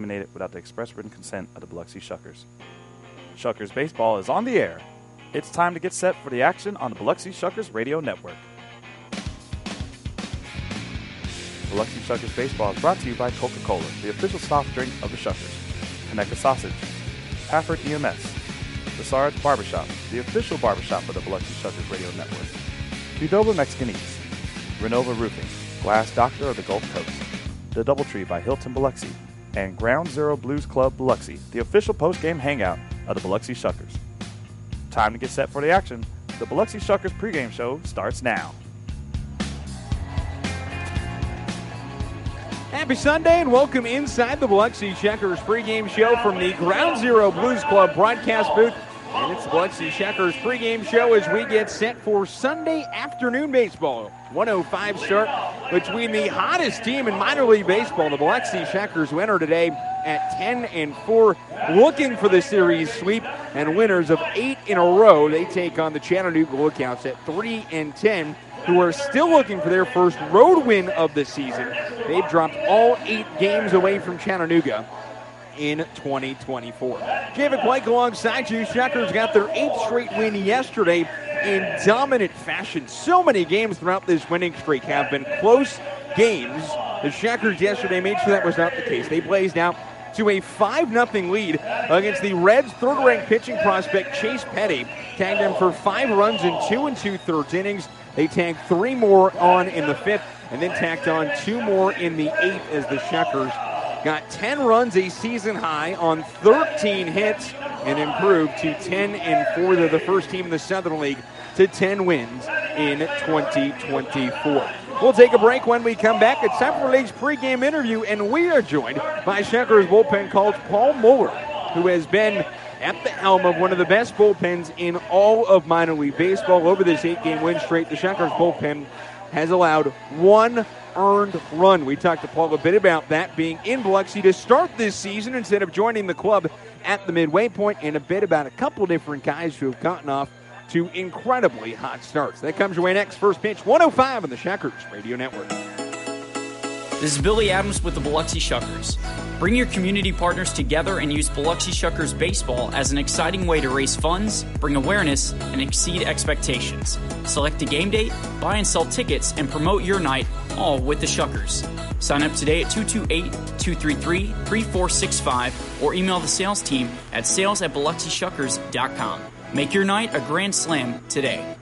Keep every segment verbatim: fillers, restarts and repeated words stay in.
eliminated without the express written consent of the Biloxi Shuckers. Shuckers baseball is on the air. It's time to get set for the action on the Biloxi Shuckers Radio Network. Biloxi Shuckers baseball is brought to you by Coca-Cola, the official soft drink of the Shuckers, Conecuh Sausage, Pafford E M S, The Sarge Barbershop, the official barbershop of the Biloxi Shuckers Radio Network, Qdoba Mexican Eats, Renova Roofing, Glass Doctor of the Gulf Coast, The Doubletree by Hilton Biloxi, and Ground Zero Blues Club Biloxi, the official post-game hangout of the Biloxi Shuckers. Time to get set for the action. The Biloxi Shuckers pregame show starts now. Happy Sunday and welcome inside the Biloxi Shuckers pregame show from the Ground Zero Blues Club broadcast booth. And it's the Biloxi Shuckers pregame show as we get set for Sunday afternoon baseball. one oh five start between the hottest team in minor league baseball, the Biloxi Shuckers, who enter today at ten and four, looking for the series sweep, and winners of eight in a row. They take on the Chattanooga Lookouts at three and ten, who are still looking for their first road win of the season. They've dropped all eight games away from Chattanooga in twenty twenty-four. David Blake alongside you. Shuckers got their eighth straight win yesterday in dominant fashion. So many games throughout this winning streak have been close games. The Shuckers yesterday made sure that was not the case. They blazed out to a five nothing lead against the Reds' third-ranked pitching prospect Chase Petty. Tagged him for five runs in two and two-thirds innings. They tagged three more on in the fifth, and then tacked on two more in the eighth as the Shuckers got ten runs, a season high, on thirteen hits, and improved to ten and four. They're the first team in the Southern League to ten wins in twenty twenty-four. We'll take a break. When we come back, it's time for today's pregame interview, and we are joined by Shuckers bullpen coach Paul Mueller, who has been at the helm of one of the best bullpens in all of minor league baseball. Over this eight-game win streak, the Shuckers bullpen has allowed one earned run. We talked to Paul a bit about that, being in Biloxi to start this season instead of joining the club at the midway point, and a bit about a couple different guys who have gotten off to incredibly hot starts. That comes your way next. First pitch, one oh five on the Shuckers Radio Network. This is Billy Adams with the Biloxi Shuckers. Bring your community partners together and use Biloxi Shuckers baseball as an exciting way to raise funds, bring awareness, and exceed expectations. Select a game date, buy and sell tickets, and promote your night, all with the Shuckers. Sign up today at two two eight, two three three, three four six five or email the sales team at sales at biloxi shuckers dot com. Make your night a grand slam today.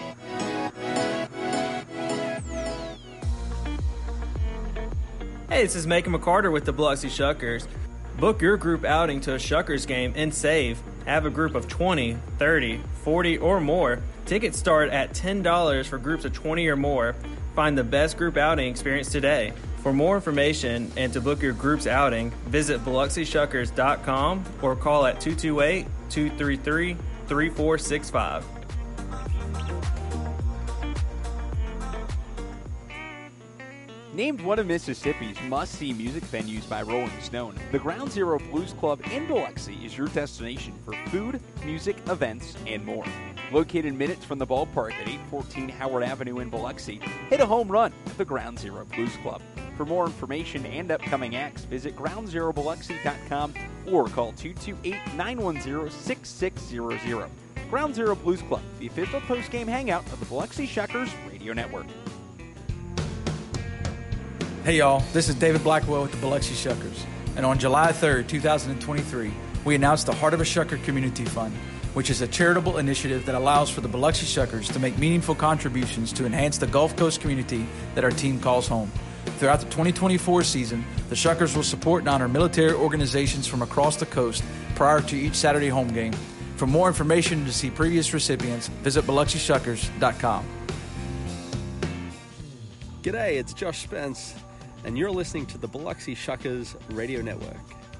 Hey, this is Macon McCarter with the Biloxi Shuckers. Book your group outing to a Shuckers game and save. Have a group of twenty, thirty, forty, or more. Tickets start at ten dollars for groups of twenty or more. Find the best group outing experience today. For more information and to book your group's outing, visit biloxi shuckers dot com or call at two two eight, two three three, three four six five. Named one of Mississippi's must-see music venues by Rolling Stone, the Ground Zero Blues Club in Biloxi is your destination for food, music, events, and more. Located minutes from the ballpark at eight fourteen Howard Avenue in Biloxi, hit a home run at the Ground Zero Blues Club. For more information and upcoming acts, visit ground zero biloxi dot com or call two two eight, nine one zero, six six zero zero. Ground Zero Blues Club, the official post-game hangout of the Biloxi Shuckers Radio Network. Hey y'all, this is David Blackwell with the Biloxi Shuckers, and on July third, two thousand twenty-three, we announced the Heart of a Shucker Community Fund, which is a charitable initiative that allows for the Biloxi Shuckers to make meaningful contributions to enhance the Gulf Coast community that our team calls home. Throughout the twenty twenty-four season, the Shuckers will support and honor military organizations from across the coast prior to each Saturday home game. For more information and to see previous recipients, visit biloxi shuckers dot com. G'day, it's Josh Spence, and you're listening to the Biloxi Shuckers Radio Network.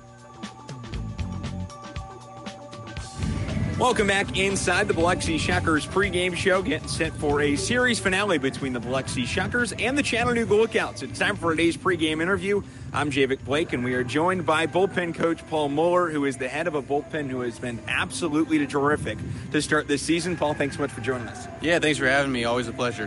Welcome back inside the Biloxi Shuckers pregame show, getting set for a series finale between the Biloxi Shuckers and the Chattanooga Lookouts. It's time for today's pregame interview. I'm Javik Blake, and we are joined by bullpen coach Paul Mueller, who is the head of a bullpen who has been absolutely terrific to start this season. Paul, thanks so much for joining us. Yeah, thanks for having me. Always a pleasure.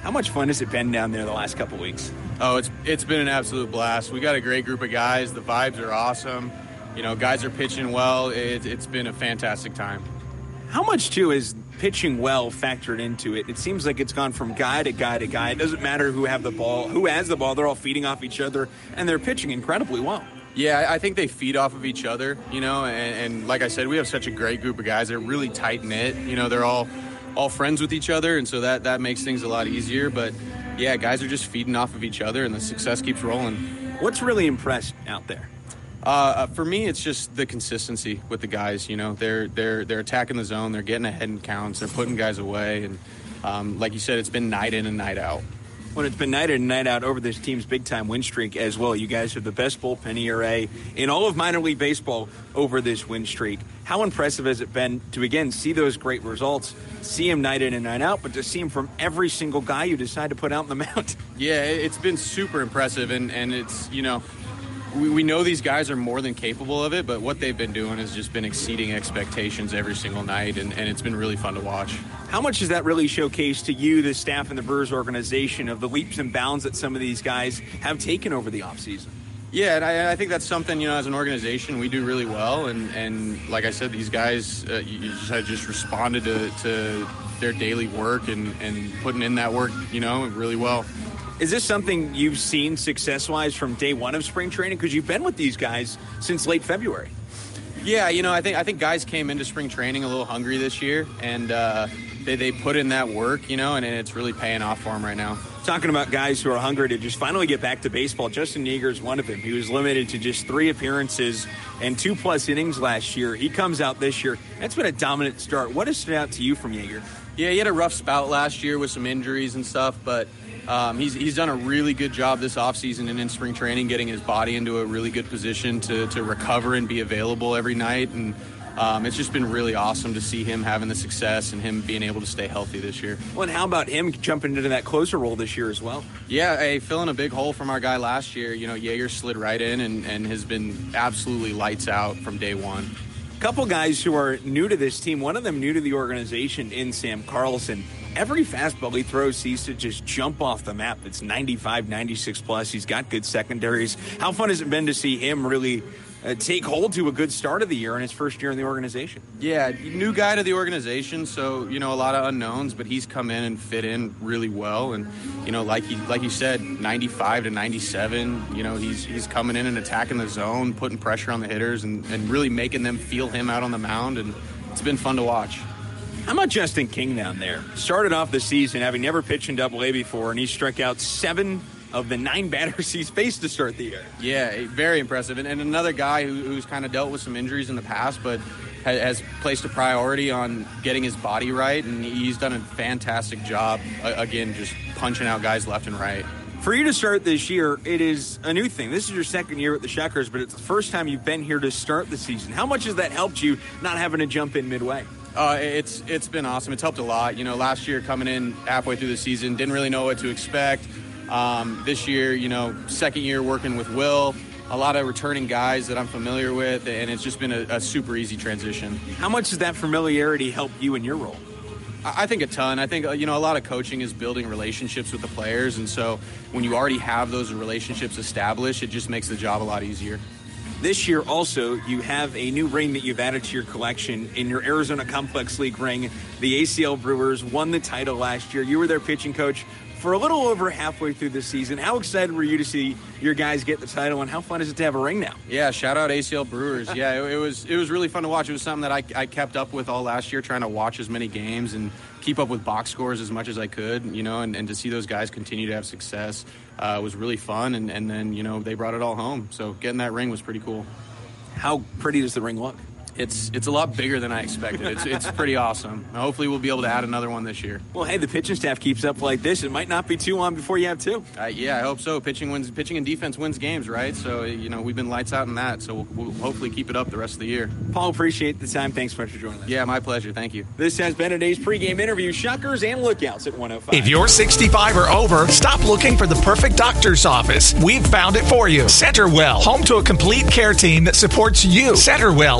How much fun has it been down there the last couple weeks? Oh, it's it's been an absolute blast. We got a great group of guys. The vibes are awesome. You know, guys are pitching well. It, it's been a fantastic time. How much, too, is pitching well factored into it? It seems like it's gone from guy to guy to guy. It doesn't matter who have the ball, who has the ball. They're all feeding off each other, and they're pitching incredibly well. Yeah, I think they feed off of each other, you know, and, and like I said, we have such a great group of guys. They're really tight-knit. You know, they're all all friends with each other, and so that, that makes things a lot easier. But, yeah, guys are just feeding off of each other, and the success keeps rolling. What's really impressed out there? Uh, for me, it's just the consistency with the guys. You know, they're they're they're attacking the zone, they're getting ahead in counts, they're putting guys away, and um, like you said, it's been night in and night out. Well, it's been night in and night out over this team's big-time win streak as well. You guys have the best bullpen E R A in all of minor league baseball over this win streak. How impressive has it been to, again, see those great results, see them night in and night out, but to see them from every single guy you decide to put out on the mound? Yeah, it's been super impressive, and, and it's, you know, we, we know these guys are more than capable of it, but what they've been doing has just been exceeding expectations every single night, and, and it's been really fun to watch. How much does that really showcase to you, the staff and the Brewers organization, of the leaps and bounds that some of these guys have taken over the offseason? Yeah, and I, I think that's something, you know, as an organization, we do really well. And, and like I said, these guys uh, you just have just responded to, to their daily work and, and putting in that work, you know, really well. Is this something you've seen success-wise from day one of spring training? Because you've been with these guys since late February. Yeah, you know, I think I think guys came into spring training a little hungry this year, and uh, they, they put in that work, you know, and, and it's really paying off for them right now. Talking about guys who are hungry to just finally get back to baseball, Justin Yeager is one of them. He was limited to just three appearances and two-plus innings last year. He comes out this year. That's been a dominant start. What has stood out to you from Yeager? Yeah, he had a rough spout last year with some injuries and stuff, but um, he's he's done a really good job this offseason and in spring training, getting his body into a really good position to, to recover and be available every night. And um, it's just been really awesome to see him having the success and him being able to stay healthy this year. Well, and how about him jumping into that closer role this year as well? Yeah, hey, filling a big hole from our guy last year. You know, Yeager slid right in and, and has been absolutely lights out from day one. Couple guys who are new to this team, one of them new to the organization in Sam Carlson. Every fastball he throws seems to just jump off the map. It's ninety-five, ninety-six plus. He's got good secondaries. How fun has it been to see him really uh, take hold to a good start of the year in his first year in the organization? Yeah, new guy to the organization, so, you know, a lot of unknowns, but he's come in and fit in really well. And, you know, like he, like you said, ninety-five to ninety-seven, you know, he's he's coming in and attacking the zone, putting pressure on the hitters, and, and really making them feel him out on the mound, and it's been fun to watch. How about Justin King down there? Started off the season having never pitched in double A before, and he struck out seven of the nine batters he's faced to start the year. Yeah, very impressive. And, and another guy who, who's kind of dealt with some injuries in the past, but has, has placed a priority on getting his body right, and he's done a fantastic job, uh, again, just punching out guys left and right. For you to start this year, it is a new thing. This is your second year at the Shuckers, but it's the first time you've been here to start the season. How much has that helped you not having to jump in midway? Uh, it's it's been awesome. It's helped a lot. You know, last year coming in halfway through the season, didn't really know what to expect. Um, this year, you know, second year working with Will, a lot of returning guys that I'm familiar with, and it's just been a, a super easy transition. How much does that familiarity help you in your role? I, I think a ton. I think, you know, a lot of coaching is building relationships with the players, and so when you already have those relationships established, it just makes the job a lot easier. This year also, you have a new ring that you've added to your collection in your Arizona Complex League ring. The A C L Brewers won the title last year. You were their pitching coach for a little over halfway through the season. How excited were you to see your guys get the title, and how fun is it to have a ring now? Yeah, shout out A C L Brewers. Yeah, it, it was it was really fun to watch. It was something that I, I kept up with all last year, trying to watch as many games and keep up with box scores as much as I could, you know, and, and to see those guys continue to have success uh, was really fun. And, and then, you know, they brought it all home. So getting that ring was pretty cool. How pretty does the ring look? It's it's a lot bigger than I expected. It's it's pretty awesome. Hopefully we'll be able to add another one this year. Well, hey, the pitching staff keeps up like this. It might not be too long before you have two. Uh, yeah, I hope so. Pitching wins. Pitching and defense wins games, right? So, you know, we've been lights out in that. So we'll, we'll hopefully keep it up the rest of the year. Paul, appreciate the time. Thanks so much for joining us. Yeah, my pleasure. Thank you. This has been today's pregame interview. Shuckers and Lookouts at one oh five. If you're sixty-five or over, stop looking for the perfect doctor's office. We've found it for you. Centerwell, home to a complete care team that supports you. Centerwell addresses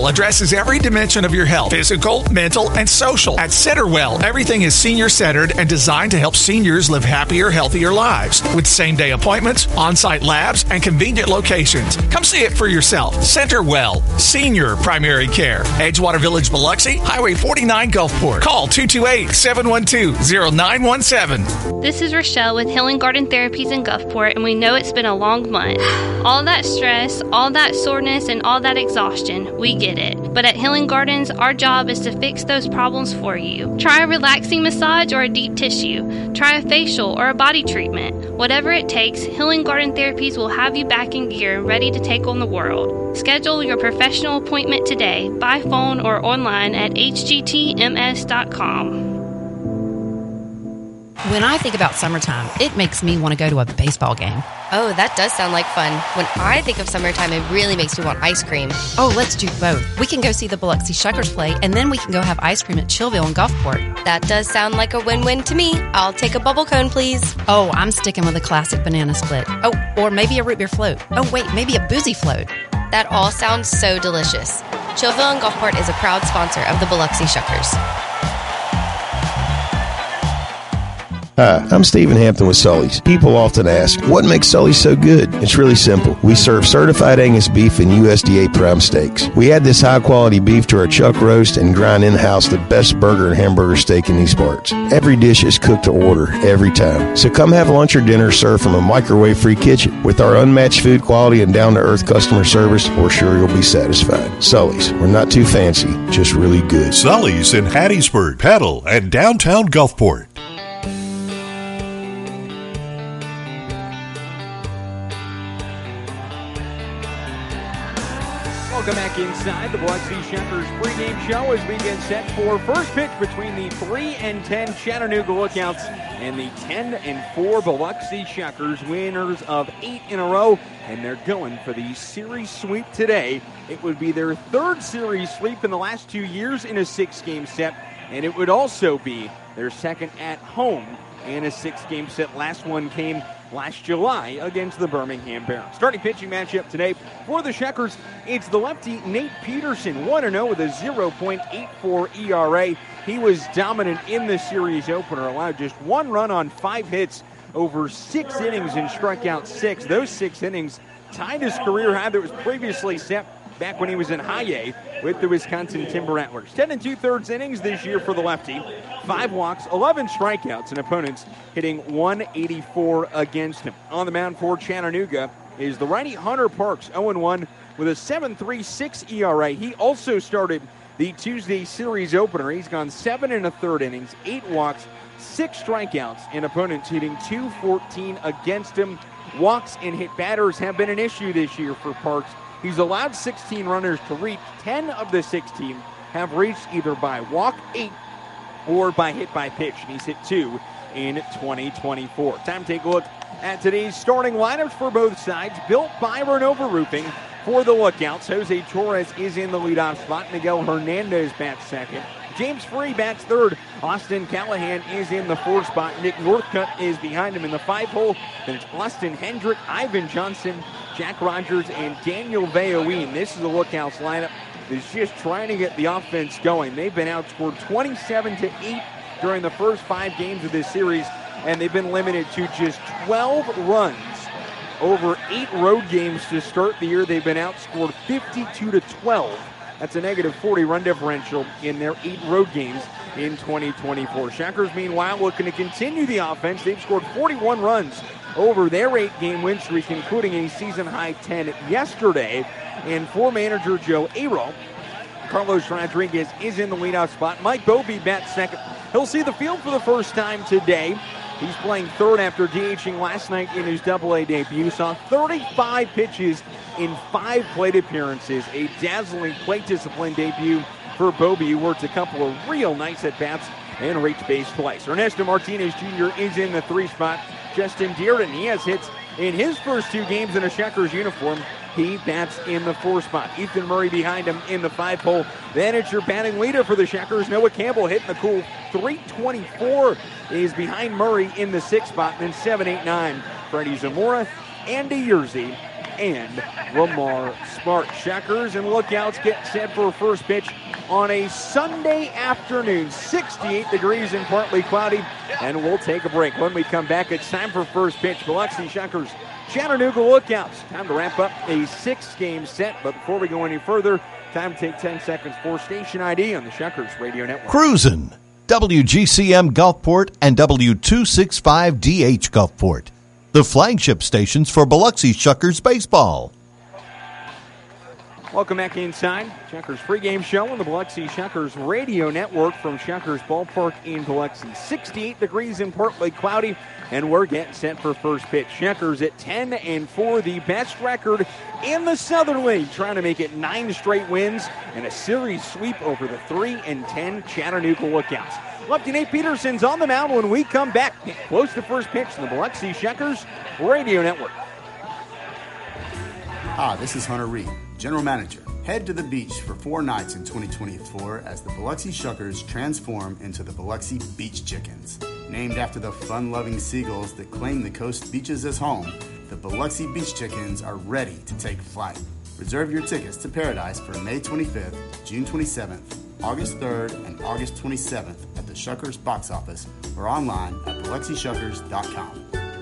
addresses every dimension of your health, physical, mental, and social. At CenterWell, everything is senior-centered and designed to help seniors live happier, healthier lives. With same-day appointments, on-site labs, and convenient locations. Come see it for yourself. CenterWell, Senior Primary Care. Edgewater Village, Biloxi, Highway forty-nine, Gulfport. Call two two eight, seven one two, zero nine one seven. This is Rochelle with Healing Garden Therapies in Gulfport, and we know it's been a long month. All that stress, all that soreness, and all that exhaustion, we get it. But at Healing Gardens, our job is to fix those problems for you. Try a relaxing massage or a deep tissue. Try a facial or a body treatment. Whatever it takes, Healing Garden Therapies will have you back in gear and ready to take on the world. Schedule your professional appointment today by phone or online at h g t m s dot com. When I think about summertime, it makes me want to go to a baseball game. Oh, that does sound like fun. When I think of summertime, it really makes me want ice cream. Oh, let's do both. We can go see the Biloxi Shuckers play, and then we can go have ice cream at Chillville in Gulfport. That does sound like a win-win to me. I'll take a bubble cone, please. Oh, I'm sticking with a classic banana split. Oh, or maybe a root beer float. Oh, wait, maybe a boozy float. That all sounds so delicious. Chillville in Gulfport is a proud sponsor of the Biloxi Shuckers. Hi, I'm Stephen Hampton with Sully's. People often ask, what makes Sully's so good? It's really simple. We serve certified Angus beef and U S D A prime steaks. We add this high-quality beef to our chuck roast and grind in-house the best burger and hamburger steak in these parts. Every dish is cooked to order, every time. So come have lunch or dinner served from a microwave-free kitchen. With our unmatched food quality and down-to-earth customer service, we're sure you'll be satisfied. Sully's. We're not too fancy, just really good. Sully's in Hattiesburg, Petal, and downtown Gulfport. Welcome back inside the Biloxi Shuckers pregame show as we get set for first pitch between the three and ten Chattanooga Lookouts and the ten and four Biloxi Shuckers, winners of eight in a row, and they're going for the series sweep today. It would be their third series sweep in the last two years in a six-game set, and it would also be their second at home in a six-game set. Last one came last July against the Birmingham Barons. Starting pitching matchup today for the Shuckers, it's the lefty Nate Peterson, one and oh with a oh point eight four E R A. He was dominant in the series opener, allowed just one run on five hits over six innings and struck out six. Those six innings tied his career high that was previously set back when he was in high A with the Wisconsin Timber Antlers. ten and two-thirds innings this year for the lefty. Five walks, eleven strikeouts, and opponents hitting one eighty-four against him. On the mound for Chattanooga is the righty Hunter Parks, oh and one with a seven point three six E R A. He also started the Tuesday series opener. He's gone seven and a third innings, eight walks, six strikeouts, and opponents hitting two fourteen against him. Walks and hit batters have been an issue this year for Parks. He's allowed sixteen runners to reach. ten of the sixteen have reached either by walk, eight, or by hit by pitch. And he's hit two in twenty twenty-four. Time to take a look at today's starting lineups for both sides. Built by Renova Roofing for the Lookouts. Jose Torres is in the leadoff spot. Miguel Hernandez bats second. James Free bats third. Austin Callahan is in the fourth spot. Nick Northcutt is behind him in the five hole. Then it's Austin Hendrick, Ivan Johnson, Jack Rogers, and Daniel Veoine. This is the Lookouts lineup that's just trying to get the offense going. They've been outscored twenty-seven to eight during the first five games of this series, and they've been limited to just twelve runs over eight road games to start the year. They've been outscored fifty-two to twelve. That's a negative forty run differential in their eight road games in twenty twenty-four. Shuckers, meanwhile, looking to continue the offense. They've scored forty-one runs over their eight-game win streak, including a season-high ten yesterday. And for manager Joe Aro, Carlos Rodriguez is in the leadoff spot. Mike Bobey bats second. He'll see the field for the first time today. He's playing third after DHing last night in his double A debut. Saw thirty-five pitches in five plate appearances. A dazzling plate discipline debut for Bobey, who worked a couple of real nice at-bats and reached base twice. Ernesto Martinez Junior is in the three spot. Justin Dearden, he has hits in his first two games in a Shuckers uniform. He bats in the four spot. Ethan Murray behind him in the five hole. Then it's your batting leader for the Shuckers. Noah Campbell hitting the cool three twenty-four is behind Murray in the six spot. And then seven, eight, nine, Freddie Zamora, Andy Yerzy, and Lamar Smart. Checkers and Lookouts get set for first pitch on a Sunday afternoon, sixty-eight degrees and partly cloudy, and we'll take a break. When we come back, it's time for first pitch. Biloxi Checkers, Chattanooga Lookouts. Time to wrap up a six-game set, but before we go any further, time to take ten seconds for station I D on the Checkers Radio Network. Cruisin', W G C M Gulfport and W two sixty-five D H Gulfport, the flagship stations for Biloxi Shuckers baseball. Welcome back inside Checkers pregame show on the Biloxi Shuckers Radio Network from Shuckers Ballpark in Biloxi. sixty-eight degrees and partly cloudy, and we're getting set for first pitch. Checkers at ten and four, the best record in the Southern League, trying to make it nine straight wins and a series sweep over the three and ten Chattanooga Lookouts. Lefty Nate Peterson's on the mound when we come back. Close to first pitch in the Biloxi Shuckers Radio Network. Hi, this is Hunter Reed, General Manager. Head to the beach for four nights in twenty twenty-four as the Biloxi Shuckers transform into the Biloxi Beach Chickens. Named after the fun-loving seagulls that claim the coast beaches as home, the Biloxi Beach Chickens are ready to take flight. Reserve your tickets to Paradise for May twenty-fifth, June twenty-seventh, August third, and August twenty-seventh at the Shuckers box office or online at biloxi shuckers dot com.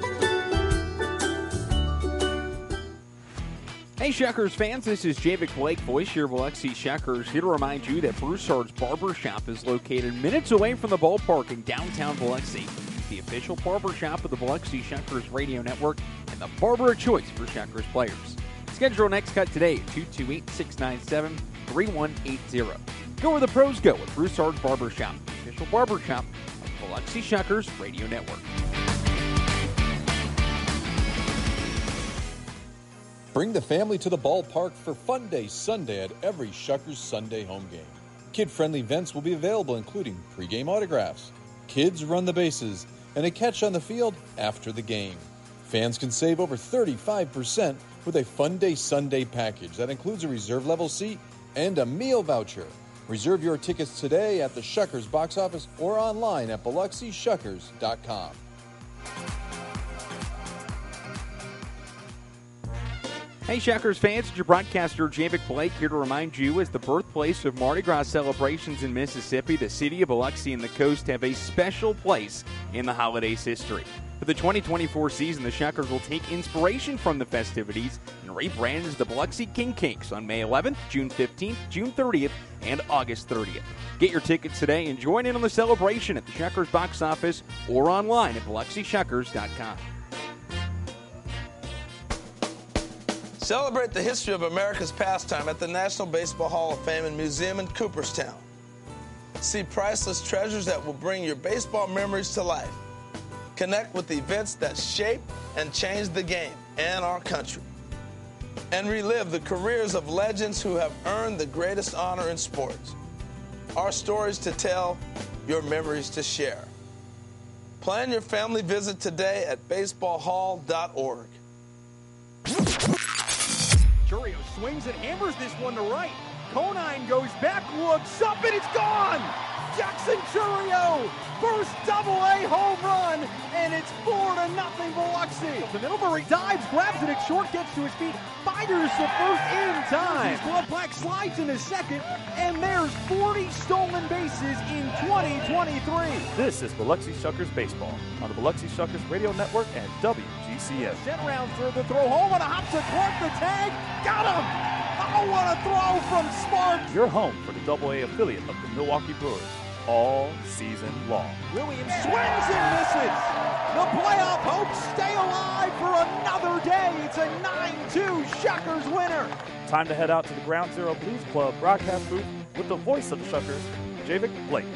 Hey Shuckers fans, this is Javik Blake, voice of your Biloxi Shuckers, here to remind you that Broussard's Barber Shop is located minutes away from the ballpark in downtown Biloxi. The official barber shop of the Biloxi Shuckers Radio Network and the barber of choice for Shuckers players. Schedule your next cut today at two two eight, six nine seven, three one eight zero. Go where the pros go with Broussard's Barber Shop, the official barber shop of the Biloxi Shuckers Radio Network. Bring the family to the ballpark for Fun Day Sunday at every Shuckers Sunday home game. Kid-friendly events will be available, including pregame autographs, kids run the bases, and a catch on the field after the game. Fans can save over thirty-five percent with a Fun Day Sunday package that includes a reserve level seat and a meal voucher. Reserve your tickets today at the Shuckers box office or online at biloxi shuckers dot com. Hey Shuckers fans, it's your broadcaster Javik Blake here to remind you, as the birthplace of Mardi Gras celebrations in Mississippi, the city of Biloxi and the coast have a special place in the holiday's history. For the twenty twenty-four season, the Shuckers will take inspiration from the festivities and rebrand as the Biloxi King Cakes on May eleventh, June fifteenth, June thirtieth, and August thirtieth. Get your tickets today and join in on the celebration at the Shuckers box office or online at biloxi shuckers dot com. Celebrate the history of America's pastime at the National Baseball Hall of Fame and Museum in Cooperstown. See priceless treasures that will bring your baseball memories to life. Connect with events that shape and change the game and our country. And relive the careers of legends who have earned the greatest honor in sports. Our stories to tell, your memories to share. Plan your family visit today at baseball hall dot org. Churio swings and hammers this one to right. Conine goes back, looks up, and it's gone! Jackson Churio, first double-A home run, and it's four to nothing Biloxi. The Middlebury dives, grabs it at short, gets to his feet, fires the first in time. Blood Black slides into second, and there's forty stolen bases in twenty twenty-three. This is Biloxi Shuckers Baseball on the Biloxi Shuckers Radio Network and W G C M. Sent around third, the throw home, and a hop to Clark, the tag, got him! Oh, what a throw from Smart! Your home for the double-A affiliate of the Milwaukee Brewers all season long. Williams swings and misses. The playoff hopes stay alive for another day. It's a nine two Shuckers winner. Time to head out to the Ground Zero Blues Club broadcast booth with the voice of the Shuckers, Javik Blake.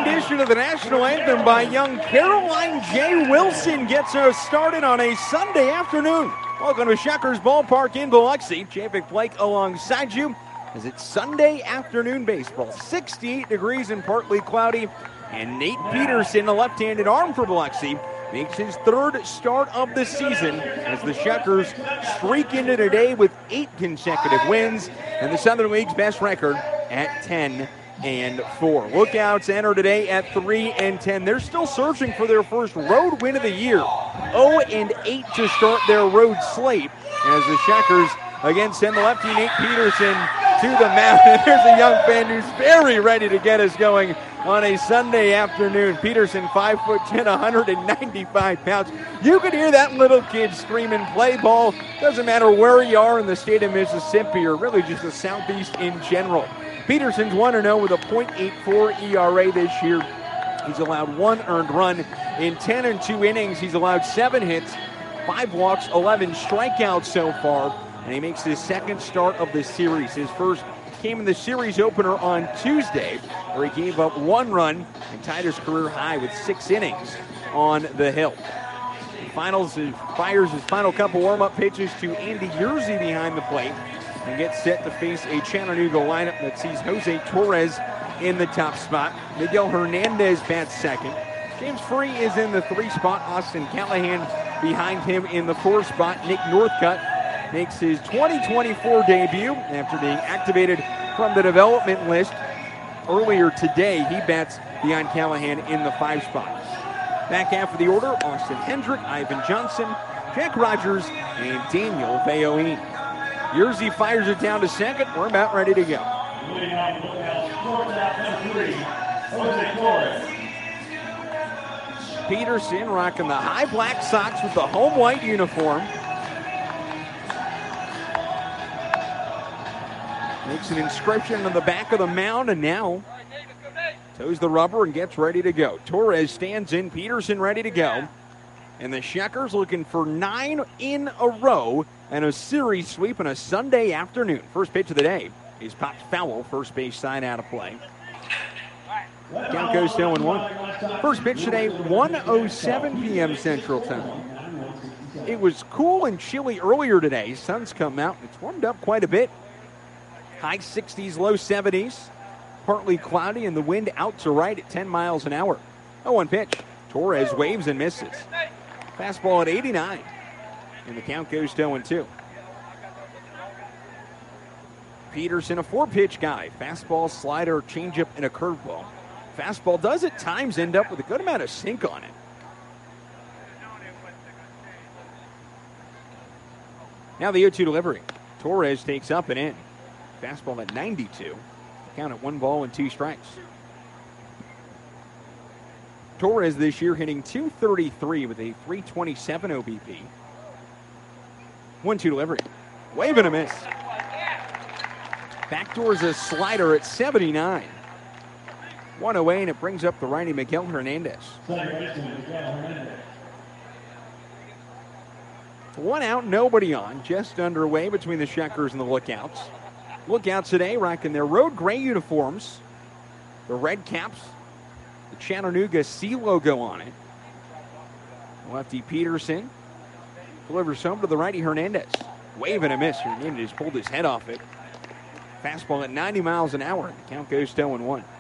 rendition of the national anthem by young Caroline J. Wilson gets us started on a Sunday afternoon. Welcome to Shuckers Ballpark in Biloxi. Chapek Blake alongside you as it's Sunday afternoon baseball. sixty-eight degrees and partly cloudy. And Nate Peterson, a left-handed arm for Biloxi, makes his third start of the season as the Shuckers streak into today with eight consecutive wins and the Southern League's best record at ten and four. Lookouts enter today at three and ten. They're still searching for their first road win of the year. oh and eight to start their road slate as the Shuckers again send the lefty Nate Peterson to the mound. And there's a young fan who's very ready to get us going on a Sunday afternoon. Peterson, five foot ten, one hundred ninety-five pounds. You could hear that little kid screaming, play ball. Doesn't matter where you are in the state of Mississippi or really just the Southeast in general. Peterson's one and oh with a point eight four E R A this year. He's allowed one earned run in ten and two innings. He's allowed seven hits, five walks, eleven strikeouts so far, and he makes his second start of the series. His first came in the series opener on Tuesday, where he gave up one run and tied his career high with six innings on the hill. He finals, he fires his final couple warm-up pitches to Andy Yerzy behind the plate and gets set to face a Chattanooga lineup that sees Jose Torres in the top spot. Miguel Hernandez bats second. James Free is in the three spot. Austin Callahan behind him in the four spot. Nick Northcutt makes his twenty twenty-four debut after being activated from the development list earlier today. He bats behind Callahan in the five spot. Back half of the order, Austin Hendrick, Ivan Johnson, Jack Rogers, and Daniel Veoine. Yerzy fires it down to second. We're about ready to go. Peterson rocking the high black socks with the home white uniform. Makes an inscription on the back of the mound, and now toes the rubber and gets ready to go. Torres stands in, Peterson ready to go. And the Shuckers looking for nine in a row and a series sweep on a Sunday afternoon. First pitch of the day is popped foul, first base side out of play. Count goes to oh and one. First pitch today, one oh seven p.m. Central Time. It was cool and chilly earlier today. Sun's come out. It's warmed up quite a bit. High sixties, low seventies. Partly cloudy and the wind out to right at ten miles an hour. oh one pitch. Torres waves and misses. Fastball at eighty-nine. And the count goes to oh and two. Peterson, a four-pitch guy. Fastball, slider, changeup, and a curveball. Fastball does at times end up with a good amount of sink on it. Now the oh two delivery. Torres takes up and in. Fastball at ninety-two. Count at one ball and two strikes. Torres this year hitting two thirty-three with a three twenty-seven O B P. one two delivery. Wave and a miss. Backdoors a slider at seventy-nine. One away, and it brings up the righty Miguel Hernandez. One out, nobody on. Just underway between the Shuckers and the Lookouts. Lookouts today rocking their road gray uniforms. The red caps. The Chattanooga C logo on it. Lefty Peterson delivers home to the righty Hernandez. Wave and a miss. Hernandez pulled his head off it. Fastball at ninety miles an hour. The count goes to oh and one.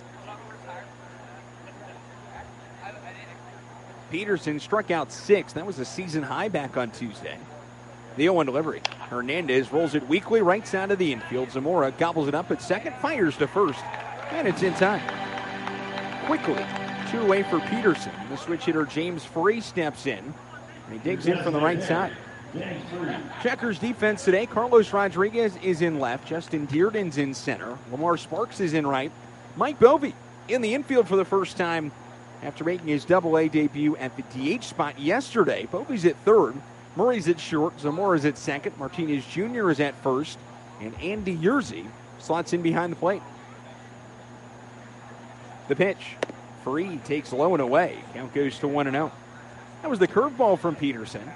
Peterson struck out six. That was a season high back on Tuesday. The oh one delivery. Hernandez rolls it weakly right side of the infield. Zamora gobbles it up at second, fires to first, and it's in time. Quickly, two away for Peterson. The switch hitter James Free steps in, and he digs in from the right side. Checkers defense today. Carlos Rodriguez is in left. Justin Dearden's in center. Lamar Sparks is in right. Mike Bovey in the infield for the first time after making his double-A debut at the D H spot yesterday. Bovey's at third. Murray's at short. Zamora's at second. Martinez Junior is at first. And Andy Yerzy slots in behind the plate. The pitch. Free takes low and away. Count goes to one and oh. That was the curveball from Peterson.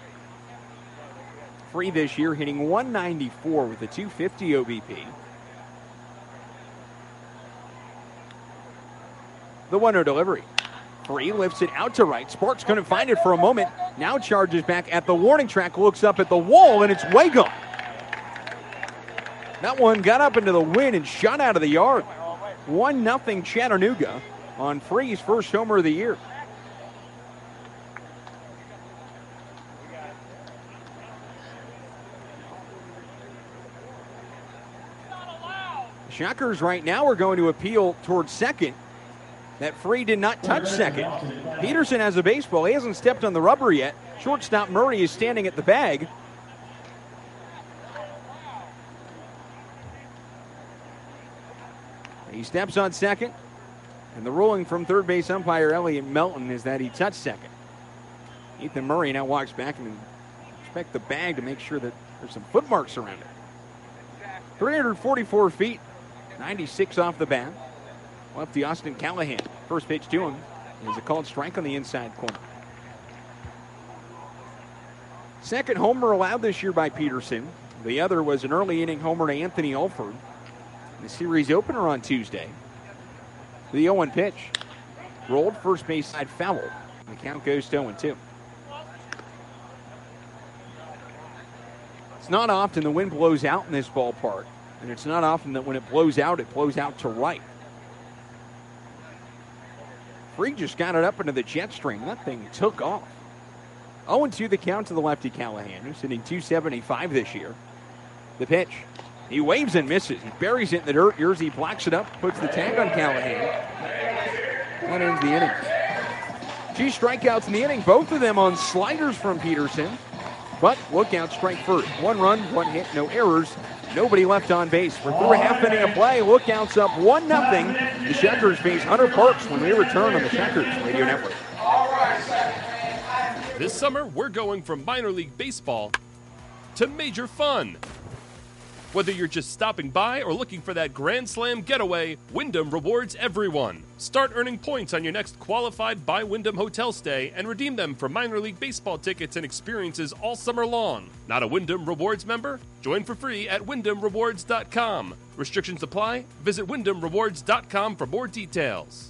Free this year hitting one ninety-four with a two fifty O B P. The one oh delivery. Free lifts it out to right. Sparks couldn't find it for a moment. Now charges back at the warning track, looks up at the wall, and it's way gone. That one got up into the wind and shot out of the yard. one nothing Chattanooga on Free's first homer of the year. Shockers right now are going to appeal towards second. That Free did not touch second. Peterson has a baseball. He hasn't stepped on the rubber yet. Shortstop Murray is standing at the bag. He steps on second. And the ruling from third base umpire Elliot Melton is that he touched second. Ethan Murray now walks back and inspect the bag to make sure that there's some footmarks around it. three hundred forty-four feet, ninety-six off the bat. Lefty Austin Callahan. First pitch to him is a called strike on the inside corner. Second homer allowed this year by Peterson. The other was an early inning homer to Anthony Alford. The series opener on Tuesday. The oh one pitch. Rolled first base side foul. The count goes to oh and two. It's not often the wind blows out in this ballpark. And it's not often that when it blows out, it blows out to right. Free just got it up into the jet stream. That thing took off. oh and two the count to the lefty Callahan, who's hitting two seventy-five this year. The pitch. He waves and misses. He buries it in the dirt. Yerzy blocks it up, puts the tag on Callahan. That ends the inning. Two strikeouts in the inning, both of them on sliders from Peterson. But look out, strike first. One run, one hit, no errors. Nobody left on base. We're through a half inning of play. Lookouts up one nothing. The Shuckers face Hunter Parks when we return on the Shuckers Radio Network. This summer, we're going from minor league baseball to major fun. Whether you're just stopping by or looking for that Grand Slam getaway, Wyndham rewards everyone. Start earning points on your next qualified by Wyndham hotel stay and redeem them for minor league baseball tickets and experiences all summer long. Not a Wyndham Rewards member? Join for free at wyndham rewards dot com. Restrictions apply. Visit wyndham rewards dot com for more details.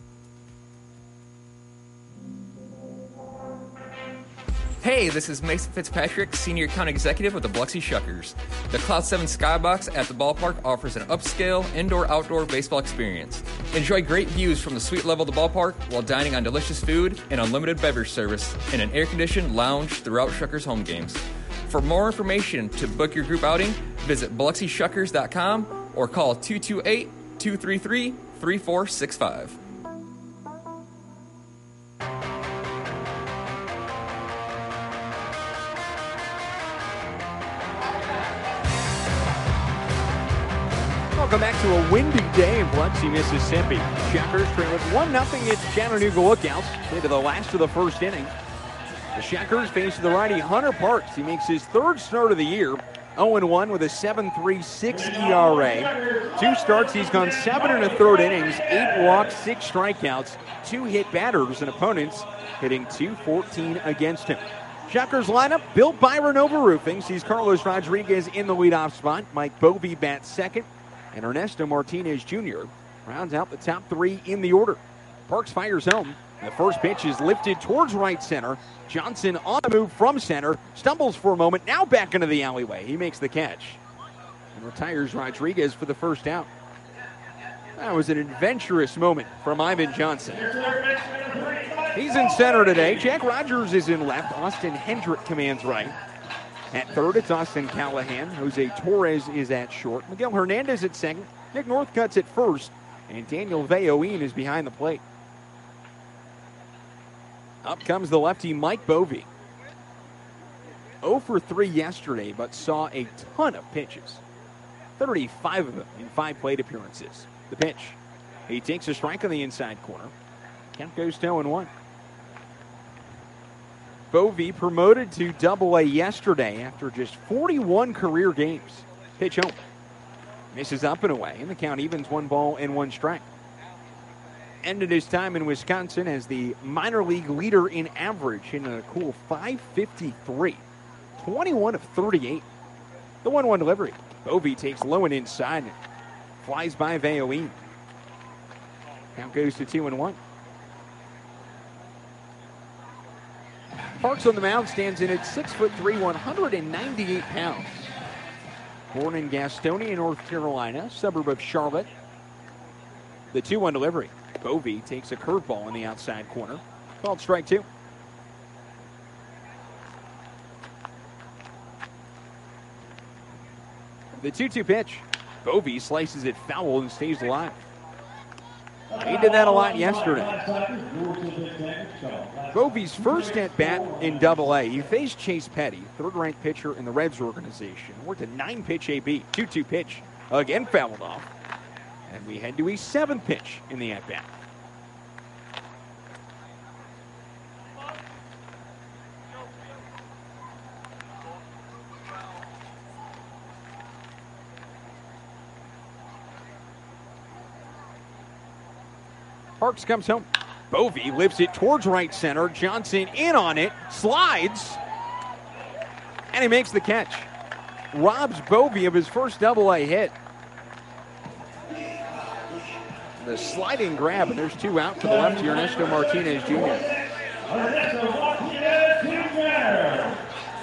Hey, this is Mason Fitzpatrick, Senior Account Executive with the Biloxi Shuckers. The Cloud seven Skybox at the ballpark offers an upscale indoor-outdoor baseball experience. Enjoy great views from the suite level of the ballpark while dining on delicious food and unlimited beverage service in an air-conditioned lounge throughout Shuckers home games. For more information to book your group outing, visit biloxi shuckers dot com or call two two eight, two three three, three four six five. Welcome back to a windy day in Biloxi, Mississippi. Shuckers trail with one nothing against Chattanooga Lookouts into the last of the first inning. The Shuckers face the righty Hunter Parks. He makes his third start of the year. oh and one with a seven point three six E R A. Two starts, he's gone seven and a third innings, eight walks, six strikeouts, two hit batters, and opponents hitting two fourteen against him. Shuckers lineup, Bill Byron over Roofing sees Carlos Rodriguez in the leadoff spot. Mike Bovee bats second. And Ernesto Martinez Junior rounds out the top three in the order. Parks fires home. The first pitch is lifted towards right center. Johnson on the move from center. Stumbles for a moment. Now back into the alleyway. He makes the catch. And retires Rodriguez for the first out. That was an adventurous moment from Ivan Johnson. He's in center today. Jack Rogers is in left. Austin Hendrick commands right. At third, it's Austin Callahan. Jose Torres is at short. Miguel Hernandez at second. Nick Northcutt's at first. And Daniel Veoin is behind the plate. Up comes the lefty Mike Bovee. oh for three yesterday, but saw a ton of pitches. thirty-five of them in five plate appearances. The pitch. He takes a strike on the inside corner. Count goes to oh and one. Bovee promoted to double A yesterday after just forty-one career games. Pitch home. Misses up and away, and the count evens one ball and one strike. Ended his time in Wisconsin as the minor league leader in average, hitting a cool five fifty-three. twenty-one of thirty-eight. The one one delivery. Bovee takes low and inside and flies by Veoin. Count goes to two and one. Parks on the mound, stands in at six foot three, one hundred ninety-eight pounds. Born in Gastonia, North Carolina, suburb of Charlotte. The two one delivery. Bovee takes a curveball in the outside corner. Called strike two. The two two pitch. Bovee slices it foul and stays alive. He did that a lot yesterday. Bovee's first at bat in Double A. He faced Chase Petty, third-ranked pitcher in the Reds organization. Worked a nine-pitch A B, two two pitch. Again fouled off. And we head to a seventh pitch in the at-bat. Parks comes home. Bovee lifts it towards right center. Johnson in on it, slides, and he makes the catch. Robs Bovee of his first double-A hit. The sliding grab, and there's two out to the left here. Ernesto Martinez Junior Ernesto Martinez Junior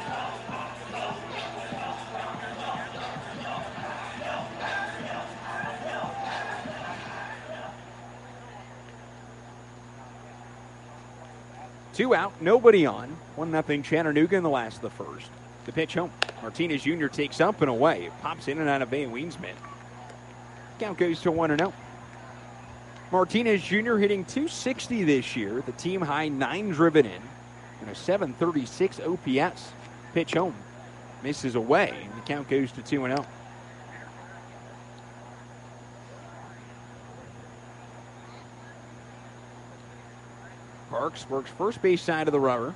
Two out, nobody on. one nothing Chattanooga in the last of the first. The pitch home. Martinez Junior takes up and away. It pops in and out of Van Weensman. Count goes to one and oh. Martinez Junior hitting two sixty this year. The team high nine driven in. And a seven thirty-six O P S. Pitch home. Misses away. And the count goes to two and oh. Parks works first base side of the rubber.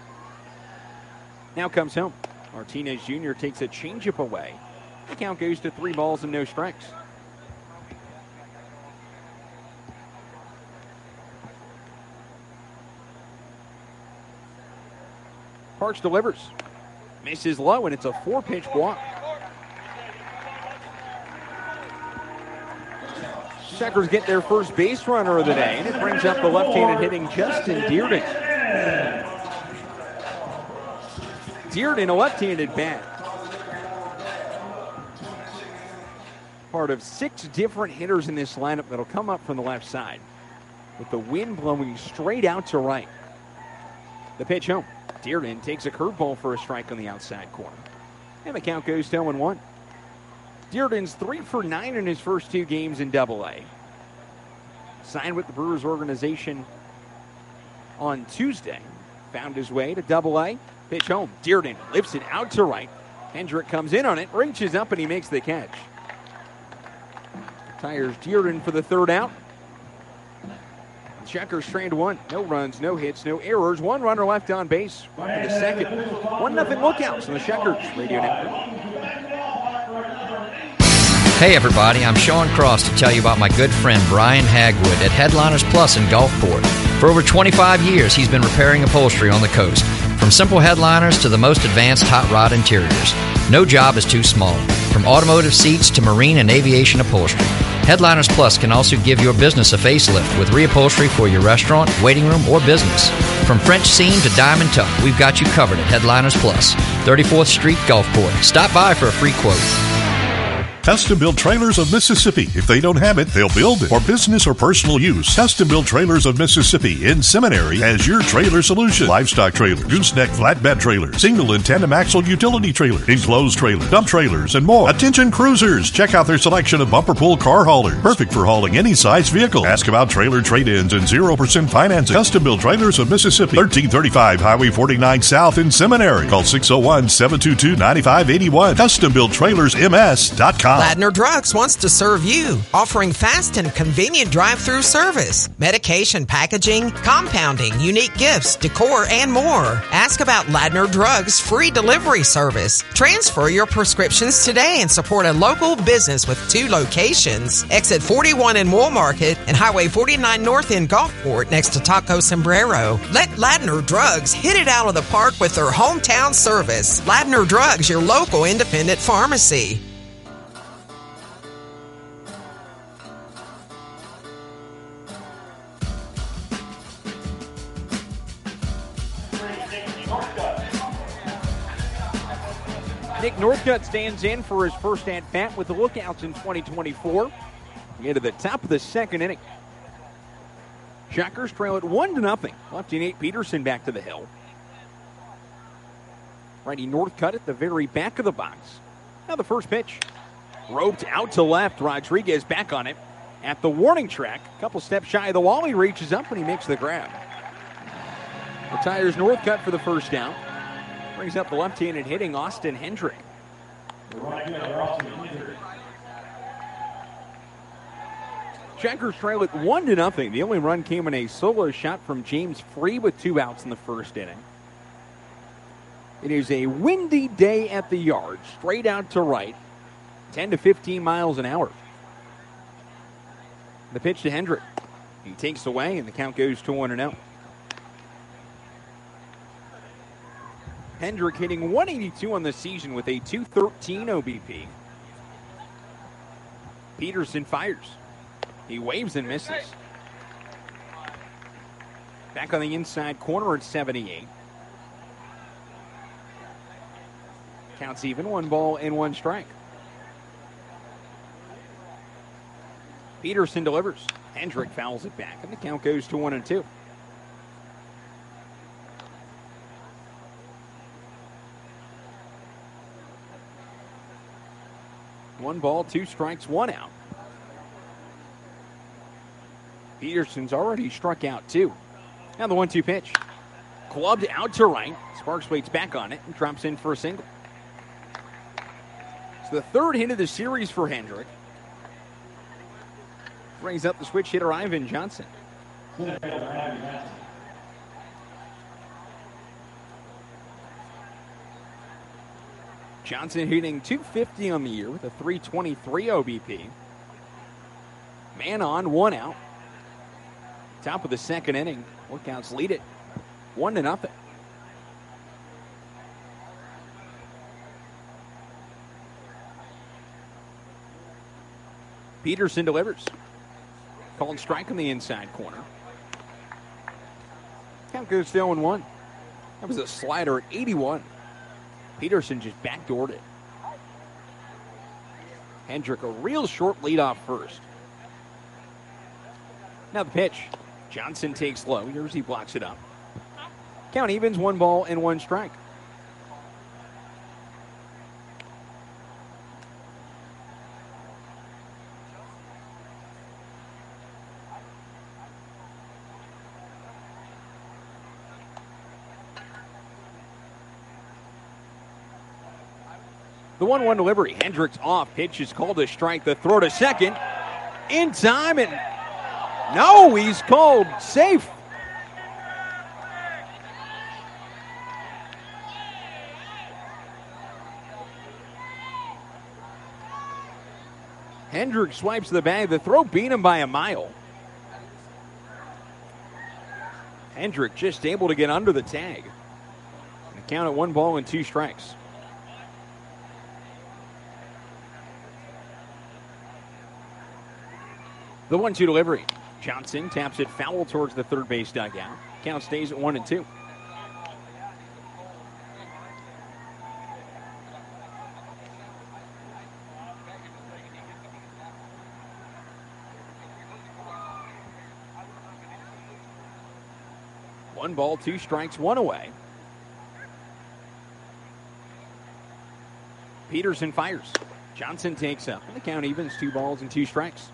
Now comes home. Martinez Junior takes a changeup away. The count goes to three balls and no strikes. Parks delivers. Misses low, and it's a four-pitch walk. Checkers get their first base runner of the day, and it brings up the left-handed hitting Justin Dearden. Dearden, a left-handed bat. Part of six different hitters in this lineup that'll come up from the left side, with the wind blowing straight out to right. The pitch home. Dearden takes a curveball for a strike on the outside corner. And the count goes to oh and one. Dearden's three for nine in his first two games in Double A. Signed with the Brewers organization on Tuesday. Found his way to Double A. Pitch home. Dearden lifts it out to right. Hendrick comes in on it, reaches up, and he makes the catch. Tires Dearden for the third out. Checkers strand one. No runs, no hits, no errors. One runner left on base. For the second. One nothing lookouts on the Checkers Radio Network. Hey everybody, I'm Sean Cross to tell you about my good friend Brian Hagwood at Headliners Plus in Gulfport. For over twenty-five years, he's been repairing upholstery on the coast. From simple headliners to the most advanced hot rod interiors. No job is too small. From automotive seats to marine and aviation upholstery. Headliners Plus can also give your business a facelift with reupholstery for your restaurant, waiting room, or business. From French seam to diamond tuck, we've got you covered at Headliners Plus, thirty-fourth Street, Gulfport. Stop by for a free quote. Custom Built Trailers of Mississippi. If they don't have it, they'll build it. For business or personal use, Custom Built Trailers of Mississippi in Seminary has your trailer solution. Livestock trailer, gooseneck flatbed trailer, single and tandem axle utility trailer, enclosed trailer, dump trailers, and more. Attention cruisers, check out their selection of bumper pull car haulers. Perfect for hauling any size vehicle. Ask about trailer trade-ins and zero percent financing. Custom Built Trailers of Mississippi, thirteen thirty-five Highway forty-nine South in Seminary. Call six oh one, seven two two, nine five eight one. custom built trailers m s dot com. Ladner Drugs wants to serve you, offering fast and convenient drive-through service, medication packaging, compounding, unique gifts, decor, and more. Ask about Ladner Drugs' free delivery service. Transfer your prescriptions today and support a local business with two locations. Exit forty-one in Wool Market and Highway forty-nine North in Gulfport next to Taco Sombrero. Let Ladner Drugs hit it out of the park with their hometown service. Ladner Drugs, your local independent pharmacy. Nick Northcutt stands in for his first at-bat with the Lookouts in twenty twenty-four. Into the top of the second inning. Shockers trail it one to nothing. Lefty Nate Peterson back to the hill. Righty Northcutt at the very back of the box. Now the first pitch. Roped out to left. Rodriguez back on it at the warning track. A couple steps shy of the wall. He reaches up and he makes the grab. Retires Northcutt for the first down. Brings up the left-handed hitting Austin Hendrick. Checkers trail it one to nothing. The only run came in a solo shot from James Free with two outs in the first inning. It is a windy day at the yard, straight out to right, ten to fifteen miles an hour. The pitch to Hendrick. He takes away, and the count goes to one and oh. Hendrick hitting one eighty-two on the season with a two thirteen O B P. Peterson fires. He waves and misses. Back on the inside corner at seventy-eight. Counts even, one ball and one strike. Peterson delivers. Hendrick fouls it back, and the count goes to one and two. One ball, two strikes, one out. Peterson's already struck out two. Now the one two pitch. Clubbed out to right. Sparks waits back on it and drops in for a single. It's the third hit of the series for Hendrick. Brings up the switch hitter Ivan Johnson. Johnson hitting two fifty on the year with a three twenty-three O B P. Man on, one out. Top of the second inning. Lookouts lead it one to nothing. Peterson delivers. Called strike on the inside corner. Count goes to oh and one. That was a slider at eighty-one. Peterson just backdoored it. Hendrick a real short lead off first. Now the pitch. Johnson takes low. Here's he blocks it up. Count evens, one ball and one strike. The one one delivery. Hendrick's off. Pitch is called a strike. The throw to second. In time, and no, he's called safe. Hendrick swipes the bag. The throw beat him by a mile. Hendrick just able to get under the tag. And the count at one ball and two strikes. The one two delivery. Johnson taps it foul towards the third base dugout. Count stays at one and two. One ball, two strikes, one away. Peterson fires. Johnson takes up. And the count evens, two balls and two strikes.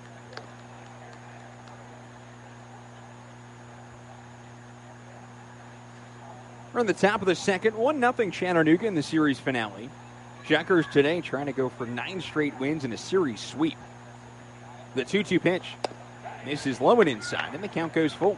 We're in the top of the second, one nothing Chattanooga in the series finale. Shockers today trying to go for nine straight wins and a series sweep. The two two pitch. This is low and inside, and the count goes full.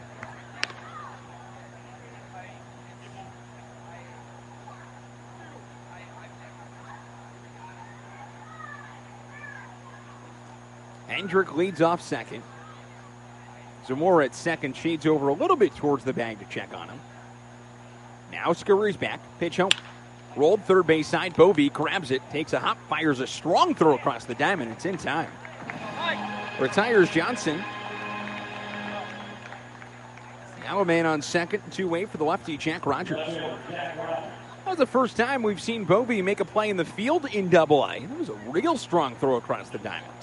Hendrick leads off second. Zamora at second, shades over a little bit towards the bag to check on him. Now scurries back, pitch home. Rolled third base side, Bovee grabs it, takes a hop, fires a strong throw across the diamond. It's in time. Retires Johnson. Now a man on second, two away for the lefty, Jack Rogers. That was the first time we've seen Bovee make a play in the field in Double A. That was a real strong throw across the diamonds.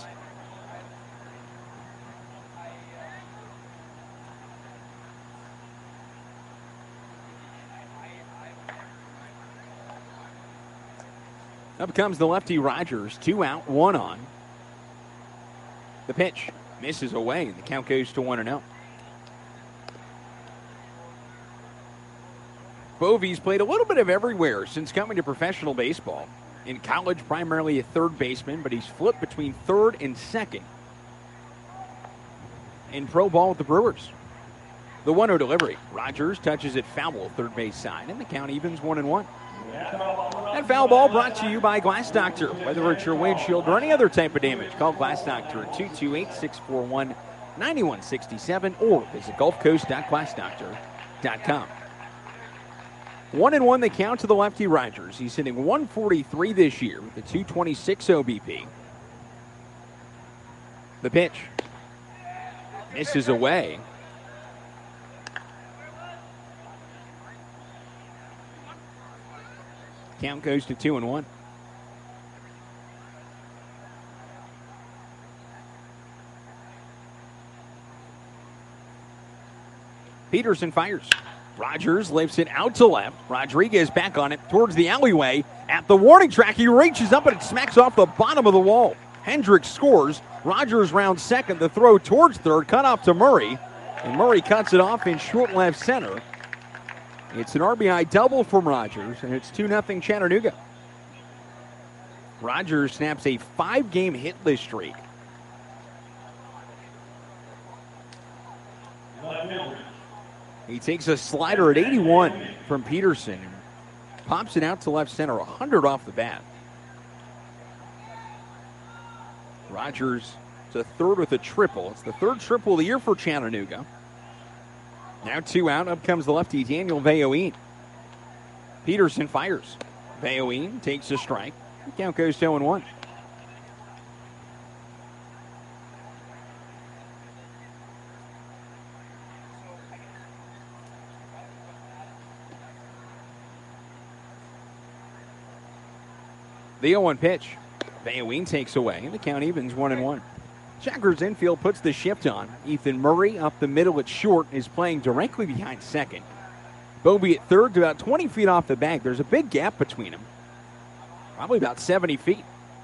Up comes the lefty Rogers, two out, one on. The pitch misses away, and the count goes to one and oh. Bovee's played a little bit of everywhere since coming to professional baseball. In college, primarily a third baseman, but he's flipped between third and second in pro ball with the Brewers. The one oh delivery. Rogers touches it foul, third base side, and the count evens one and one. That foul ball brought to you by Glass Doctor. Whether it's your windshield or any other type of damage, call Glass Doctor at two two eight, six four one, nine one six seven or visit gulf coast dot glass doctor dot com. One and one the count to the lefty Rogers. He's hitting one forty-three this year with a two twenty-six O B P. The pitch misses away. Count goes to two and one. Peterson fires. Rogers lifts it out to left. Rodriguez back on it towards the alleyway. At the warning track, he reaches up and it smacks off the bottom of the wall. Hendricks scores. Rogers rounds second. The throw towards third, cut off to Murray. And Murray cuts it off in short left center. It's an R B I double from Rogers, and it's two nothing Chattanooga. Rogers snaps a five-game hitless streak. He takes a slider at eighty-one from Peterson. Pops it out to left center, one hundred off the bat. Rogers is a third with a triple. It's the third triple of the year for Chattanooga. Now two out. Up comes the lefty, Daniel Veoine. Peterson fires. Veoine takes a strike. The count goes to oh and one. The oh one pitch. Veoine takes away, and the count evens one and one. Checkers infield puts the shift on. Ethan Murray up the middle at short is playing directly behind second. Bovee at third to about twenty feet off the bag. There's a big gap between them. Probably about seventy feet.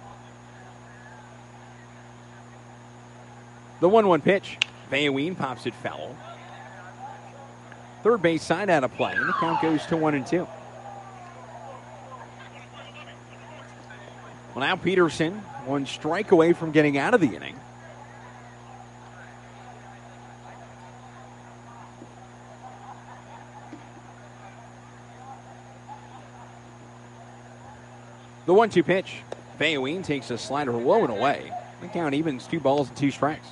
The one one pitch. Veoine pops it foul. Third base side out of play, and the count goes to one and two. Well, now Peterson, one strike away from getting out of the inning. The one two pitch. Veoine takes a slider low and away. The count evens two balls and two strikes.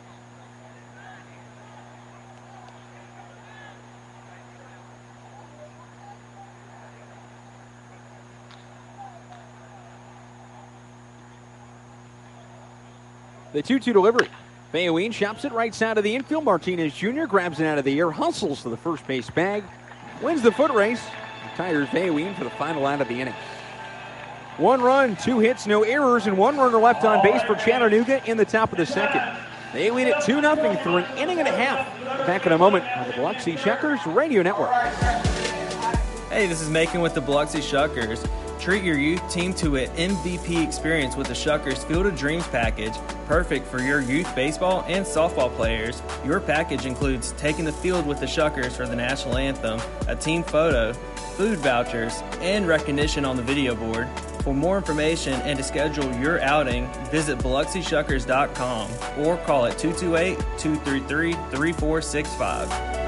The two two delivery. Veoine chops it right side of the infield. Martinez Junior grabs it out of the air, hustles to the first base bag, wins the foot race, retires Veoine for the final out of the inning. One run, two hits, no errors, and one runner left on base for Chattanooga in the top of the second. They lead it two nothing through an inning and a half. Back in a moment on the Biloxi Checkers Radio Network. Hey, this is Macon with the Biloxi Shuckers. Treat your youth team to an M V P experience with the Shuckers Field of Dreams package, perfect for your youth baseball and softball players. Your package includes taking the field with the Shuckers for the national anthem, a team photo, food vouchers, and recognition on the video board. For more information and to schedule your outing, visit Biloxi Shuckers dot com or call at two two eight, two three three, three four six five.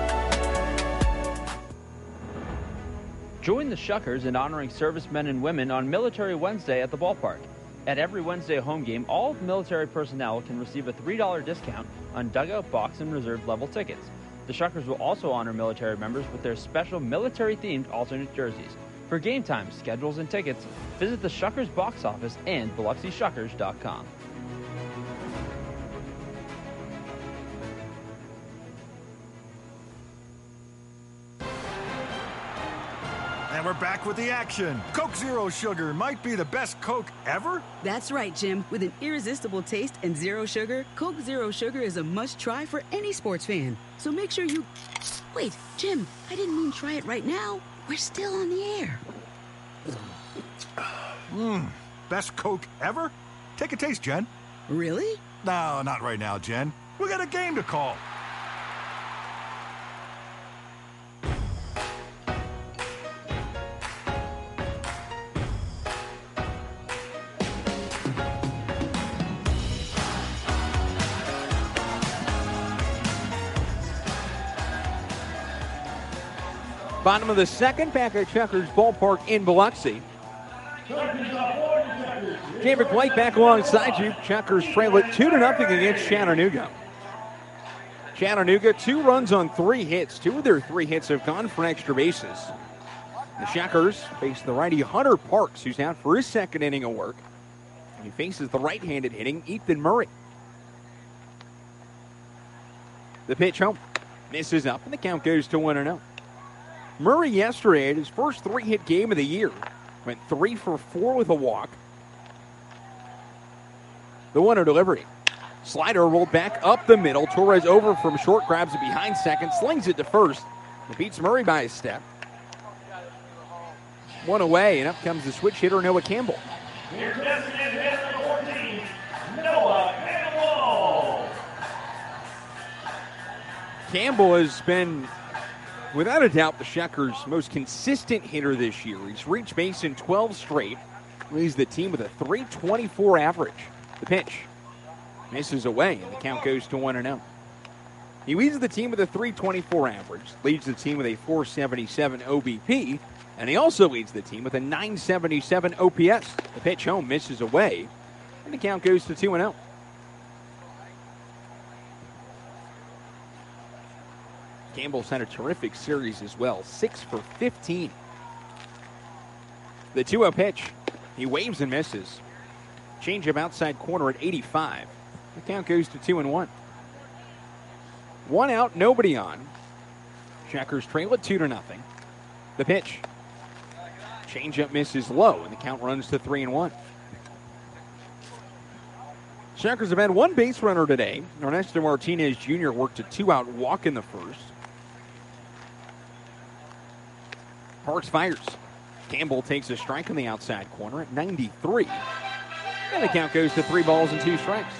Join the Shuckers in honoring servicemen and women on Military Wednesday at the ballpark. At every Wednesday home game, all military personnel can receive a three dollar discount on dugout, box, and reserve level tickets. The Shuckers will also honor military members with their special military-themed alternate jerseys. For game times, schedules, and tickets, visit the Shuckers box office and Biloxi Shuckers dot com. And we're back with the action. Coke Zero Sugar might be the best Coke ever. That's right, Jim. With an irresistible taste and zero sugar, Coke Zero Sugar is a must-try for any sports fan. So make sure you... Wait, Jim, I didn't mean try it right now. We're still on the air. Mmm, best Coke ever? Take a taste, Jen. Really? No, not right now, Jen. We got a game to call. Bottom of the second, back at Checkers Ballpark in Biloxi. David Blake back alongside you. Checkers trail it two to nothing against Chattanooga. Chattanooga, two runs on three hits. Two of their three hits have gone for extra bases. The Checkers face the righty Hunter Parks, who's out for his second inning of work. And he faces the right-handed hitting Ethan Murray. The pitch home. Misses up, and the count goes to one and oh. Murray yesterday at his first three-hit game of the year went three for four with a walk. The one-oh delivery. Slider rolled back up the middle. Torres over from short, grabs it behind second, slings it to first. It beats Murray by a step. One away, and up comes the switch hitter, Noah Campbell. Here's designated hitter number fourteen, Noah Campbell. Campbell has been, without a doubt, the Checkers' most consistent hitter this year. He's reached base in twelve straight. Leads the team with a three twenty-four average. The pitch misses away, and the count goes to one and oh. He leads the team with a three twenty-four average, leads the team with a four seventy-seven O B P, and he also leads the team with a nine seventy-seven O P S. The pitch home misses away, and the count goes to two and oh. Campbell's had a terrific series as well, six for fifteen. The two oh pitch, he waves and misses. Changeup outside corner at eighty-five. The count goes to two and one. One out, nobody on. Checkers trail it two to nothing. The pitch. Changeup misses low, and the count runs to three and one. Checkers have had one base runner today. Ernesto Martinez Junior worked a two-out walk in the first. Parks fires. Campbell takes a strike on the outside corner at ninety-three. And the count goes to three balls and two strikes.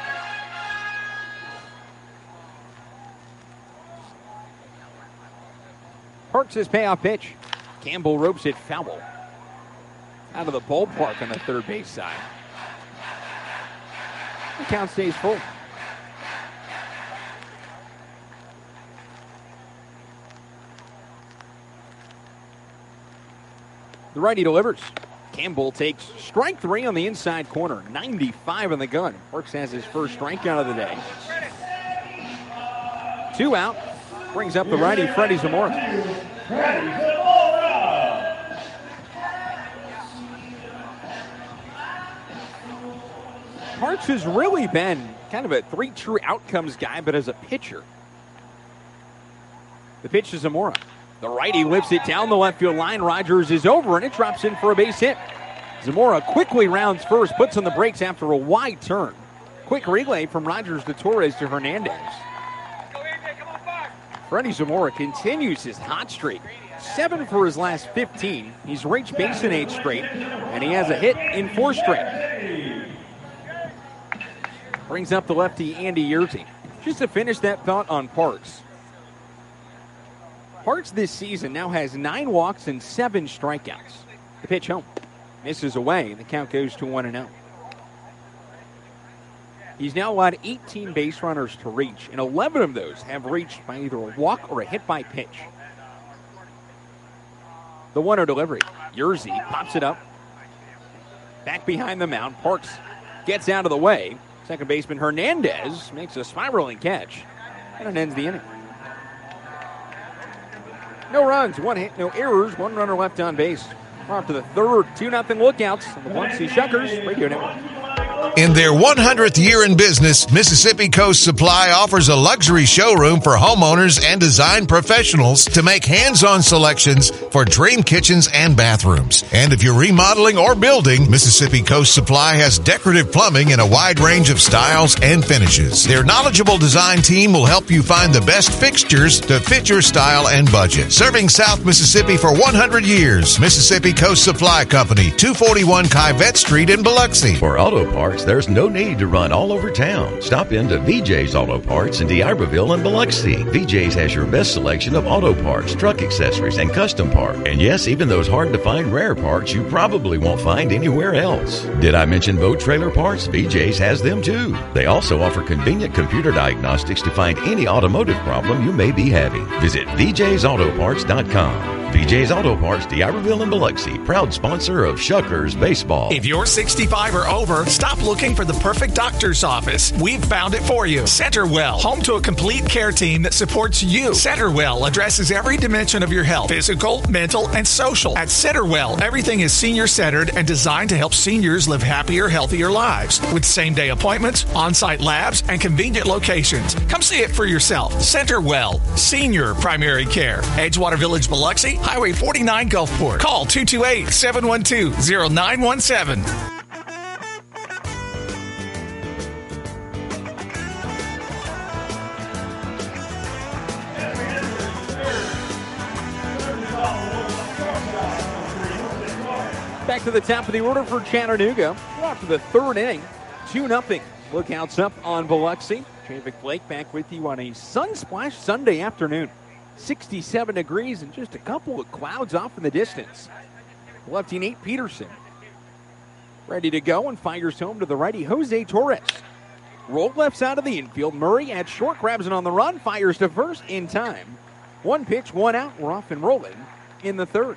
Parks' payoff pitch. Campbell ropes it foul. Out of the ballpark on the third base side. The count stays full. The righty delivers. Campbell takes strike three on the inside corner. ninety-five on the gun. Parks has his first strikeout of the day. Two out. Brings up the righty, Freddie Zamora. Parks has really been kind of a three true outcomes guy, but as a pitcher. The pitch to Zamora. The righty lifts it down the left field line. Rogers is over, and it drops in for a base hit. Zamora quickly rounds first, puts on the brakes after a wide turn. Quick relay from Rogers to Torres to Hernandez. Freddie Zamora continues his hot streak. Seven for his last fifteen. He's reached base in eight straight, and he has a hit in four straight. Brings up the lefty, Andy Yerzy. Just to finish that thought on Parks. Parks this season now has nine walks and seven strikeouts. The pitch home. Misses away, and the count goes to one and oh. He's now allowed eighteen base runners to reach, and eleven of those have reached by either a walk or a hit by pitch. The one-oh delivery. Yerzy pops it up. Back behind the mound. Parks gets out of the way. Second baseman Hernandez makes a spiraling catch, and it ends the inning. No runs, one hit, no errors, one runner left on base. We're off to the third, two nothing Lookouts on the Biloxi Shuckers Radio Network. In their one hundredth year in business, Mississippi Coast Supply offers a luxury showroom for homeowners and design professionals to make hands-on selections for dream kitchens and bathrooms. And if you're remodeling or building, Mississippi Coast Supply has decorative plumbing in a wide range of styles and finishes. Their knowledgeable design team will help you find the best fixtures to fit your style and budget. Serving South Mississippi for one hundred years, Mississippi Coast Supply Company, two forty-one Kivette Street in Biloxi. For auto parts, there's no need to run all over town. Stop into V J's Auto Parts in D'Iberville and Biloxi. V J's has your best selection of auto parts, truck accessories, and custom parts. And yes, even those hard-to-find rare parts you probably won't find anywhere else. Did I mention boat trailer parts? V J's has them too. They also offer convenient computer diagnostics to find any automotive problem you may be having. Visit V J's Auto Parts dot com. V J's Auto Parts, D'Iberville and Biloxi, proud sponsor of Shuckers Baseball. If you're sixty-five or over, stop looking for the perfect doctor's office. We've found it for you. Centerwell, home to a complete care team that supports you. Centerwell addresses every dimension of your health, physical, mental, and social. At Centerwell, everything is senior-centered and designed to help seniors live happier, healthier lives. With same-day appointments, on-site labs, and convenient locations. Come see it for yourself. Centerwell, senior primary care. Edgewater Village, Biloxi, Highway forty-nine, Gulfport. Call two two eight, seven one two, zero nine one seven. Back to the top of the order for Chattanooga. After the third inning, two nothing. Lookouts up on Biloxi. Travick Blake back with you on a sun-splashed Sunday afternoon. sixty-seven degrees and just a couple of clouds off in the distance. Lefty Nate Peterson ready to go and fires home to the righty Jose Torres. Rolled left side of the infield. Murray at short, grabs it on the run, fires to first in time. One pitch, one out. We're off and rolling in the third.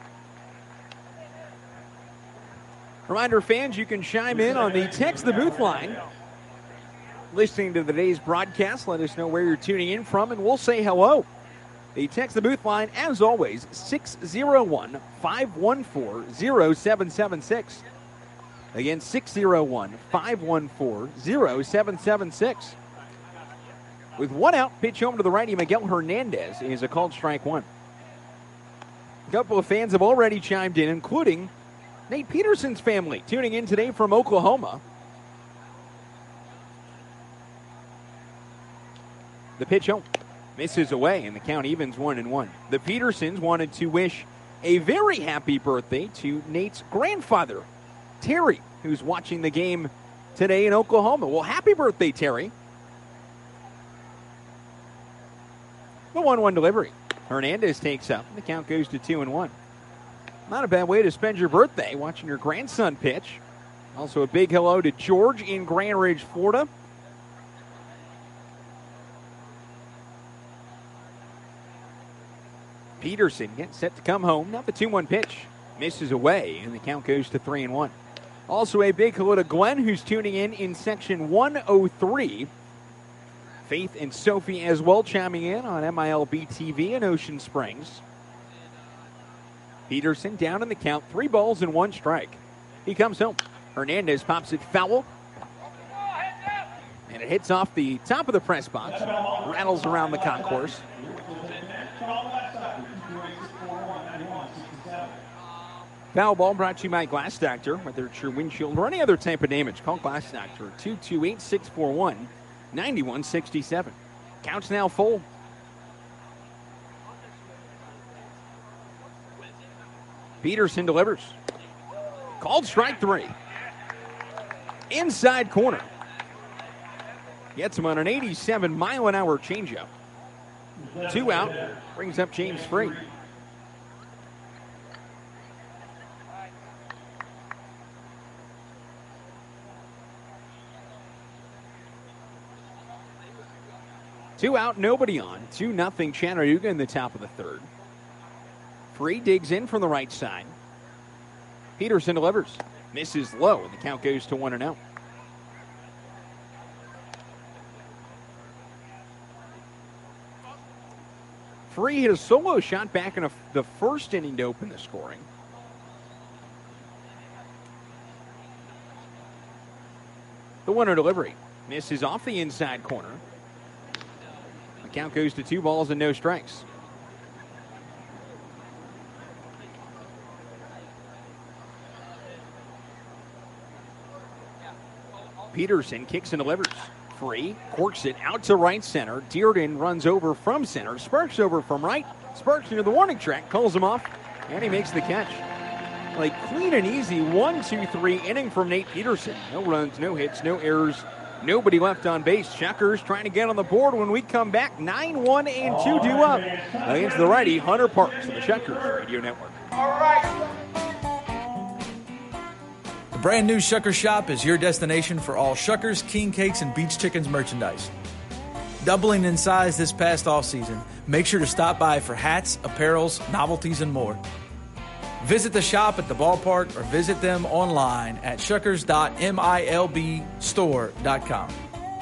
Reminder, fans, you can chime in on the Text the Booth line. Listening to today's broadcast, let us know where you're tuning in from, and we'll say hello. The Text the Booth line, as always, six oh one, five one four, oh seven seven six. Again, six oh one, five one four, oh seven seven six. With one out, pitch home to the righty, Miguel Hernandez is a called strike one. A couple of fans have already chimed in, including Nate Peterson's family, tuning in today from Oklahoma. The pitch home misses away, and the count evens one and one. The Petersons wanted to wish a very happy birthday to Nate's grandfather, Terry, who's watching the game today in Oklahoma. Well, happy birthday, Terry. The one one delivery. Hernandez takes up. The count goes to two and one. Not a bad way to spend your birthday, watching your grandson pitch. Also a big hello to George in Grand Ridge, Florida. Peterson gets set to come home. Now the two one pitch misses away, and the count goes to three and one. Also a big hello to Glenn, who's tuning in in section one oh three. Faith and Sophie as well chiming in on M I L B T V in Ocean Springs. Peterson down in the count, three balls and one strike. He comes home. Hernandez pops it foul. And it hits off the top of the press box. Rattles around the concourse. Foul ball brought to you by Glass Doctor. Whether it's your windshield or any other type of damage, call Glass Doctor two two eight, six four one, nine one six seven. Count's now full. Peterson delivers. Called strike three. Inside corner. Gets him on an eighty-seven mile an hour changeup. Two out. Brings up James Free. Two out, nobody on. Two nothing Chattanooga in the top of the third. Free digs in from the right side. Peterson delivers. Misses low, and the count goes to one and oh. Free hit a solo shot back in a, the first inning to open the scoring. The one-oh delivery misses off the inside corner. The count goes to two balls and no strikes. Peterson kicks and delivers. Free, corks it out to right center. Dearden runs over from center. Sparks over from right. Sparks into the warning track, calls him off, and he makes the catch. Like clean and easy one two three inning from Nate Peterson. No runs, no hits, no errors, nobody left on base. Shuckers trying to get on the board when we come back. nine one and two due up against the righty Hunter Parks of the Shuckers Radio Network. All right. The brand new Shucker Shop is your destination for all Shuckers, King Cakes, and Beach Chickens merchandise. Doubling in size this past offseason, make sure to stop by for hats, apparels, novelties, and more. Visit the shop at the ballpark or visit them online at shuckers dot milb store dot com.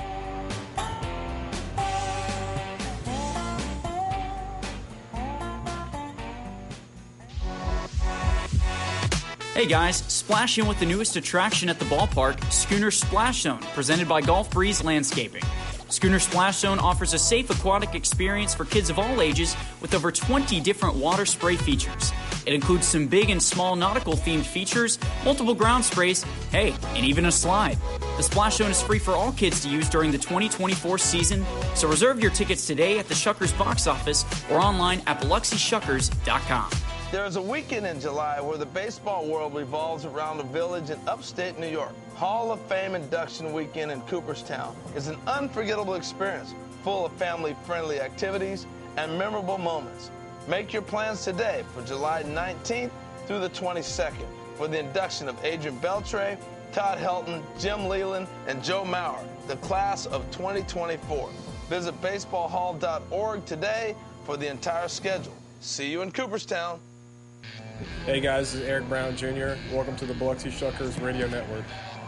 Hey guys, splash in with the newest attraction at the ballpark, Schooner Splash Zone, presented by Golf Breeze Landscaping. Schooner Splash Zone offers a safe aquatic experience for kids of all ages with over twenty different water spray features. It includes some big and small nautical-themed features, multiple ground sprays, hey, and even a slide. The Splash Zone is free for all kids to use during the twenty twenty-four season, so reserve your tickets today at the Shuckers box office or online at biloxi shuckers dot com. There's a weekend in July where the baseball world revolves around a village in upstate New York. Hall of Fame induction weekend in Cooperstown is an unforgettable experience full of family-friendly activities and memorable moments. Make your plans today for July nineteenth through the twenty-second for the induction of Adrian Beltre, Todd Helton, Jim Leland, and Joe Mauer, the class of twenty twenty-four. Visit baseball hall dot org today for the entire schedule. See you in Cooperstown. Hey guys, this is Eric Brown Junior Welcome to the Biloxi Shuckers Radio Network.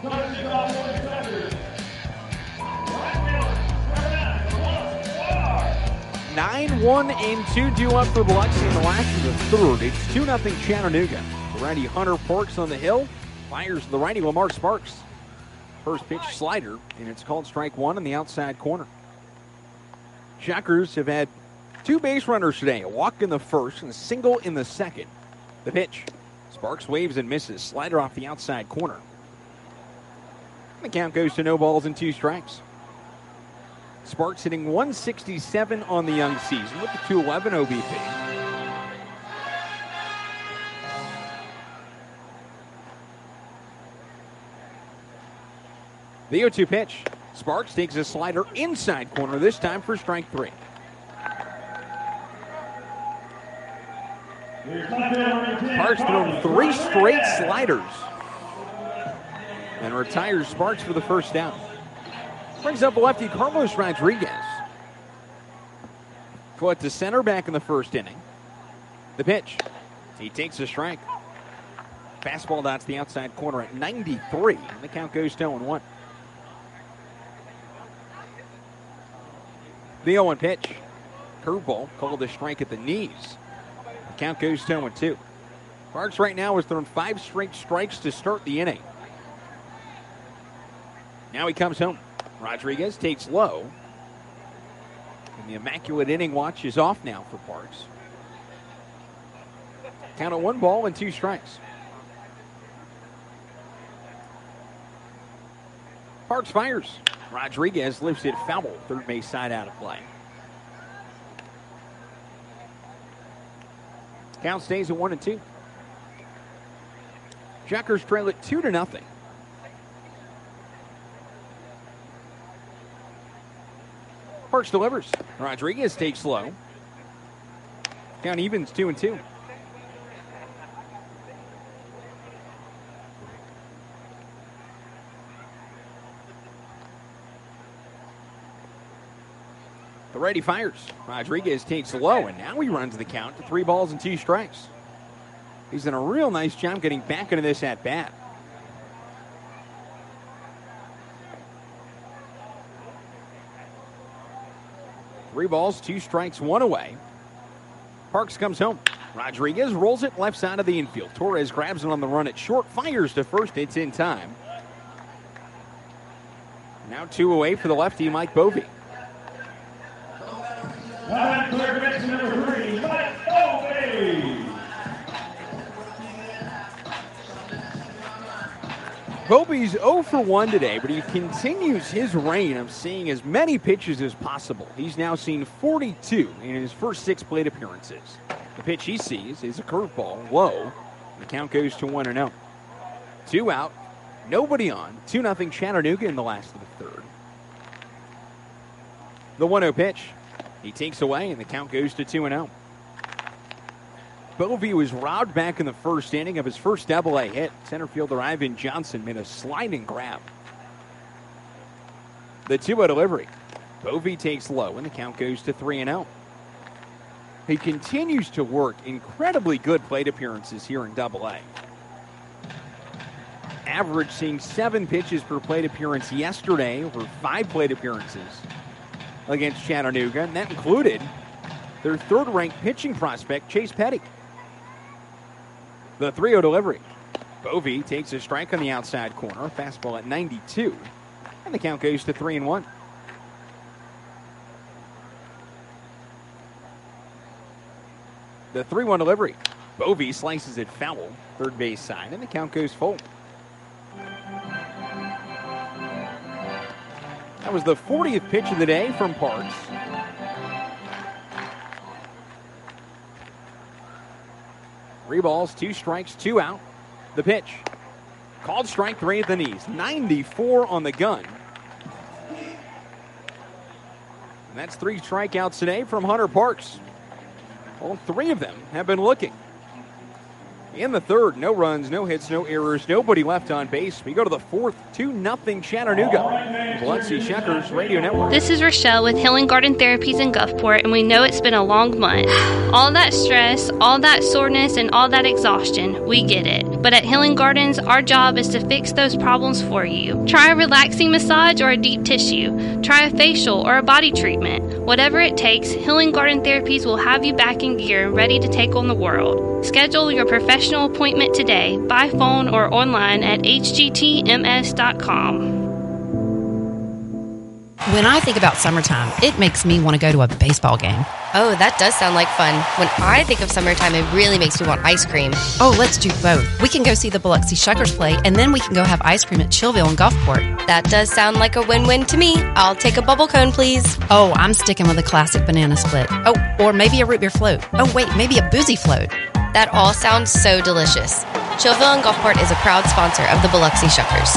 nine one and two due up for Biloxi in the last of the third. It's two nothing Chattanooga. The righty Hunter Parks on the hill. Fires the righty Lamar Sparks. First pitch slider, and it's called strike one in the outside corner. Shuckers have had two base runners today. A walk in the first and a single in the second. The pitch. Sparks waves and misses. Slider off the outside corner. The count goes to no balls and two strikes. Sparks hitting one sixty-seven on the young season with the two eleven O B P. The oh two pitch. Sparks takes a slider inside corner, this time for strike three. Sparks thrown three straight sliders and retires Sparks for the first down. Brings up lefty Carlos Rodriguez. Foot to center back in the first inning. The pitch. He takes a strike. Fastball dots the outside corner at ninety-three. And the count goes to oh and one. The oh one pitch. Curveball called a strike at the knees. The count goes to oh and two. Sparks right now has thrown five straight strikes to start the inning. Now he comes home. Rodriguez takes low. And the immaculate inning watch is off now for Parks. Count of one ball and two strikes. Parks fires. Rodriguez lifts it foul. Third base side out of play. Count stays at one and two. Shuckers trail it two to nothing. Parks delivers. Rodriguez takes low. Count evens two and two. The righty fires. Rodriguez takes low, and now he runs the count to three balls and two strikes. He's done a real nice job getting back into this at bat. Three balls, two strikes, one away. Parks comes home. Rodriguez rolls it left side of the infield. Torres grabs it on the run at short, fires to first. It's in time. Now two away for the lefty, Mike Bovee. Now clear connection number three, Mike Bovee. Bovee's oh for one today, but he continues his reign of seeing as many pitches as possible. He's now seen forty-two in his first six plate appearances. The pitch he sees is a curveball, low. The count goes to one and oh. Two out, nobody on. two nothing Chattanooga in the last of the third. The one oh pitch. He takes away, and the count goes to two and oh. Bovee was robbed back in the first inning of his first double-A hit. Center fielder Ivan Johnson made a sliding grab. The two oh delivery. Bovee takes low, and the count goes to three and oh. He continues to work incredibly good plate appearances here in double-A. Average seeing seven pitches per plate appearance yesterday over five plate appearances against Chattanooga, and that included their third-ranked pitching prospect, Chase Petty. The three oh delivery. Bovee takes a strike on the outside corner, fastball at ninety-two, and the count goes to three and one. The three one delivery. Bovee slices it foul, third base side, and the count goes full. That was the fortieth pitch of the day from Parks. Three balls, two strikes, two out. The pitch. Called strike three at the knees. ninety-four on the gun. And that's three strikeouts today from Hunter Parks. All three of them have been looking. In the third, no runs, no hits, no errors, nobody left on base. We go to the fourth, two nothing Chattanooga. Biloxi Checkers Radio Network. This is Rochelle with Healing Garden Therapies in Gulfport, and we know it's been a long month. All that stress, all that soreness, and all that exhaustion, we get it. But at Healing Gardens, our job is to fix those problems for you. Try a relaxing massage or a deep tissue. Try a facial or a body treatment. Whatever it takes, Healing Garden Therapies will have you back in gear and ready to take on the world. Schedule your professional appointment today by phone or online at h g t m s dot com. When I think about summertime, it makes me want to go to a baseball game. Oh, that does sound like fun. When I think of summertime, it really makes me want ice cream. Oh, let's do both. We can go see the Biloxi Shuckers play, and then we can go have ice cream at Chillville and Gulfport. That does sound like a win-win to me. I'll take a bubble cone, please. Oh, I'm sticking with a classic banana split. Oh, or maybe a root beer float. Oh, wait, maybe a boozy float. That all sounds so delicious. Chillville and Gulfport is a proud sponsor of the Biloxi Shuckers.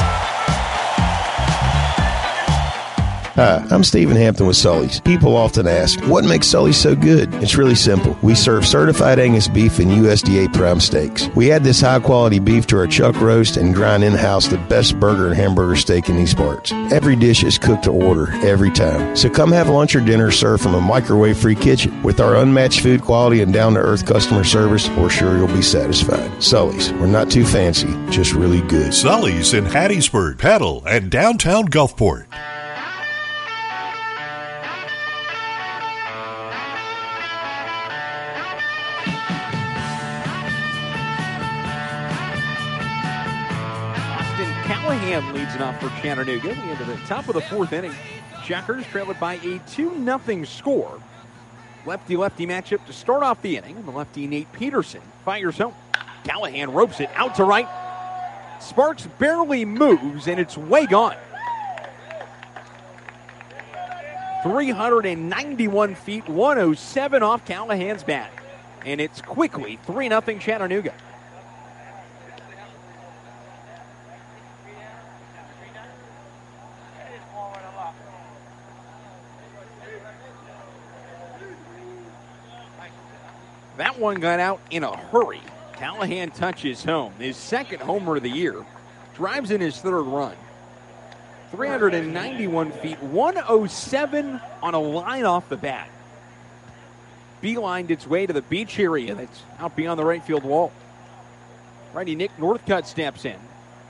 Hi, I'm Stephen Hampton with Sully's. People often ask, what makes Sully's so good? It's really simple. We serve certified Angus beef and U S D A prime steaks. We add this high-quality beef to our chuck roast and grind in-house the best burger and hamburger steak in these parts. Every dish is cooked to order, every time. So come have lunch or dinner served from a microwave-free kitchen. With our unmatched food quality and down-to-earth customer service, we're sure you'll be satisfied. Sully's, we're not too fancy, just really good. Sully's in Hattiesburg, Petal, and downtown Gulfport. Callahan leads it off for Chattanooga. We into the top of the fourth inning. Checkers trail it by a two nothing score. Lefty-lefty matchup to start off the inning. The lefty Nate Peterson fires home. Callahan ropes it out to right. Sparks barely moves, and it's way gone. three hundred ninety-one feet, one oh seven off Callahan's bat. And it's quickly three nothing Chattanooga. That one got out in a hurry. Callahan touches home. His second homer of the year. Drives in his third run. three hundred ninety-one feet, one oh seven on a line off the bat. Beelined its way to the beach area that's out beyond the right field wall. Righty Nick Northcutt steps in.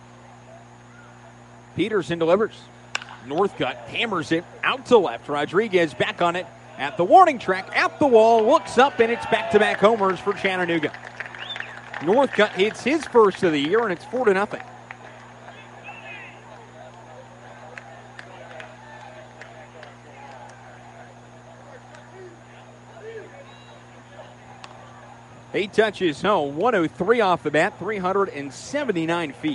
Peterson delivers. Northcutt hammers it out to left. Rodriguez back on it. At the warning track, at the wall, looks up, and it's back-to-back homers for Chattanooga. Northcutt hits his first of the year, and it's four to nothing. He touches home, one oh three off the bat, three hundred seventy-nine feet.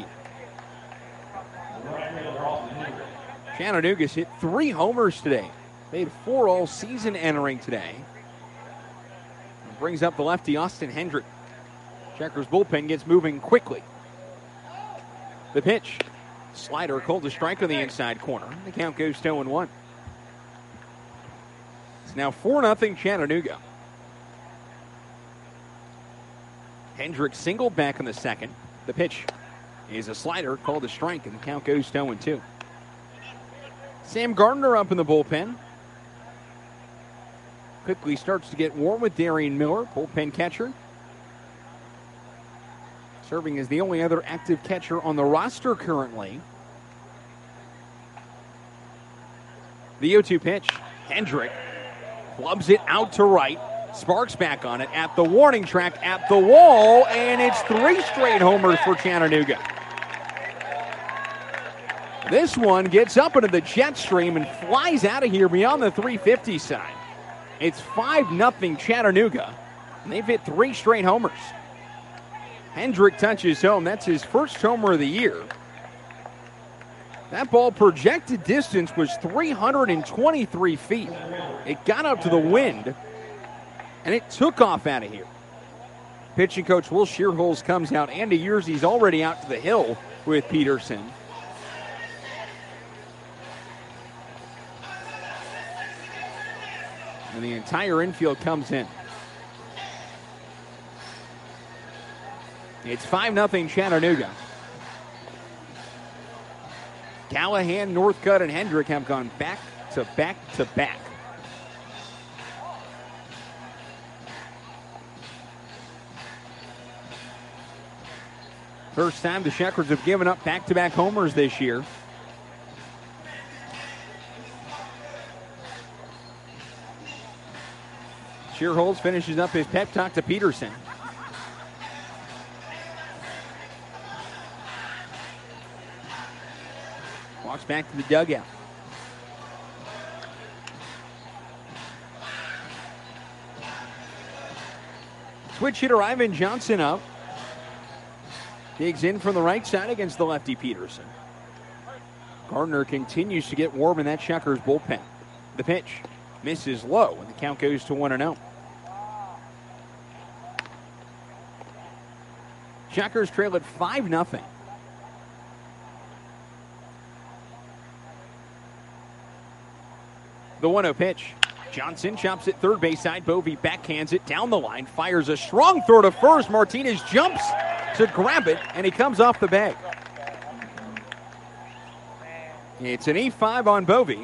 Chattanooga's hit three homers today. They had four all season entering today. Brings up the lefty, Austin Hendrick. Checkers bullpen gets moving quickly. The pitch. Slider called to strike on the inside corner. The count goes two and one. It's now four nothing Chattanooga. Hendrick singled back in the second. The pitch is a slider called to strike, and the count goes two and two. Sam Gardner up in the bullpen. Quickly starts to get warm with Darian Miller, bullpen catcher. Serving as the only other active catcher on the roster currently. The oh two pitch. Hendrick clubs it out to right. Sparks back on it at the warning track, at the wall, and it's three straight homers for Chattanooga. This one gets up into the jet stream and flies out of here beyond the three fifty side. It's five nothing Chattanooga, and they've hit three straight homers. Hendrick touches home. That's his first homer of the year. That ball projected distance was three hundred twenty-three feet. It got up to the wind, and it took off out of here. Pitching coach Will Shearholes comes out. Andy Yearsy's already out to the hill with Peterson. And the entire infield comes in. It's five nothing Chattanooga. Callahan, Northcutt, and Hendrick have gone back to back to back. First time the Checkers have given up back-to-back homers this year. Shearholes finishes up his pep talk to Peterson. Walks back to the dugout. Switch hitter Ivan Johnson up. Digs in from the right side against the lefty Peterson. Gardner continues to get warm in that Checkers bullpen. The pitch misses low, and the count goes to one and oh. Checkers trail at five nothing. The one oh pitch. Johnson chops it third base side. Bovee backhands it down the line. Fires a strong throw to first. Martinez jumps to grab it, and he comes off the bag. It's an E five on Bovee.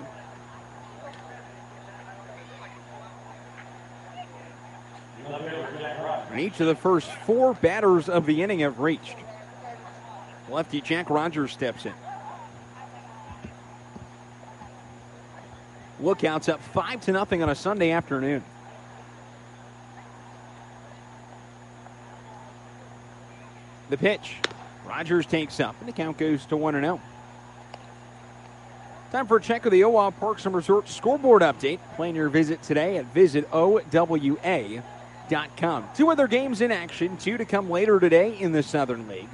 And each of the first four batters of the inning have reached. Lefty Jack Rogers steps in. Lookouts up five to nothing on a Sunday afternoon. The pitch. Rogers takes up, and the count goes to one and oh. Time for a check of the Omaha Parks and Resorts scoreboard update. Plan your visit today at visit O W A dot com. Two other games in action, two to come later today in the Southern League.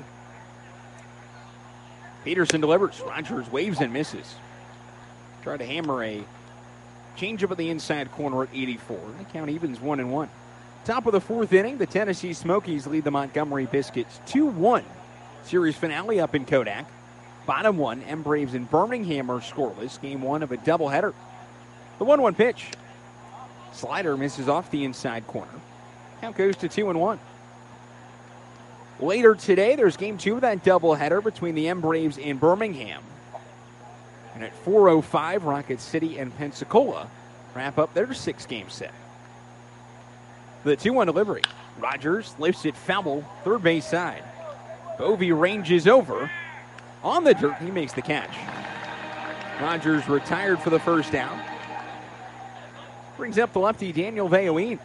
Peterson delivers. Rogers waves and misses. Tried to hammer a changeup at the inside corner at eighty-four. The count evens one and one. Top of the fourth inning, the Tennessee Smokies lead the Montgomery Biscuits two one. Series finale up in Kodak. Bottom one, M Braves and Birmingham are scoreless. Game one of a doubleheader. The one one pitch. Slider misses off the inside corner. Count goes to two and one. Later today, there's game two of that doubleheader between the M Braves and Birmingham. And at four oh five, Rocket City and Pensacola wrap up their six-game set. The two one delivery. Rogers lifts it foul, third base side. Bovee ranges over. On the dirt, he makes the catch. Rogers retired for the first down. Brings up the lefty Daniel Veoine.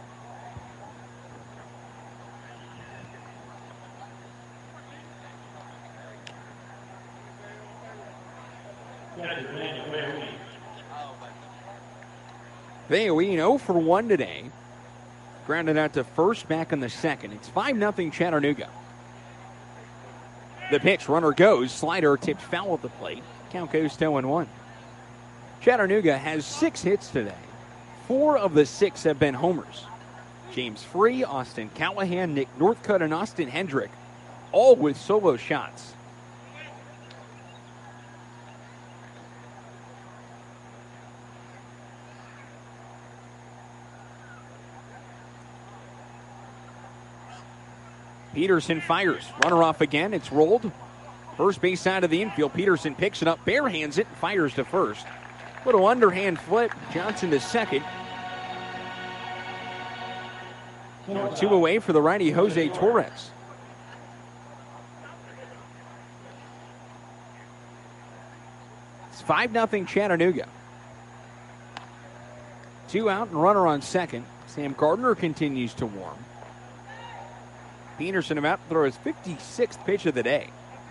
Veoine oh for one today. Grounded out to first, back in the second. It's five nothing Chattanooga. The pitch, runner goes. Slider tipped foul at the plate. Count goes to oh and one. Chattanooga has six hits today. Four of the six have been homers. James Free, Austin Callahan, Nick Northcutt, and Austin Hendrick, all with solo shots. Peterson fires. Runner off again. It's rolled. First base side of the infield. Peterson picks it up, barehands it, and fires to first. Little underhand flip. Johnson to second. Two away for the righty Jose Torres. It's five nothing Chattanooga. Two out and runner on second. Sam Gardner continues to warm. Peterson about to throw his fifty-sixth pitch of the day.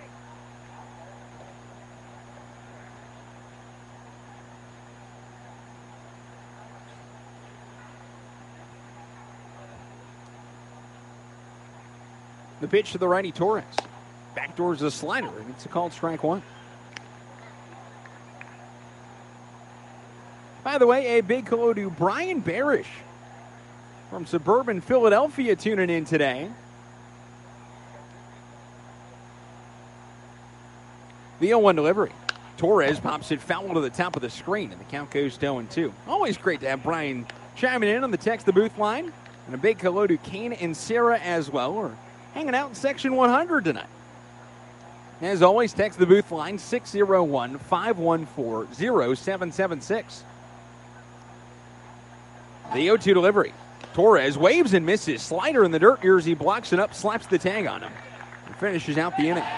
The pitch to the righty Torres. Backdoors the slider, and it's a called strike one. By the way, a big hello to Brian Barish from suburban Philadelphia tuning in today. The oh one delivery. Torres pops it foul to the top of the screen, and the count goes to oh and two. Always great to have Brian chiming in on the text the booth line. And a big hello to Kane and Sarah as well. We're hanging out in section one hundred tonight. As always, text the booth line six oh one, five one four, oh seven seven six. The oh two delivery. Torres waves and misses. Slider in the dirt. Jersey blocks it up, slaps the tag on him, and finishes out the inning.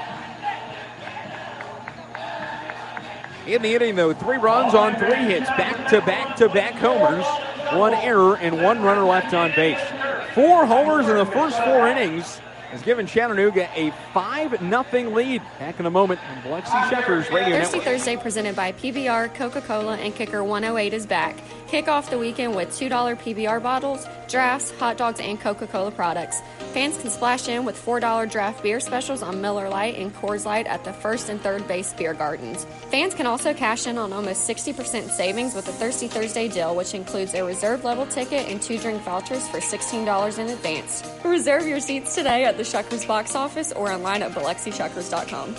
In the inning, though, three runs on three hits. Back-to-back-to-back homers. One error and one runner left on base. Four homers in the first four innings has given Chattanooga a five nothing lead. Back in a moment on Biloxi Shuckers Radio Thirsty Network. Thursday presented by P B R, Coca-Cola, and Kicker one oh eight is back. Kick off the weekend with two dollar P B R bottles, drafts, hot dogs, and Coca-Cola products. Fans can splash in with four dollar draft beer specials on Miller Lite and Coors Light at the first and third base beer gardens. Fans can also cash in on almost sixty percent savings with the Thirsty Thursday deal, which includes a reserve level ticket and two drink vouchers for sixteen dollars in advance. Reserve your seats today at the Shuckers box office or online at Biloxi Shuckers dot com.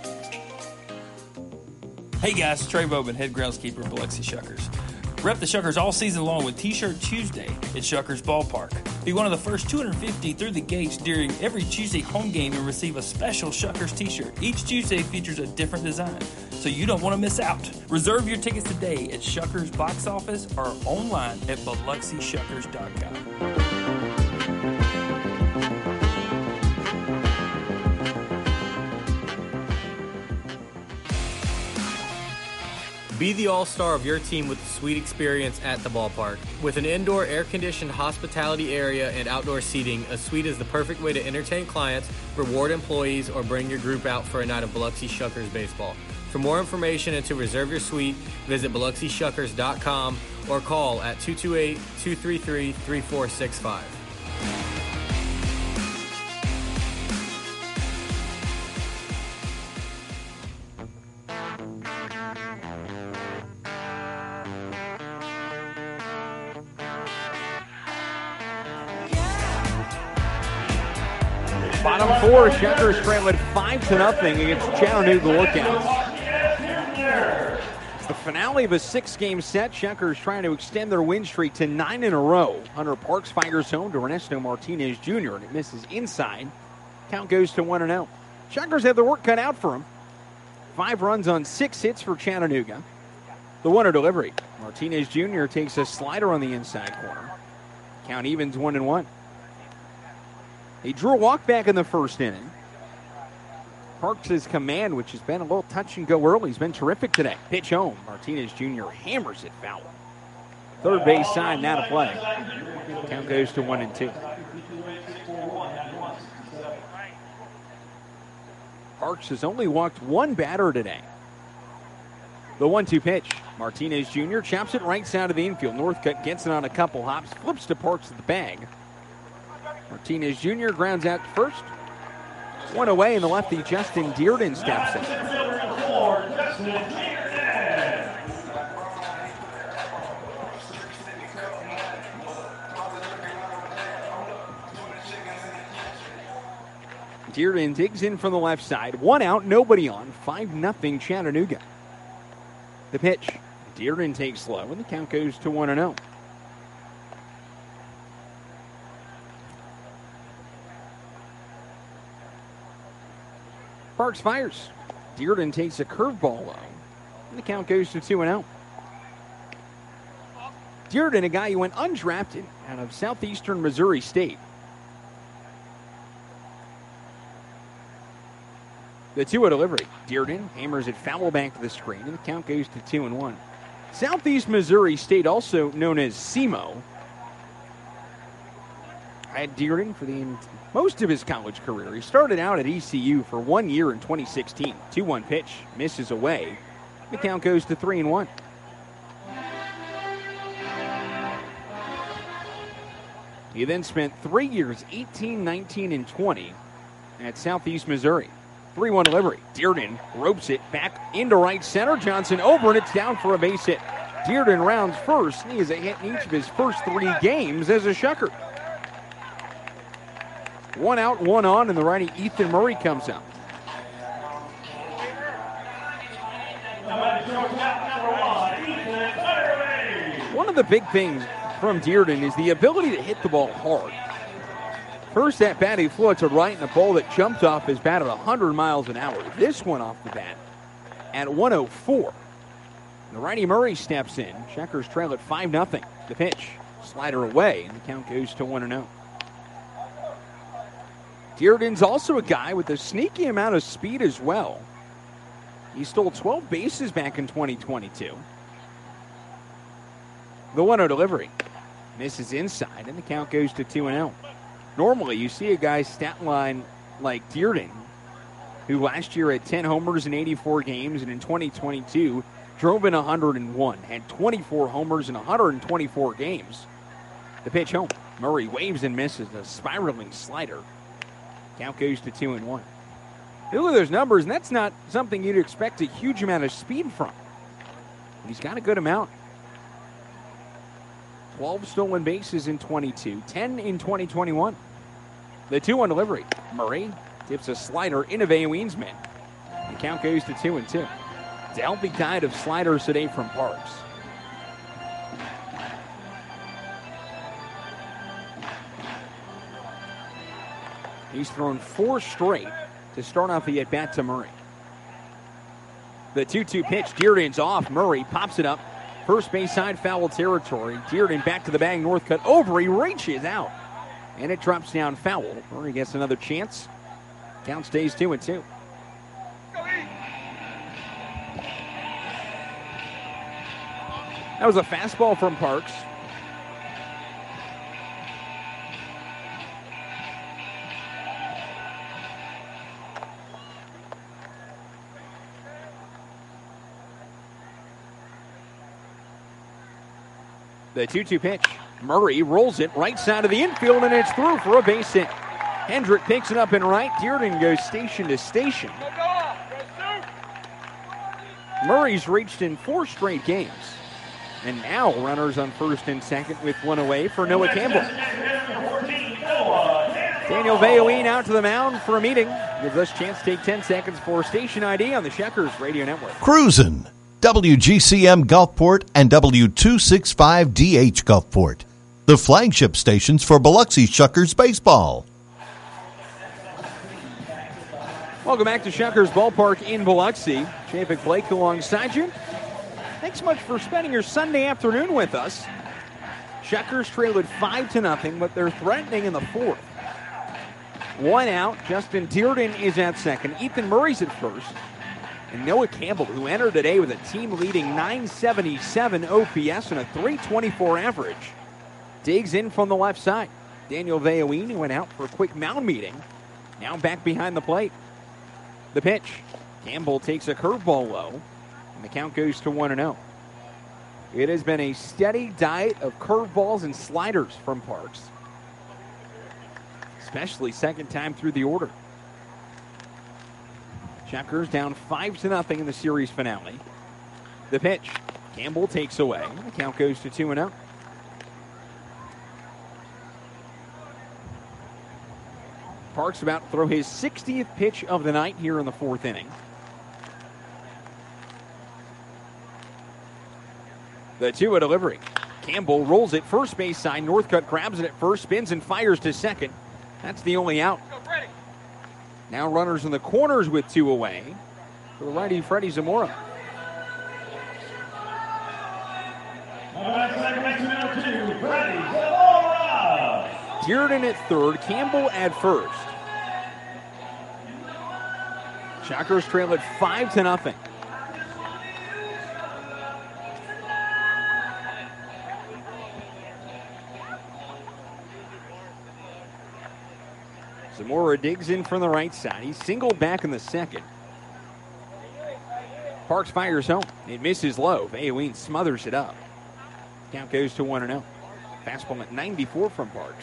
Hey guys, Trey Bowman, head groundskeeper of Biloxi Shuckers. Rep the Shuckers all season long with T-Shirt Tuesday at Shuckers Ballpark. Be one of the first two hundred fifty through the gates during every Tuesday home game and receive a special Shuckers T-shirt. Each Tuesday features a different design, so you don't want to miss out. Reserve your tickets today at Shuckers box office or online at Biloxi Shuckers dot com. Be the all-star of your team with a sweet experience at the ballpark. With an indoor air-conditioned hospitality area and outdoor seating, a suite is the perfect way to entertain clients, reward employees, or bring your group out for a night of Biloxi Shuckers baseball. For more information and to reserve your suite, visit Biloxi Shuckers dot com or call at two two eight, two three three, three four six five. Bottom four, Shuckers trailing five to nothing against Chattanooga Lookouts. It's the finale of a six-game set. Shuckers trying to extend their win streak to nine in a row. Hunter Parks fires home to Ernesto Martinez Junior, and it misses inside. Count goes to one and oh. Shuckers have the work cut out for them. Five runs on six hits for Chattanooga. The one-er delivery. Martinez Junior takes a slider on the inside corner. Count evens one and one. He drew a walk back in the first inning. Parks' command, which has been a little touch and go early, has been terrific today. Pitch home. Martinez Junior hammers it foul. Third base side, now to play. Count goes to one and two. Parks has only walked one batter today. The one two pitch. Martinez Junior chops it right side of the infield. Northcutt gets it on a couple hops, flips to Parks at the bag. Martinez Junior grounds out to first. One away, and the lefty Justin Dearden steps in. Dearden digs in from the left side. One out, nobody on. five nothing Chattanooga. The pitch. Dearden takes low, and the count goes to one and oh. Parks fires. Dearden takes a curveball low, and the count goes to two and oh. Dearden, a guy who went undrafted out of southeastern Missouri State. The two oh delivery. Dearden hammers it foul back to the screen, and the count goes to two and one. Southeast Missouri State, also known as S E M O, had Dearden for the most of his college career. He started out at E C U for one year in twenty sixteen. two one pitch, misses away. The count goes to three and one. He then spent three years, eighteen, nineteen, and twenty, at Southeast Missouri. three one delivery. Dearden ropes it back into right center. Johnson over, and it's down for a base hit. Dearden rounds first. He has a hit in each of his first three games as a Shucker. One out, one on, and the righty Ethan Murray comes out. One of the big things from Dearden is the ability to hit the ball hard. First at bat, he flew it to right in a ball that jumped off his bat at one hundred miles an hour. This one off the bat at one oh four. The righty Murray steps in. Checkers trail at five nothing. The pitch, slider away, and the count goes to one and oh. Dearden's also a guy with a sneaky amount of speed as well. He stole twelve bases back in twenty twenty-two. The one oh delivery misses inside, and the count goes to two and oh. Normally, you see a guy's stat line like Dearden, who last year had ten homers in eighty-four games, and in twenty twenty-two drove in one hundred one, had twenty-four homers in one hundred twenty-four games. The pitch home. Murray waves and misses a spiraling slider. Count goes to two and one. You look at those numbers, and that's not something you'd expect a huge amount of speed from. But he's got a good amount. twelve stolen bases in twenty-two, ten in twenty twenty-one. The two one delivery. Murray tips a slider into Vaileen's man. The count goes to two and two. It's a healthy tide of sliders today from Parks. He's thrown four straight to start off the at-bat to Murray. The two two pitch. Dearden's off. Murray pops it up. First base side, foul territory. Dearden back to the bag. Northcutt over. He reaches out. And it drops down foul. Murray gets another chance. Count stays two and two. That was a fastball from Parks. The two two pitch. Murray rolls it right side of the infield, and it's through for a base hit. Hendrick picks it up in right. Dearden goes station to station. Murray's reached in four straight games. And now runners on first and second with one away for Noah Campbell. Daniel Vailleen out to the mound for a meeting. Gives us a chance to take ten seconds for station I D on the Checkers Radio Network. Cruisin'. W G C M Gulfport and W two sixty-five D H Gulfport, the flagship stations for Biloxi Shuckers baseball. Welcome back to Shuckers Ballpark in Biloxi. Chapek Blake alongside you. Thanks so much for spending your Sunday afternoon with us. Shuckers trail at five to nothing, but they're threatening in the fourth. One out. Justin Dearden is at second. Ethan Murray's at first. And Noah Campbell, who entered today with a team-leading nine seventy-seven O P S and a three twenty-four average, digs in from the left side. Daniel Vailleen, who went out for a quick mound meeting, now back behind the plate. The pitch. Campbell takes a curveball low. And the count goes to one and oh. It has been a steady diet of curveballs and sliders from Parks, especially second time through the order. Checkers down five to nothing in the series finale. The pitch. Campbell takes away. The count goes to two and oh. Parks about to throw his sixtieth pitch of the night here in the fourth inning. The two oh delivery. Campbell rolls it first base side. Northcutt grabs it at first, spins and fires to second. That's the only out. Now runners in the corners with two away for the righty Freddie Zamora. Dearden at third, Campbell at first. Shockers trail at five to nothing. Zamora digs in from the right side. He's singled back in the second. Parks fires home. It misses low. Ayoin smothers it up. Count goes to one and oh. Fastball at ninety-four from Parks.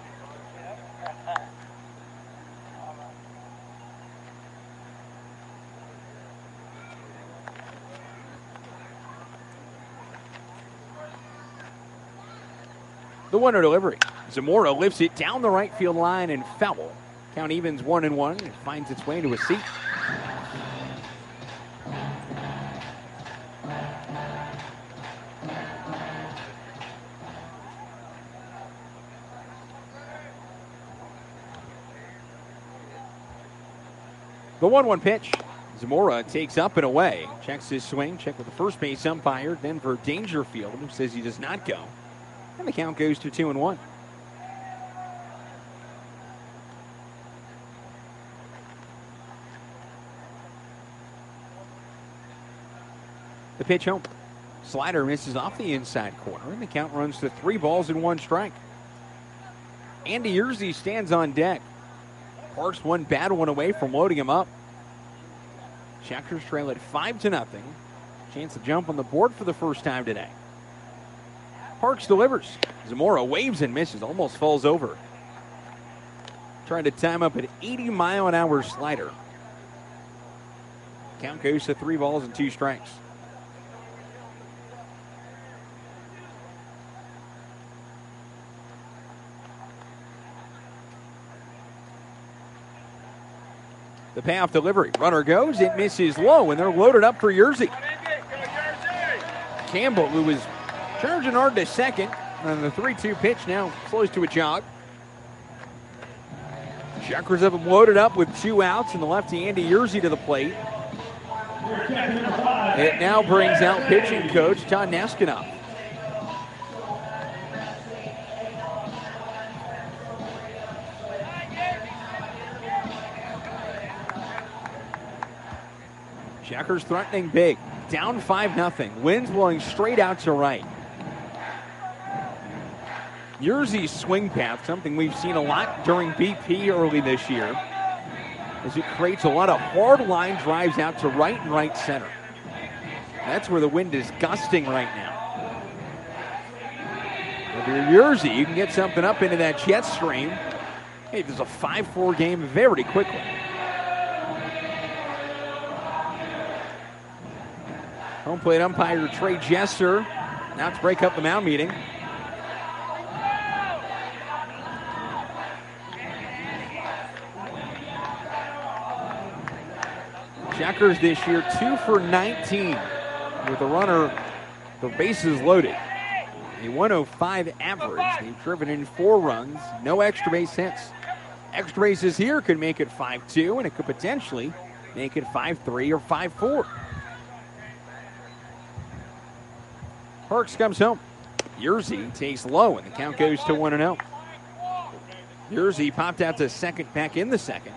The one oh delivery. Zamora lifts it down the right field line and foul. Count evens one and one. It finds its way into a seat. The one one pitch. Zamora takes up and away. Checks his swing. Check with the first base umpire. Denver Dangerfield, who says he does not go. And the count goes to two and one. The pitch home. Slider misses off the inside corner, and the count runs to three balls and one strike. Andy Yerzy stands on deck. Parks one bad one away from loading him up. Checkers trail at five to nothing. Chance to jump on the board for the first time today. Parks delivers. Zamora waves and misses, almost falls over. Trying to time up an eighty mile an hour slider. Count goes to three balls and two strikes. The payoff delivery. Runner goes. It misses low, and they're loaded up for Yerzy. Campbell, who was charging hard to second, and the three two pitch now slows to a jog. Checkers have him loaded up with two outs, and the lefty Andy Yerzy to the plate. It now brings out pitching coach Todd Naskinoff. Checkers threatening big. Down five nothing. Winds blowing straight out to right. Yerzy's swing path, something we've seen a lot during B P early this year, as it creates a lot of hard line drives out to right and right center. That's where the wind is gusting right now. If you're Yerzy, you can get something up into that jet stream. Hey, there's a five four game very quickly. Home plate umpire Trey Jester now to break up the mound meeting. Checkers this year two for nineteen with a runner, the bases loaded. A one oh five average. They've driven in four runs, no extra base hits. Extra bases here could make it five two, and it could potentially make it five three or five four. Parks comes home. Yerzy takes low, and the count goes to one and oh. Yerzy popped out to second, back in the second.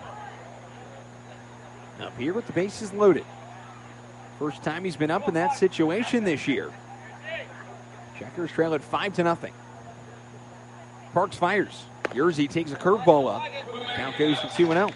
Up here with the bases loaded. First time he's been up in that situation this year. Checkers trail at five to nothing. Parks fires. Yerzy takes a curveball up. Count goes to two and oh.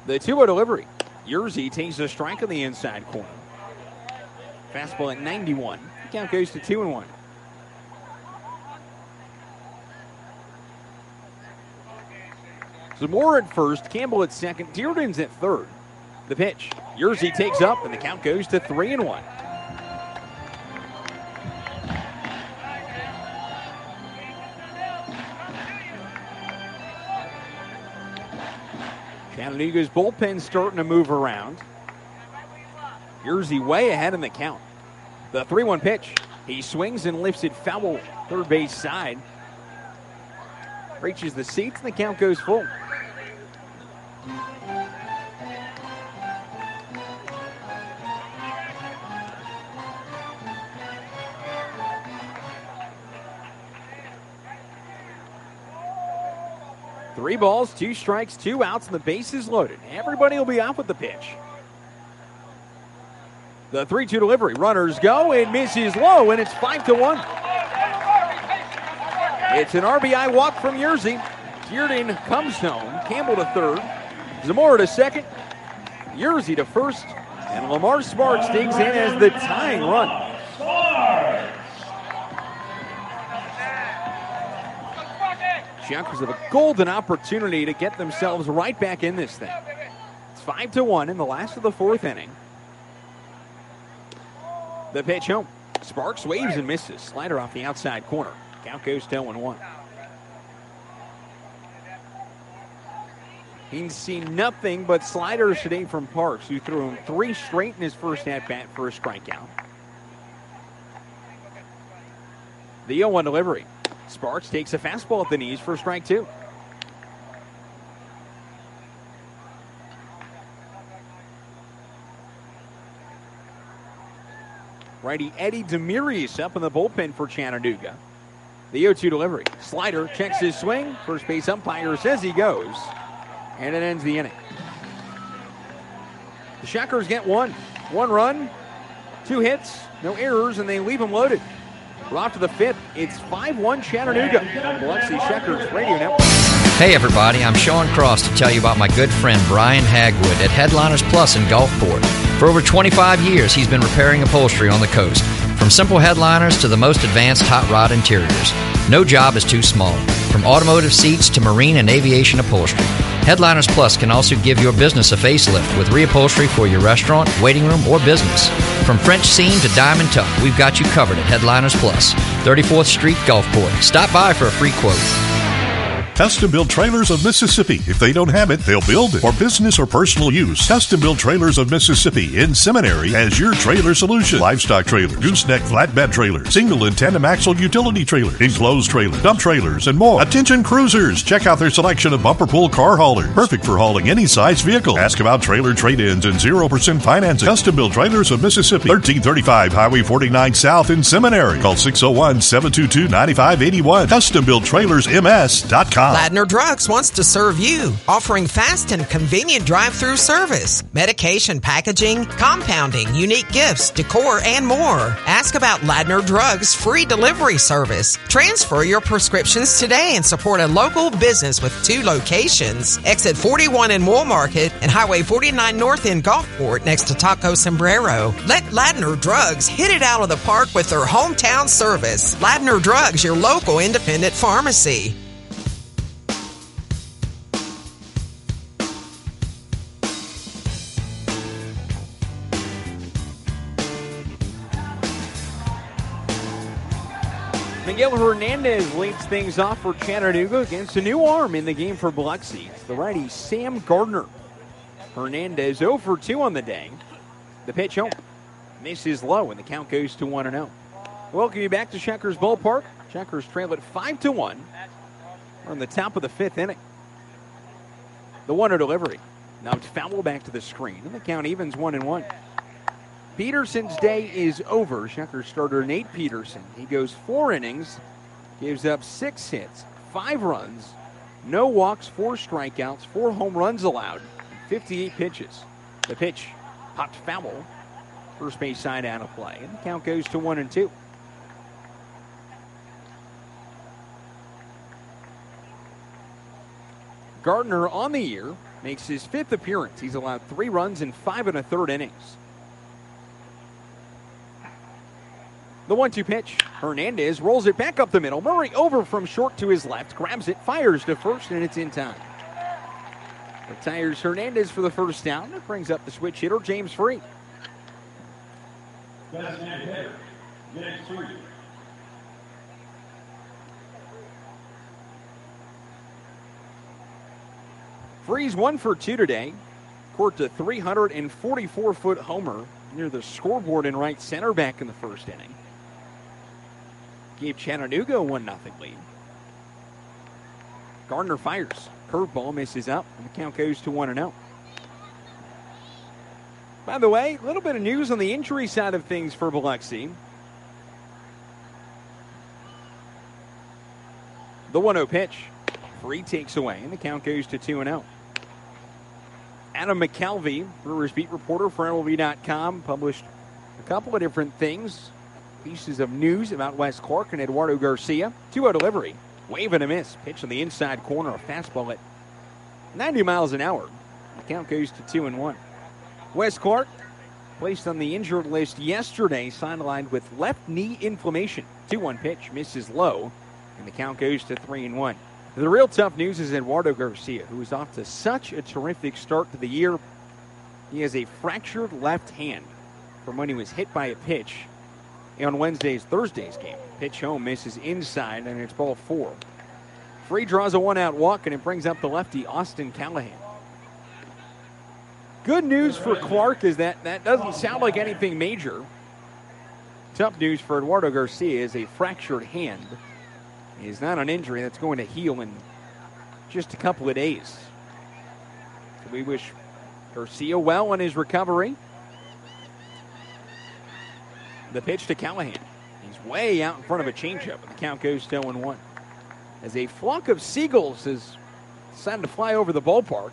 The two oh delivery. Yerzy takes a strike on the inside corner. Fastball at ninety-one. The count goes to two and one. Zamora at first, Campbell at second, Dearden's at third. The pitch. Yerzy takes up, and the count goes to three and one. Chattanooga's bullpen starting to move around. Yerzy way ahead in the count. The three one pitch. He swings and lifts it foul third base side. Reaches the seats, and the count goes full. Three balls, two strikes, two outs, and the bases loaded. Everybody will be off with the pitch. The three two delivery. Runners go. It misses low, and it's five to one. It's an R B I walk from Yerzy. Dearden comes home. Campbell to third. Zamora to second. Yerzy to first. And Lamar Sparks digs in as the tying run. Shuckers have a golden opportunity to get themselves right back in this thing. It's five to one in the last of the fourth inning. The pitch home. Sparks waves and misses. Slider off the outside corner. Count goes to oh and one. He's seen nothing but sliders today from Parks, who threw him three straight in his first at-bat for a strikeout. The oh one delivery. Sparks takes a fastball at the knees for strike two. Righty Eddie Demirius up in the bullpen for Chattanooga. The oh two delivery. Slider checks his swing. First base umpire says he goes. And it ends the inning. The Shuckers get one. One run, two hits, no errors, and they leave them loaded. We're off to the fifth. It's five one Chattanooga. Biloxi Shuckers Radio Network. Hey everybody, I'm Sean Cross to tell you about my good friend Brian Hagwood at Headliners Plus in Gulfport. For over twenty-five years, he's been repairing upholstery on the coast. From simple headliners to the most advanced hot rod interiors. No job is too small. From automotive seats to marine and aviation upholstery. Headliners Plus can also give your business a facelift with reupholstery for your restaurant, waiting room, or business. From French seam to diamond tuck, we've got you covered at Headliners Plus, thirty-fourth Street, Gulfport. Stop by for a free quote. Custom Built Trailers of Mississippi. If they don't have it, they'll build it. For business or personal use, Custom Built Trailers of Mississippi in Seminary has your trailer solution. Livestock trailer, gooseneck flatbed trailer, single and tandem axle utility trailer, enclosed trailer, dump trailers, and more. Attention cruisers, check out their selection of bumper pull car haulers. Perfect for hauling any size vehicle. Ask about trailer trade-ins and zero percent financing. Custom Built Trailers of Mississippi, thirteen thirty-five Highway forty-nine South in Seminary. Call six oh one, seven two two, nine five eight one. custom built trailers m s dot com. Ladner Drugs wants to serve you, offering fast and convenient drive-through service, medication packaging, compounding, unique gifts, decor, and more. Ask about Ladner Drugs' free delivery service. Transfer your prescriptions today and support a local business with two locations. Exit forty-one in Wool Market and Highway forty-nine North in Gulfport next to Taco Sombrero. Let Ladner Drugs hit it out of the park with their hometown service. Ladner Drugs, your local independent pharmacy. Miguel Hernandez leads things off for Chattanooga against a new arm in the game for Biloxi. It's the righty Sam Gardner. Hernandez oh for two on the day. The pitch home. Misses low, and the count goes to one and oh. Welcome you back to Shuckers Ballpark. Shuckers trail at five to one. We're on the top of the fifth inning. The one oh delivery. Now it's foul back to the screen, and the count evens one and one. Peterson's day is over. Shuckers starter Nate Peterson. He goes four innings, gives up six hits, five runs, no walks, four strikeouts, four home runs allowed, fifty-eight pitches. The pitch popped foul. First base side out of play, and the count goes to one and two. Gardner on the year, makes his fifth appearance. He's allowed three runs in five and a third innings. The one two pitch. Hernandez rolls it back up the middle. Murray over from short to his left. Grabs it, fires to first, and it's in time. Retires Hernandez for the first down. It brings up the switch hitter, James Free. Designated hitter, James Free. Free's one for two today. Court a three hundred forty-four foot homer near the scoreboard in right center back in the first inning. Gave Chattanooga a one nothing lead. Gardner fires. Curveball misses up, and the count goes to one and oh. By the way, a little bit of news on the injury side of things for Biloxi. The one oh pitch. Free takes away, and the count goes to two and oh. Adam McKelvey, Brewers beat reporter for M L B dot com, published a couple of different things. Pieces of news about Wes Clark and Eduardo Garcia. two oh delivery. Wave and a miss. Pitch on the inside corner. A fastball at ninety miles an hour. The count goes to two and one. Wes Clark placed on the injured list yesterday, sidelined with left knee inflammation. two one pitch. Misses low. And the count goes to three and one. The real tough news is Eduardo Garcia, who is off to such a terrific start to the year. He has a fractured left hand from when he was hit by a pitch on Wednesday's, Thursday's game. Pitch home, misses inside, and it's ball four. Free draws a one-out walk, and it brings up the lefty, Austin Callahan. Good news for Clark is that that doesn't sound like anything major. Tough news for Eduardo Garcia is a fractured hand. Is not an injury that's going to heal in just a couple of days. So we wish Garcia well in his recovery. The pitch to Callahan. He's way out in front of a changeup, and the count goes to oh and one. As a flock of seagulls has decided to fly over the ballpark.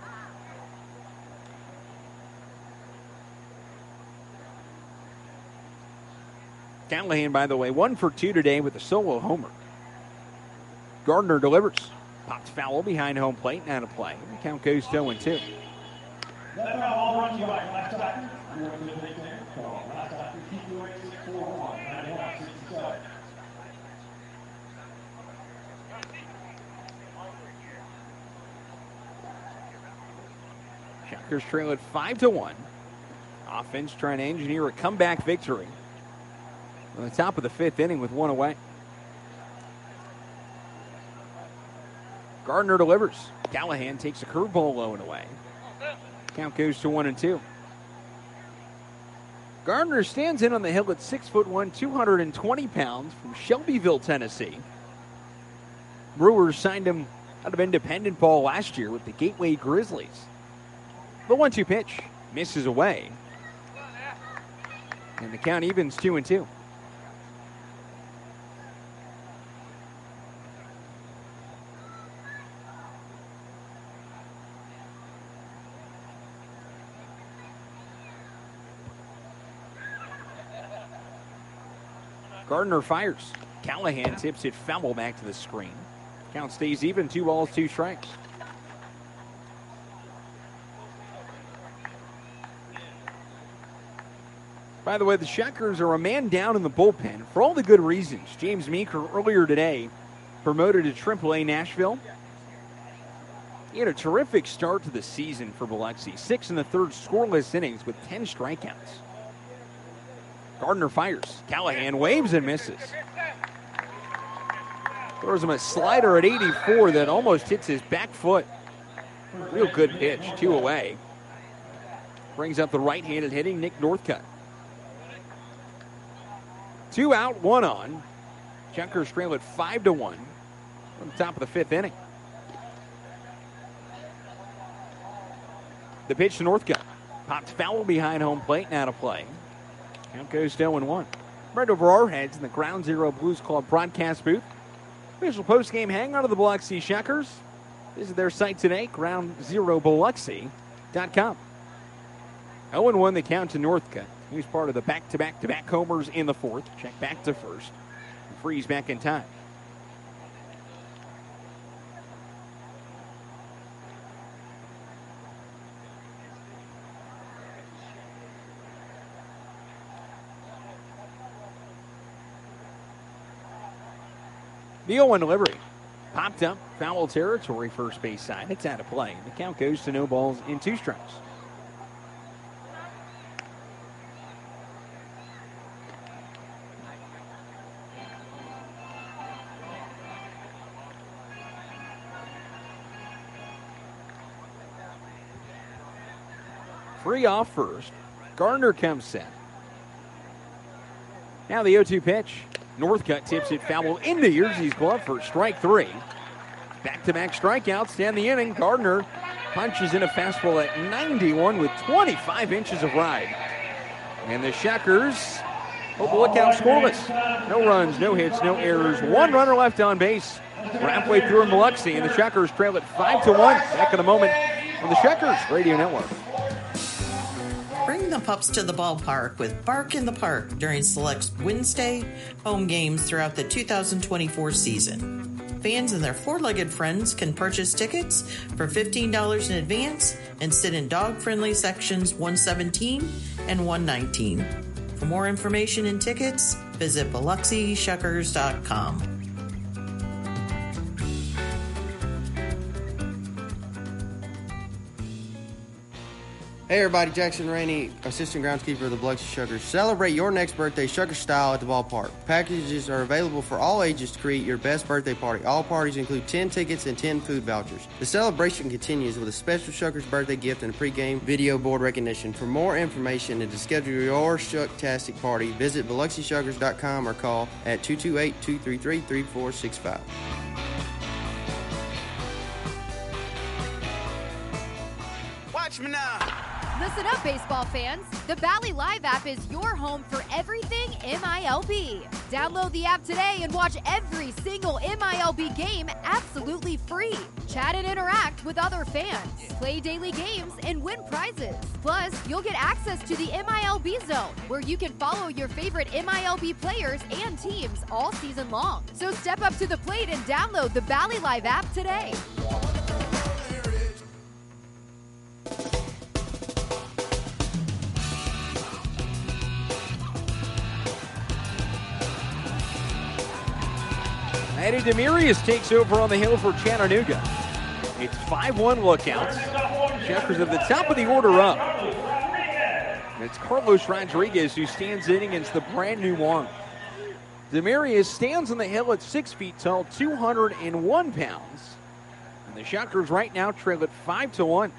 Callahan, by the way, one for two today with a solo homer. Gardner delivers. Pops foul behind home plate and out of play. The count goes to oh and two. Shockers trail at five to one. Offense trying to engineer a comeback victory on the top of the fifth inning with one away. Gardner delivers. Callahan takes a curveball low and away. Count goes to one and two. Gardner stands in on the hill at six foot one, two hundred twenty pounds from Shelbyville, Tennessee. Brewers signed him out of independent ball last year with the Gateway Grizzlies. The one two pitch misses away. And the count evens two and two. Gardner fires. Callahan tips it foul back to the screen. Count stays even, two balls, two strikes. By the way, the Shockers are a man down in the bullpen for all the good reasons. James Meeker earlier today promoted to triple A Nashville. He had a terrific start to the season for Biloxi. Six in the third scoreless innings with ten strikeouts. Gardner fires. Callahan waves and misses. Throws him a slider at eighty-four that almost hits his back foot. Real good pitch, two away. Brings up the right-handed hitting Nick Northcutt. Two out, one on. Shockers trail at five to one on the top of the fifth inning. The pitch to Northcutt. Popped foul behind home plate and out of play. Count goes to oh and one. Right over our heads in the Ground Zero Blues Club broadcast booth. Official postgame hangout of the Biloxi Shockers. Visit their site today, ground zero biloxi dot com. oh and one the count to Northcutt. He was part of the back-to-back-to-back homers in the fourth. Check back to first. Freeze back in time. The oh one delivery. Popped up, foul territory, first base side. It's out of play. The count goes to no balls in two strikes. Free off first. Gardner comes set. Now the oh two pitch. Northcutt tips it foul into Yearsley's glove for strike three. Back-to-back strikeouts to end the inning. Gardner punches in a fastball at ninety-one with twenty-five inches of ride. And the Shuckers, oh, look out, scoreless. No runs, no hits, no errors. One runner left on base. We're halfway through in Biloxi, and the Shuckers trail at five to one. Back in a moment on the Shuckers Radio Network. Bring the pups to the ballpark with Bark in the Park during select Wednesday home games throughout the two thousand twenty-four season. Fans and their four-legged friends can purchase tickets for fifteen dollars in advance and sit in dog-friendly sections one seventeen and one nineteen. For more information and tickets, visit Biloxi Shuckers dot com. Hey everybody, Jackson Rainey, assistant groundskeeper of the Biloxi Shuckers. Celebrate your next birthday Shucker style at the ballpark. Packages are available for all ages to create your best birthday party. All parties include ten tickets and ten food vouchers. The celebration continues with a special Shuckers birthday gift and a pregame video board recognition. For more information and to schedule your Shucktastic party, visit Biloxi Shuckers dot com or call at two two eight, two three three, three four six five. Watch me now. Listen up, baseball fans. The Bally Live app is your home for everything M I L B. Download the app today and watch every single M I L B game absolutely free. Chat and interact with other fans. Play daily games and win prizes. Plus, you'll get access to the M I L B Zone, where you can follow your favorite M I L B players and teams all season long. So step up to the plate and download the Bally Live app today. Eddie Demirius takes over on the hill for Chattanooga. It's five one Lookouts. Shuckers at the top of the order up. And it's Carlos Rodriguez who stands in against the brand new Wong. Demirius stands on the hill at six feet tall, two hundred one pounds. And the Shuckers right now trail at five to one.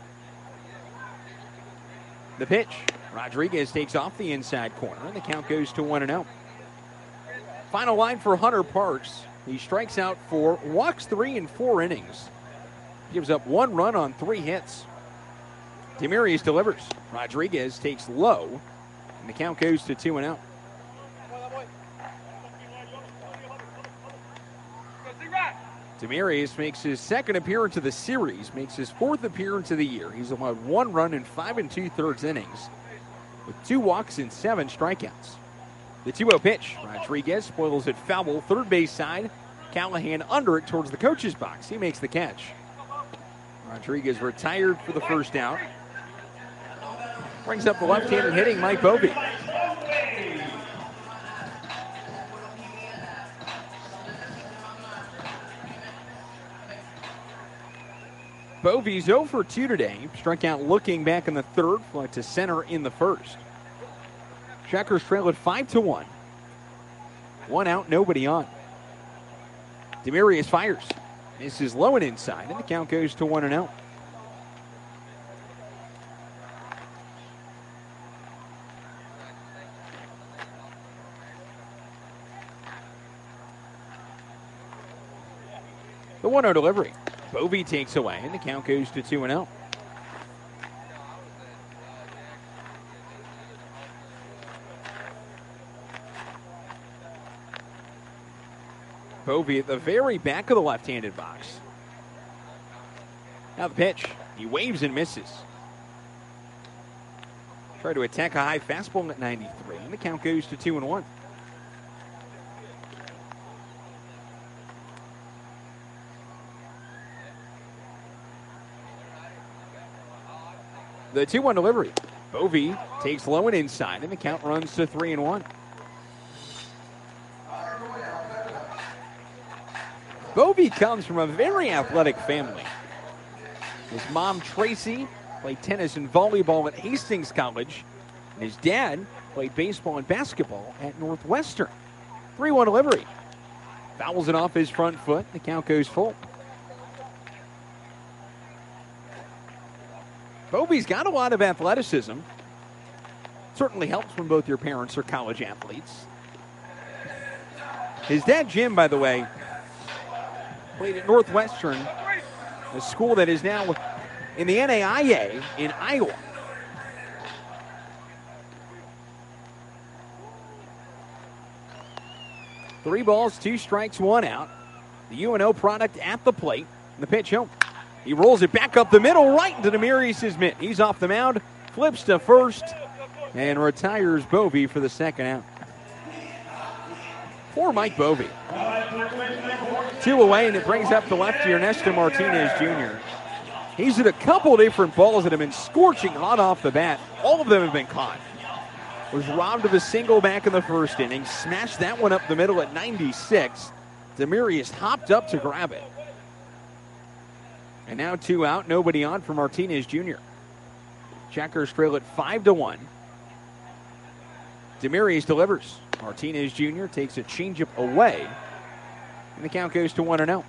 The pitch. Rodriguez takes off the inside corner, and the count goes to one and oh. Final line for Hunter Parks. He strikes out four, walks three in four innings. Gives up one run on three hits. Demirius delivers. Rodriguez takes low, and the count goes to two and out. Demirius makes his second appearance of the series, makes his fourth appearance of the year. He's allowed one run in five and two-thirds innings with two walks and seven strikeouts. The two oh pitch. Rodriguez spoils it foul, third base side. Callahan under it towards the coach's box. He makes the catch. Rodriguez retired for the first out. Brings up the left-handed hitting Mike Bovey. Bovey's oh for two today. Struck out looking back in the third, flight to center in the first. Shuckers trail at five to one. One out, nobody on. Demirius fires. Misses low and inside, and the count goes to one and out. The one oh delivery. Bovey takes away, and the count goes to two and out. Bovey at the very back of the left-handed box. Now the pitch. He waves and misses. Try to attack a high fastball at ninety-three, and the count goes to two and one. The two one delivery. Bovey takes low and inside, and the count runs to three and one. Bovey comes from a very athletic family. His mom, Tracy, played tennis and volleyball at Hastings College, and his dad played baseball and basketball at Northwestern. three one delivery. Fouls it off his front foot. The count goes full. Bovey's got a lot of athleticism. Certainly helps when both your parents are college athletes. His dad, Jim, by the way, played at Northwestern, a school that is now in the N A I A in Iowa. Three balls, two strikes, one out. The U N O product at the plate. The pitch home. He rolls it back up the middle, right into Demarius' mitt. He's off the mound, flips to first, and retires Bovey for the second out. Poor Mike Bovey. Two away, and it brings up the lefty Ernesto Martinez Junior He's hit a couple different balls that have been scorching hot off the bat. All of them have been caught. Was robbed of a single back in the first inning. Smashed that one up the middle at ninety-six. Demarius hopped up to grab it. And now two out, nobody on for Martinez Junior Checkers trail at five to one. Demarius delivers. Martinez Junior takes a changeup away, and the count goes to one and oh.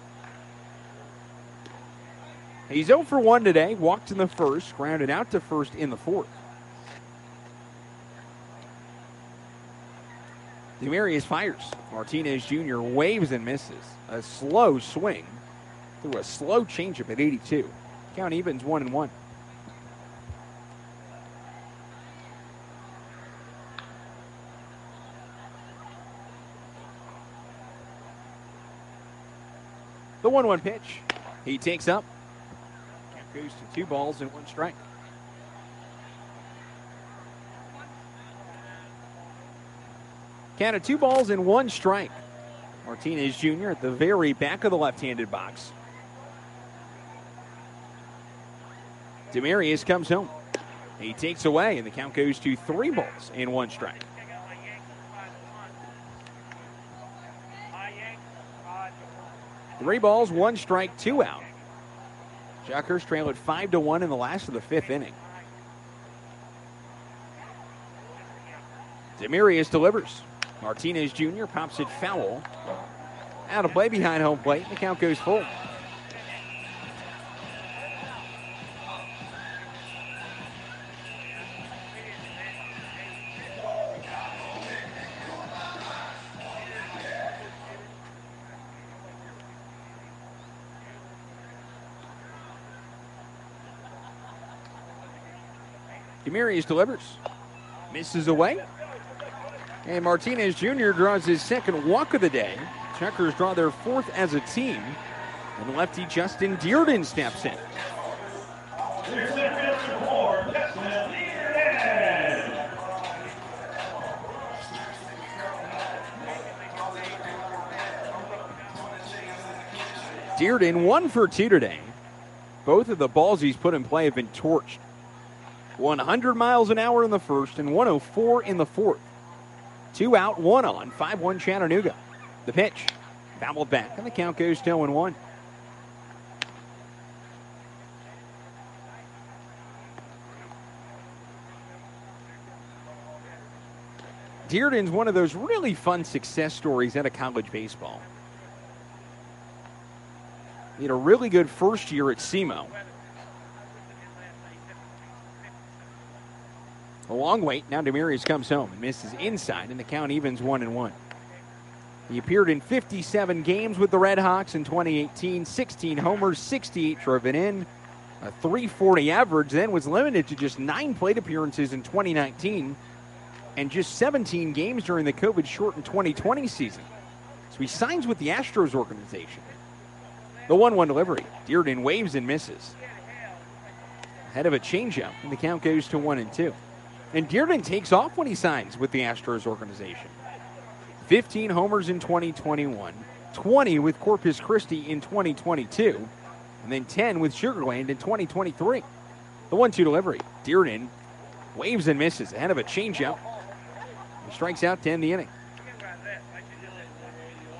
He's oh for one today. Walked in the first, grounded out to first in the fourth. Demarius fires. Martinez Junior waves and misses. A slow swing through a slow changeup at eighty-two. Count evens one and one. The one one pitch. He takes up. Count goes to two balls and one strike. Count of two balls and one strike. Martinez Junior at the very back of the left-handed box. Demarius comes home. He takes away, and the count goes to three balls and one strike. Three balls, one strike, two out. Checkers trail at five to one in the last of the fifth inning. Demarius delivers. Martinez Junior pops it foul. Out of play behind home plate. The count goes full. Demarius delivers. Misses away. And Martinez Junior draws his second walk of the day. Checkers draw their fourth as a team. And lefty Justin Dearden steps in. Dearden one for two today. Both of the balls he's put in play have been torched. one hundred miles an hour in the first and one oh four in the fourth. Two out, one on, five one Chattanooga. The pitch, fouled back, and the count goes to oh and one. Dearden's one of those really fun success stories out of college baseball. He had a really good first year at SEMO. A long wait. Now Demarius comes home and misses inside, and the count evens one and one. He appeared in fifty-seven games with the Red Hawks in twenty eighteen, sixteen homers, sixty-eight driven in, a three forty average, then was limited to just nine plate appearances in twenty nineteen and just seventeen games during the COVID-shortened twenty twenty season. So he signs with the Astros organization. The one one delivery. Dearden waves and misses. Ahead of a changeup, and the count goes to one and two. And Dearden takes off when he signs with the Astros organization. fifteen homers in twenty twenty-one, twenty with Corpus Christi in twenty twenty-two, and then ten with Sugar Land in twenty twenty-three. The one two delivery. Dearden waves and misses ahead of a changeup. He strikes out to end the inning.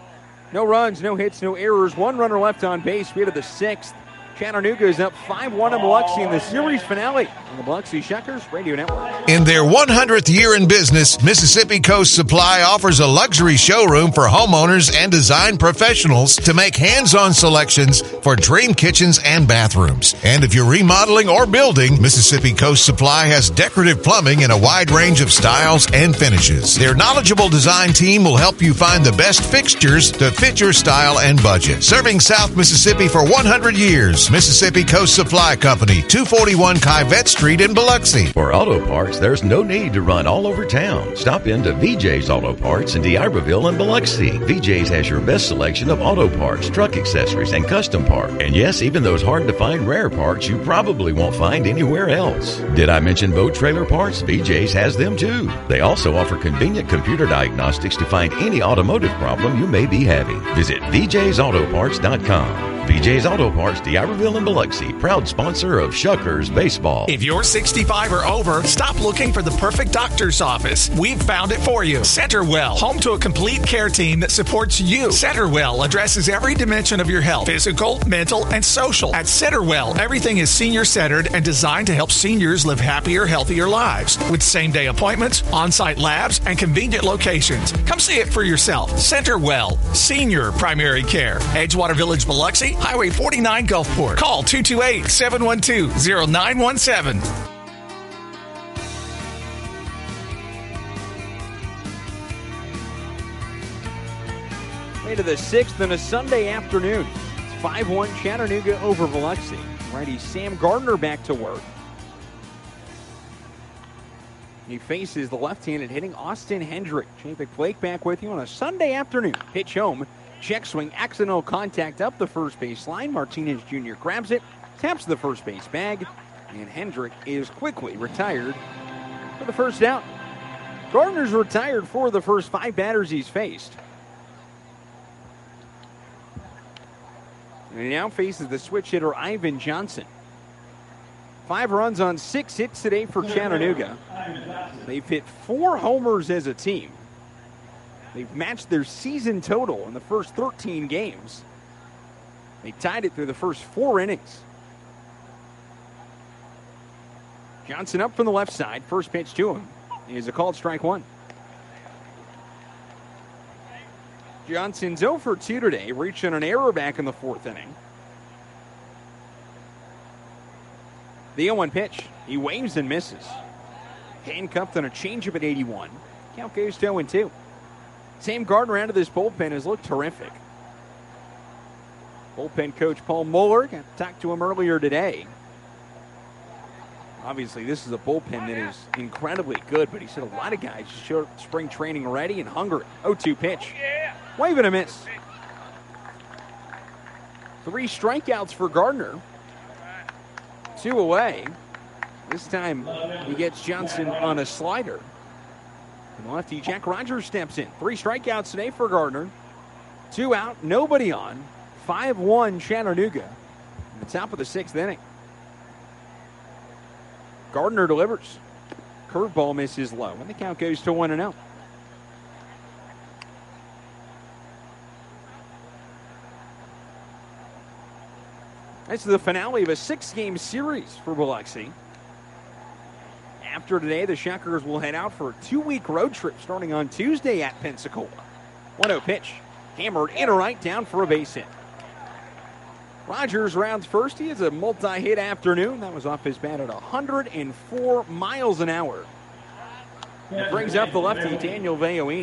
No runs, no hits, no errors. One runner left on base. We to the sixth. Chattanooga is up five one in Biloxi in the series finale on the Biloxi Shuckers Radio Network. In their one hundredth year in business, Mississippi Coast Supply offers a luxury showroom for homeowners and design professionals to make hands-on selections for dream kitchens and bathrooms. And if you're remodeling or building, Mississippi Coast Supply has decorative plumbing in a wide range of styles and finishes. Their knowledgeable design team will help you find the best fixtures to fit your style and budget. Serving South Mississippi for one hundred years, Mississippi Coast Supply Company, two forty-one Kyvette Street in Biloxi. For auto parts, there's no need to run all over town. Stop into V J's Auto Parts in D'Iberville and Biloxi. V J's has your best selection of auto parts, truck accessories, and custom parts. And yes, even those hard-to-find rare parts you probably won't find anywhere else. Did I mention boat trailer parts? V J's has them too. They also offer convenient computer diagnostics to find any automotive problem you may be having. Visit V J's Auto Parts dot com. V J's Auto Parts, D'Iberville and Biloxi, proud sponsor of Shuckers Baseball. If you're sixty-five or over, stop looking for the perfect doctor's office. We've found it for you. Centerwell, home to a complete care team that supports you. Centerwell addresses every dimension of your health, physical, mental, and social. At Centerwell, everything is senior-centered and designed to help seniors live happier, healthier lives. With same-day appointments, on-site labs, and convenient locations. Come see it for yourself. Centerwell, senior primary care. Edgewater Village, Biloxi, Highway forty-nine, Gulfport. Call two two eight, seven one two, zero nine one seven. Way to the sixth on a Sunday afternoon. It's five one Chattanooga over Biloxi. Righty Sam Gardner back to work. He faces the left-handed hitting Austin Hendrick. Chapek Flake back with you on a Sunday afternoon. Pitch home. Check swing, accidental contact up the first base line. Martinez Junior grabs it, taps the first base bag, and Hendrick is quickly retired for the first out. Gardner's retired for the first five batters he's faced. And he now faces the switch hitter Ivan Johnson. Five runs on six hits today for Chattanooga. They've hit four homers as a team. They've matched their season total in the first thirteen games. They tied it through the first four innings. Johnson up from the left side. First pitch to him is a called strike one. Johnson's oh for two today, reaching an error back in the fourth inning. The oh one pitch. He waves and misses. Handcuffed on a changeup at eighty-one. Count goes to oh and two. Sam Gardner out of this bullpen has looked terrific. Bullpen coach Paul Mueller, got to talk to him earlier today. Obviously, this is a bullpen that is incredibly good, but he said a lot of guys just showed up spring training ready and hungry. oh two pitch. Wave and a miss. Three strikeouts for Gardner. Two away. This time he gets Johnson on a slider. And lefty Jack Rogers steps in. Three strikeouts today for Gardner. Two out, nobody on. five one Chattanooga. In the top of the sixth inning. Gardner delivers. Curveball misses low, and the count goes to one and oh. This is the finale of a six-game series for Biloxi. After today, the Shuckers will head out for a two-week road trip starting on Tuesday at Pensacola. one oh pitch. Hammered in or right down for a base hit. Rogers rounds first. He has a multi-hit afternoon. That was off his bat at one hundred four miles an hour. It brings up the lefty, Daniel Veoin.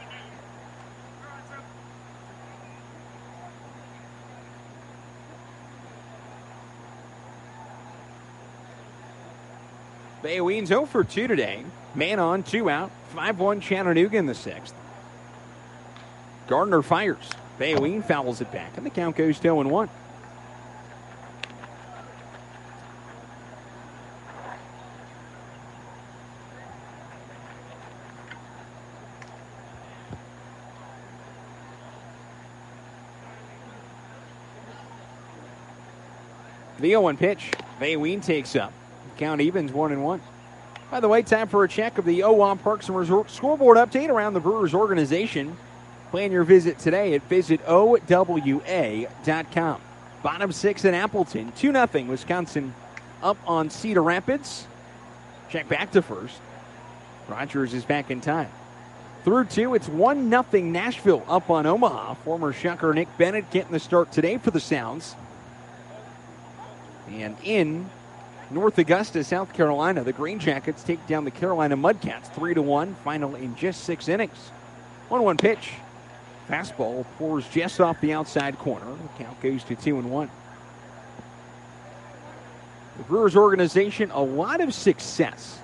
Veoin's oh for two today. Man on, two out. five one Chattanooga in the sixth. Gardner fires. Veoin fouls it back, and the count goes to oh and one. The oh one pitch. Veoin takes up. Count evens one and one. By the way, time for a check of the O W A Parks and Resort scoreboard update around the Brewers organization. Plan your visit today at visit O W A dot com. Bottom six in Appleton, two nothing. Wisconsin up on Cedar Rapids. Check back to first. Rogers is back in time. Through two, it's one nothing Nashville up on Omaha. Former Shucker Nick Bennett getting the start today for the Sounds. And in North Augusta, South Carolina, the Green Jackets take down the Carolina Mudcats three to one. Final in just six innings. one one pitch. Fastball pours just off the outside corner. The count goes to two and one. The Brewers organization, a lot of success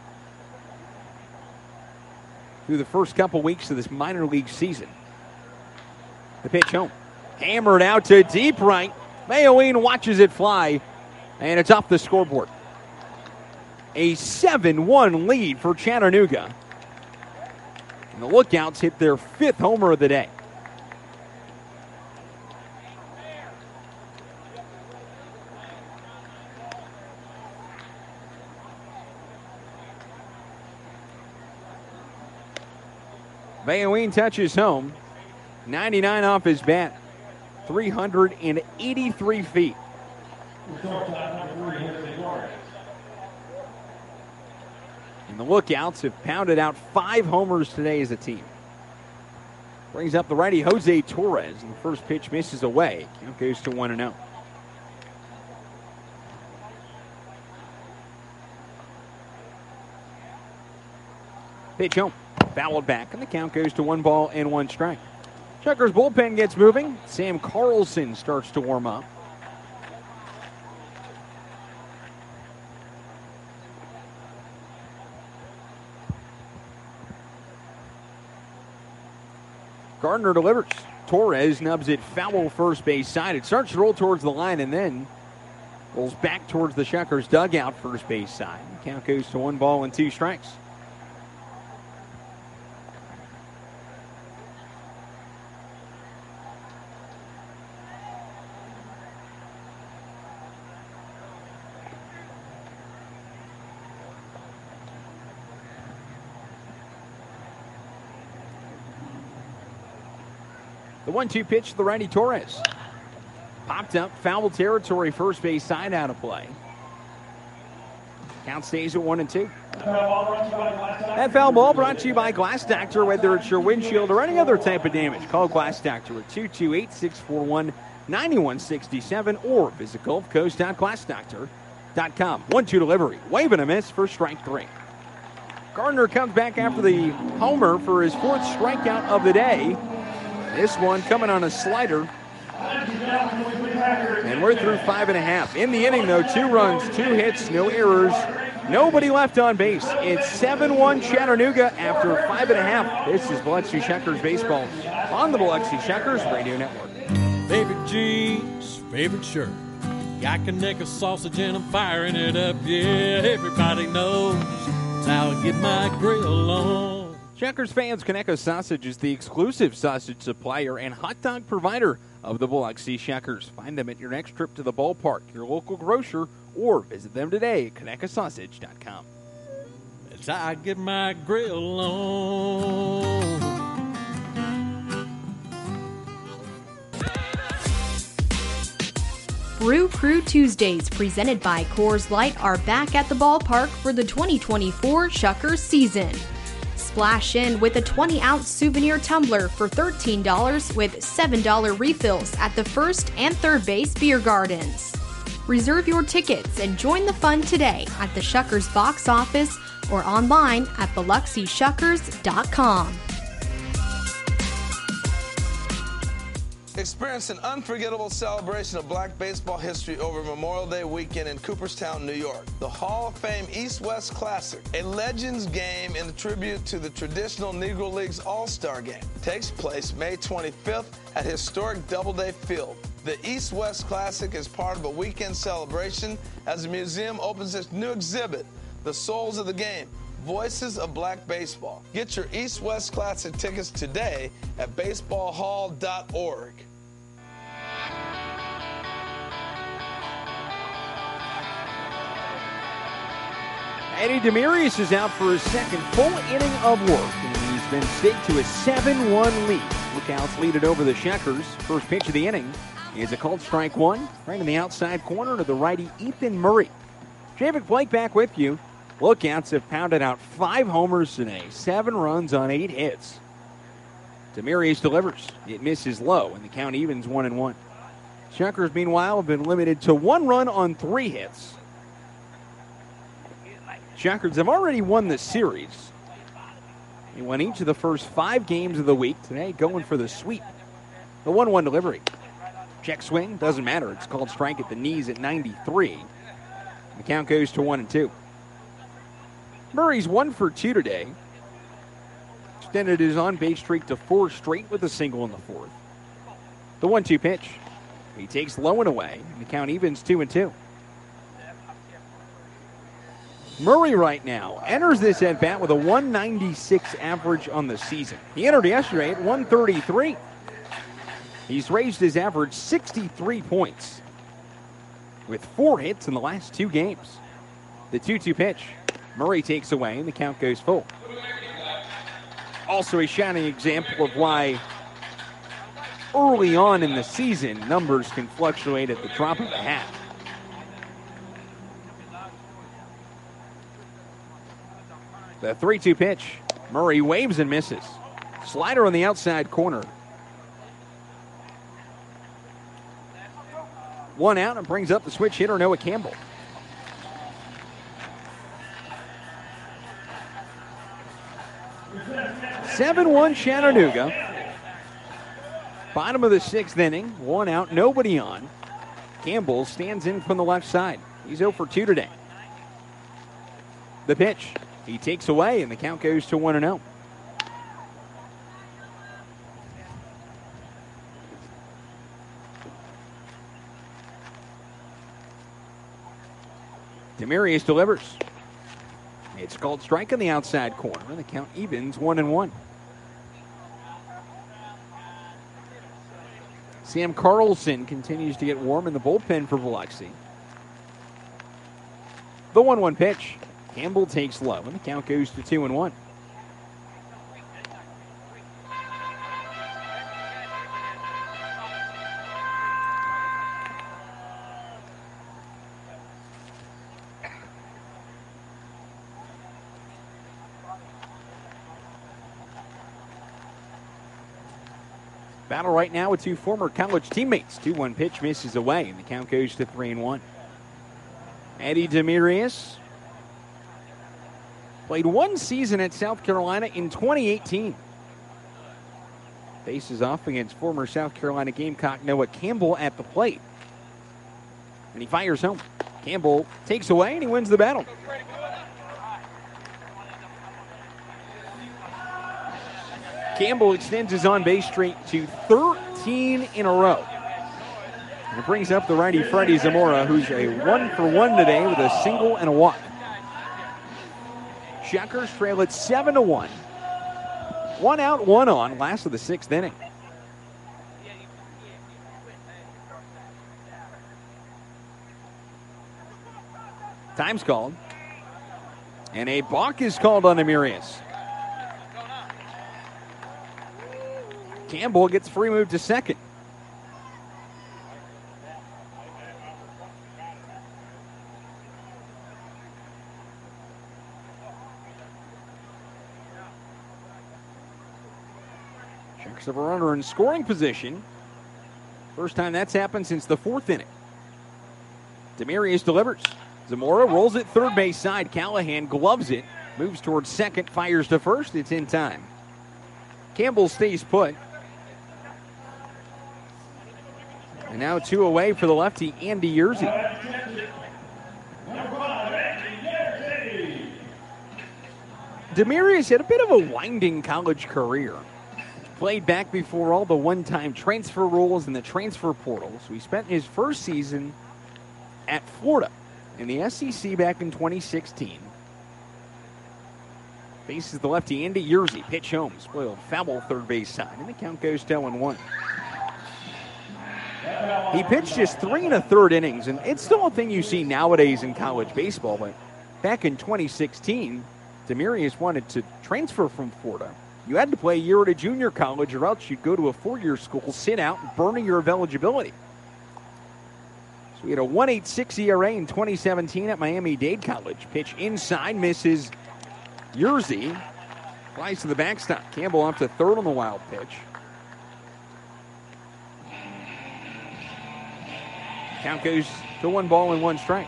through the first couple weeks of this minor league season. The pitch home. Hammered out to deep right. Mayoine watches it fly, and it's off the scoreboard. A seven one lead for Chattanooga. And the Lookouts hit their fifth homer of the day. Mayoine touches home. ninety-nine off his bat. three hundred eighty-three feet. And the Lookouts have pounded out five homers today as a team. Brings up the righty Jose Torres, and the first pitch misses away. Count goes to one and oh. Pitch home. Fouled back, and the count goes to one ball and one strike. Checkers bullpen gets moving. Sam Carlson starts to warm up. Gardner delivers. Torres nubs it foul first base side. It starts to roll towards the line and then rolls back towards the Checkers dugout first base side. The count goes to one ball and two strikes. The one two pitch to the righty Torres. Popped up, foul territory, first base side out of play. Count stays at one and two. That foul ball brought to you by Glass Doctor. Whether it's your windshield or any other type of damage, call Glass Doctor at two two eight, six four one, nine one six seven or visit gulf coast dot glass doctor dot com. one two delivery. Wave and a miss for strike three. Gardner comes back after the homer for his fourth strikeout of the day. This one coming on a slider. And we're through five and a half. In the inning, though, two runs, two hits, no errors, nobody left on base. It's seven one Chattanooga after five and a half. This is Biloxi Shuckers baseball on the Biloxi Shuckers Radio Network. Favorite jeans, favorite shirt. Got Conecuh sausage and I'm firing it up. Yeah, everybody knows that's how I get my grill on. Checkers fans, Conecuh Sausage is the exclusive sausage supplier and hot dog provider of the Biloxi Checkers. Find them at your next trip to the ballpark, your local grocer, or visit them today at conecuh sausage dot com. That's how I get my grill on. Brew Crew Tuesdays, presented by Coors Light, are back at the ballpark for the twenty twenty-four Shuckers season. Splash in with a twenty ounce souvenir tumbler for thirteen dollars with seven dollars refills at the first and third base beer gardens. Reserve your tickets and join the fun today at the Shuckers box office or online at biloxi shuckers dot com. Experience an unforgettable celebration of black baseball history over Memorial Day weekend in Cooperstown, New York. The Hall of Fame East-West Classic, a Legends game in tribute to the traditional Negro Leagues All-Star Game, takes place May twenty-fifth at historic Doubleday Field. The East-West Classic is part of a weekend celebration as the museum opens its new exhibit, The Souls of the Game, Voices of Black Baseball. Get your East-West Classic tickets today at baseball hall dot org. Eddie Demirius is out for his second full inning of work, and he's been staked to a seven one lead Lookouts lead it over the Shuckers. First pitch of the inning is a called strike one, right in the outside corner to the righty Ethan Murray. Javik Blake back with you. Lookouts have pounded out five homers today, seven runs on eight hits. Demarius delivers. It misses low, and the count evens one and one. Shuckers, meanwhile, have been limited to one run on three hits. Shuckers have already won the series. They won each of the first five games of the week. Today, going for the sweep. The one one delivery. Check swing, doesn't matter. It's called strike at the knees at ninety-three. The count goes to one and two. Murray's one for two today. Extended his on-base streak to four straight with a single in the fourth. The one two pitch. He takes low and away, and the count evens two and two. Murray right now enters this at-bat with a one ninety-six average on the season. He entered yesterday at one thirty-three. He's raised his average sixty-three points with four hits in the last two games. The two two pitch. Murray takes away, and the count goes full. Also a shining example of why early on in the season numbers can fluctuate at the drop of a hat. The three two pitch. Murray waves and misses. Slider on the outside corner. One out and brings up the switch hitter, Noah Campbell. seven one Chattanooga. Bottom of the sixth inning. One out, nobody on. Campbell stands in from the left side. He's oh for two today. The pitch. He takes away, and the count goes to one and oh. Demarius delivers. It's called strike on the outside corner, and the count evens one and one. Sam Carlson continues to get warm in the bullpen for Biloxi. The one one pitch. Campbell takes low, and the count goes to two and one. Battle right now with two former college teammates. two one pitch misses away, and the count goes to three and one. Eddie Demarius played one season at South Carolina in twenty eighteen. Faces off against former South Carolina Gamecock Noah Campbell at the plate. And he fires home. Campbell takes away, and he wins the battle. Campbell extends his on-base streak to thirteen in a row. And it brings up the righty Freddie Zamora, who's a one for one today with a single and a walk. Shuckers trail at seven to one. One out, one on, last of the sixth inning. Time's called. And a balk is called on Demarius. Campbell gets free move to second. Shuckers have a runner in scoring position. First time that's happened since the fourth inning. Demarius delivers. Zamora rolls it third base side. Callahan gloves it. Moves towards second. Fires to first. It's in time. Campbell stays put. And now two away for the lefty, Andy Yerzy. Demarius had a bit of a winding college career. Played back before all the one-time transfer rules and the transfer portal. So he spent his first season at Florida in the S E C back in twenty sixteen. Faces the lefty, Andy Yerzy. Pitch home, spoiled foul third base side, and the count goes to oh and one. He pitched just three and a third innings, and it's still a thing you see nowadays in college baseball, but back in twenty sixteen, Demarius wanted to transfer from Florida. you had to play a year at a junior college or else you'd go to a four-year school, sit out, and burn a year of eligibility. So we had a one point eight six E R A in twenty seventeen at Miami-Dade College. Pitch inside, misses Yerzy. Flies to the backstop. Campbell up to third on the wild pitch. Count goes to one ball and one strike.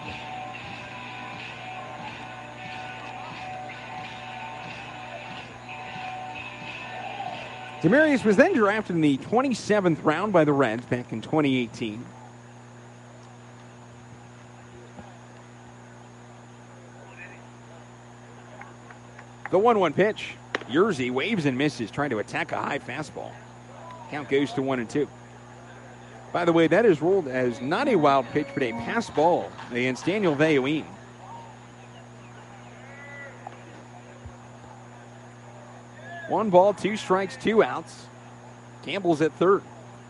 Demarius was then drafted in the twenty-seventh round by the Reds back in twenty eighteen. The one one pitch. Yerzy waves and misses, trying to attack a high fastball. Count goes to one and two. By the way, that is ruled as not a wild pitch, but a pass ball against Daniel Vellauin. One ball, two strikes, two outs. Campbell's at third.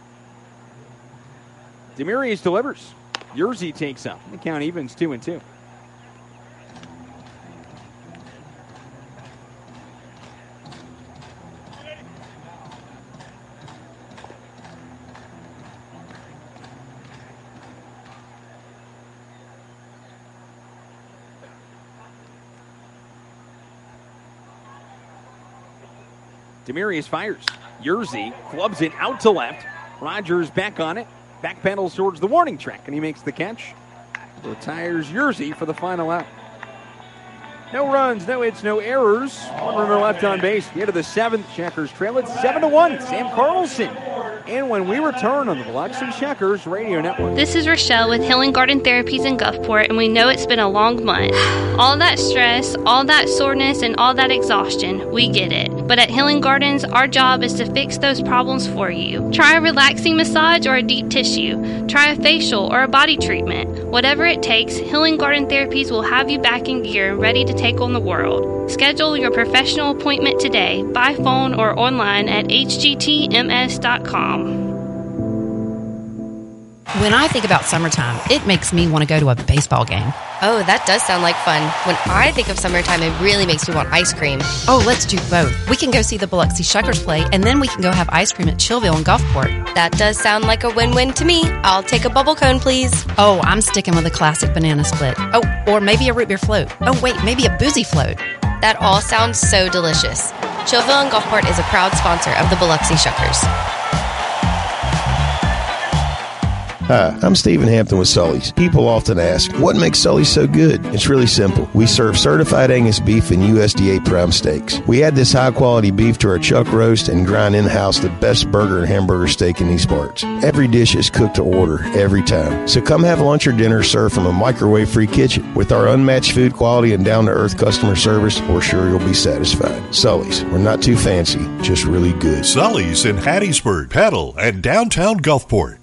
Demarius delivers. Yerzy takes up. The count evens two and two. Demarius fires. Yerzy clubs it out to left. Rogers back on it. Back pedals towards the warning track, and he makes the catch. Retires Yerzy for the final out. No runs, no hits, no errors. One runner left on base. The end of the seventh. Checkers trail it seven to one. Sam Carlson. And when we return on the Biloxi Checkers Radio Network. This is Rochelle with Healing Garden Therapies in Gulfport, and we know it's been a long month. All that stress, all that soreness, and all that exhaustion, we get it. But at Healing Gardens, our job is to fix those problems for you. Try a relaxing massage or a deep tissue. Try a facial or a body treatment. Whatever it takes, Healing Garden Therapies will have you back in gear and ready to take on the world. Schedule your professional appointment today by phone or online at h g t m s dot com. When I think about summertime, it makes me want to go to a baseball game. Oh, that does sound like fun. When I think of summertime, it really makes me want ice cream. Oh, let's do both. We can go see the Biloxi Shuckers play, and then we can go have ice cream at Chillville and Gulfport. That does sound like a win-win to me. I'll take a bubble cone, please. Oh, I'm sticking with a classic banana split. Oh, or maybe a root beer float. Oh, wait, maybe a boozy float. That all sounds so delicious. Chillville and Gulfport is a proud sponsor of the Biloxi Shuckers. Hi, I'm Stephen Hampton with Sully's. People often ask, what makes Sully's so good? It's really simple. We serve certified Angus beef and U S D A prime steaks. We add this high-quality beef to our chuck roast and grind in-house the best burger and hamburger steak in these parts. Every dish is cooked to order, every time. So come have lunch or dinner served from a microwave-free kitchen. With our unmatched food quality and down-to-earth customer service, we're sure you'll be satisfied. Sully's, we're not too fancy, just really good. Sully's in Hattiesburg, Petal, and downtown Gulfport.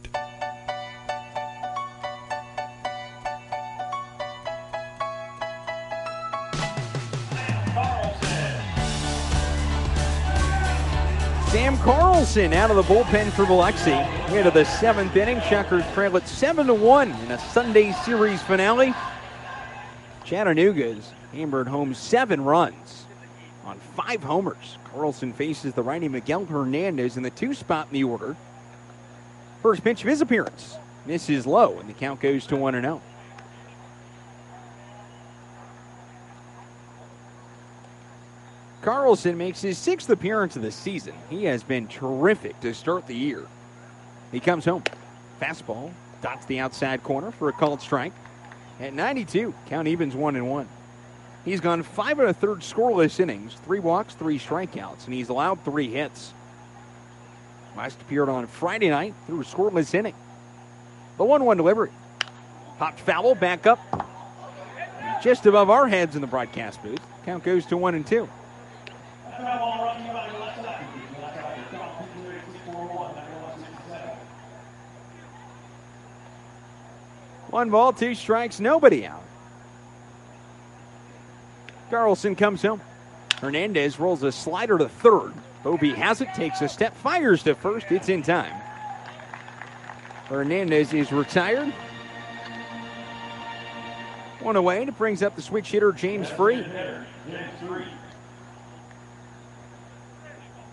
Sam Carlson out of the bullpen for Biloxi. Into the seventh inning, Checkers trail it seven to one in a Sunday series finale. Chattanooga's hammered home seven runs on five homers. Carlson faces the righty Miguel Hernandez in the two spot in the order. First pitch of his appearance misses low, and the count goes to one and oh. Carlson makes his sixth appearance of the season. He has been terrific to start the year. He comes home. Fastball dots the outside corner for a called strike. At ninety-two, count evens one and one. He's gone five and a third scoreless innings, three walks, three strikeouts, and he's allowed three hits. Last appeared on Friday night through a scoreless inning. The one one delivery. Popped foul, back up. Just above our heads in the broadcast booth. Count goes to one and two. One ball, two strikes, nobody out. Carlson comes home. Hernandez rolls a slider to third. Bobie has it, takes a step, fires to first. It's in time. Hernandez is retired. One away, and it brings up the switch hitter, James Free.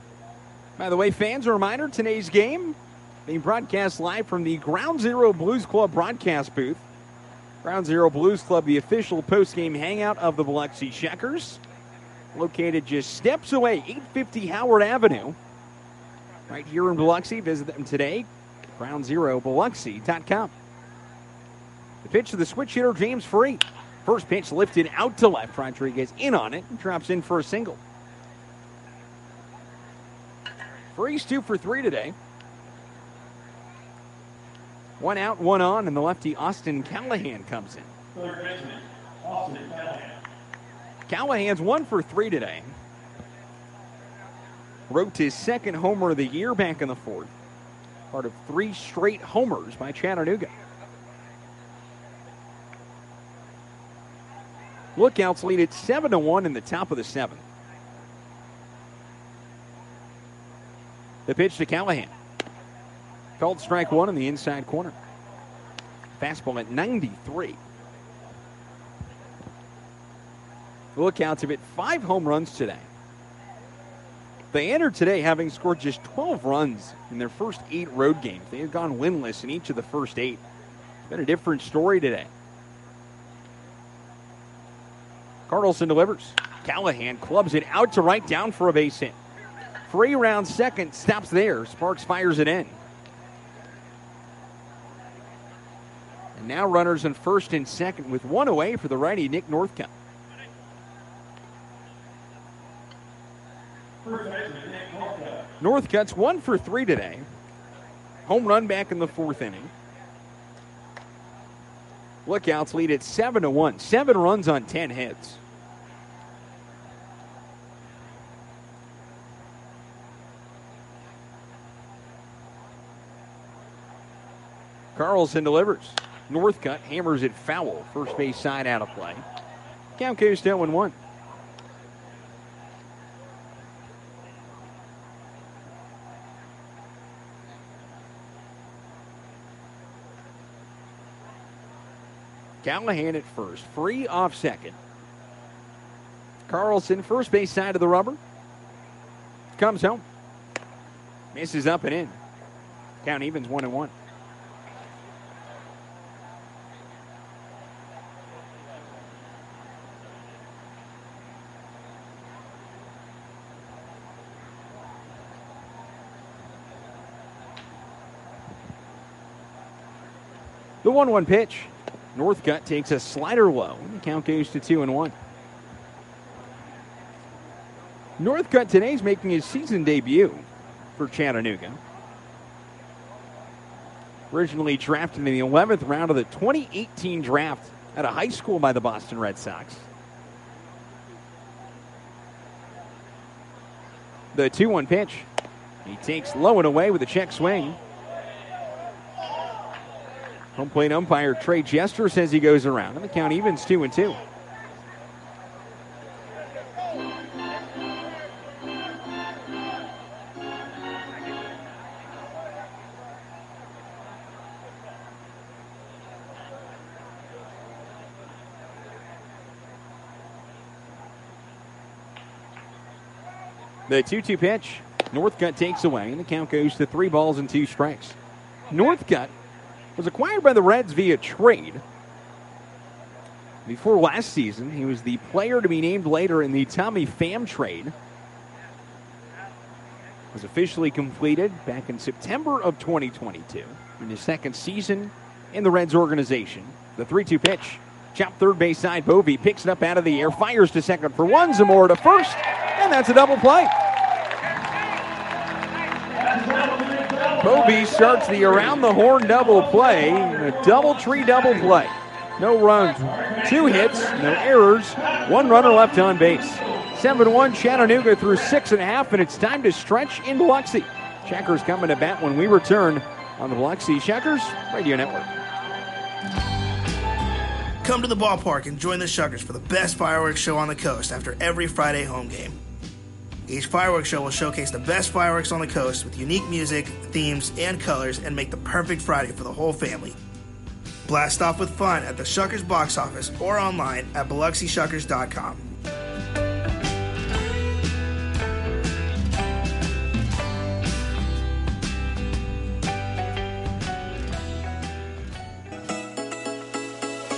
By the way, fans, a reminder, today's game being broadcast live from the Ground Zero Blues Club broadcast booth. Ground Zero Blues Club, the official post-game hangout of the Biloxi Checkers. Located just steps away, eight fifty Howard Avenue. Right here in Biloxi. Visit them today, ground zero biloxi dot com. The pitch to the switch hitter, James Free. First pitch lifted out to left. Rodriguez in on it and drops in for a single. Free's two for three today. One out, one on, and the lefty Austin Callahan comes in. Third baseman, Austin Callahan. Callahan's one for three today. Wrote his second homer of the year back in the fourth. Part of three straight homers by Chattanooga. Lookouts lead it seven to one in the top of the seventh. The pitch to Callahan. Called strike one in the inside corner. Fastball at ninety-three. Lookouts have hit five home runs today. They entered today having scored just twelve runs in their first eight road games. They have gone winless in each of the first eight. It's been a different story today. Carlson delivers. Callahan clubs it out to right, down for a base hit. Free round second, stops there. Sparks fires it in. And now runners in first and second with one away for the righty Nick Northcutt. Northcutt's one for three today. Home run back in the fourth inning. Lookouts lead at seven to one. Seven runs on ten hits. Carlson delivers. Northcutt hammers it foul. First base side out of play. Count goes to one one. Callahan at first. Free off second. Carlson, first base side of the rubber. Comes home. Misses up and in. Count evens one and one. The one one pitch. Northcutt takes a slider low. The count goes to two and one. Northcutt today is making his season debut for Chattanooga. Originally drafted in the eleventh round of the twenty eighteen draft at a high school by the Boston Red Sox. The two one pitch. He takes low and away with a check swing. Home plate umpire Trey Jester says he goes around, and the count evens two and two. The two two pitch. Northcutt takes away, and the count goes to three balls and two strikes. Northcutt was acquired by the Reds via trade. Before last season, he was the player to be named later in the Tommy Pham trade. Was officially completed back in September of twenty twenty-two in his second season in the Reds organization. The three two pitch. Chopped third base side. Bovee picks it up out of the air, fires to second for one. Zamora to first, and that's a double play. Bovee starts the around-the-horn double play, a double tree double play. No runs, two hits, no errors, one runner left on base. seven one Chattanooga through six and a half, and it's time to stretch in Biloxi. Checkers coming to bat when we return on the Biloxi Checkers Radio Network. Come to the ballpark and join the Shuckers for the best fireworks show on the coast after every Friday home game. Each fireworks show will showcase the best fireworks on the coast with unique music, themes, and colors and make the perfect Friday for the whole family. Blast off with fun at the Shuckers box office or online at biloxi shuckers dot com.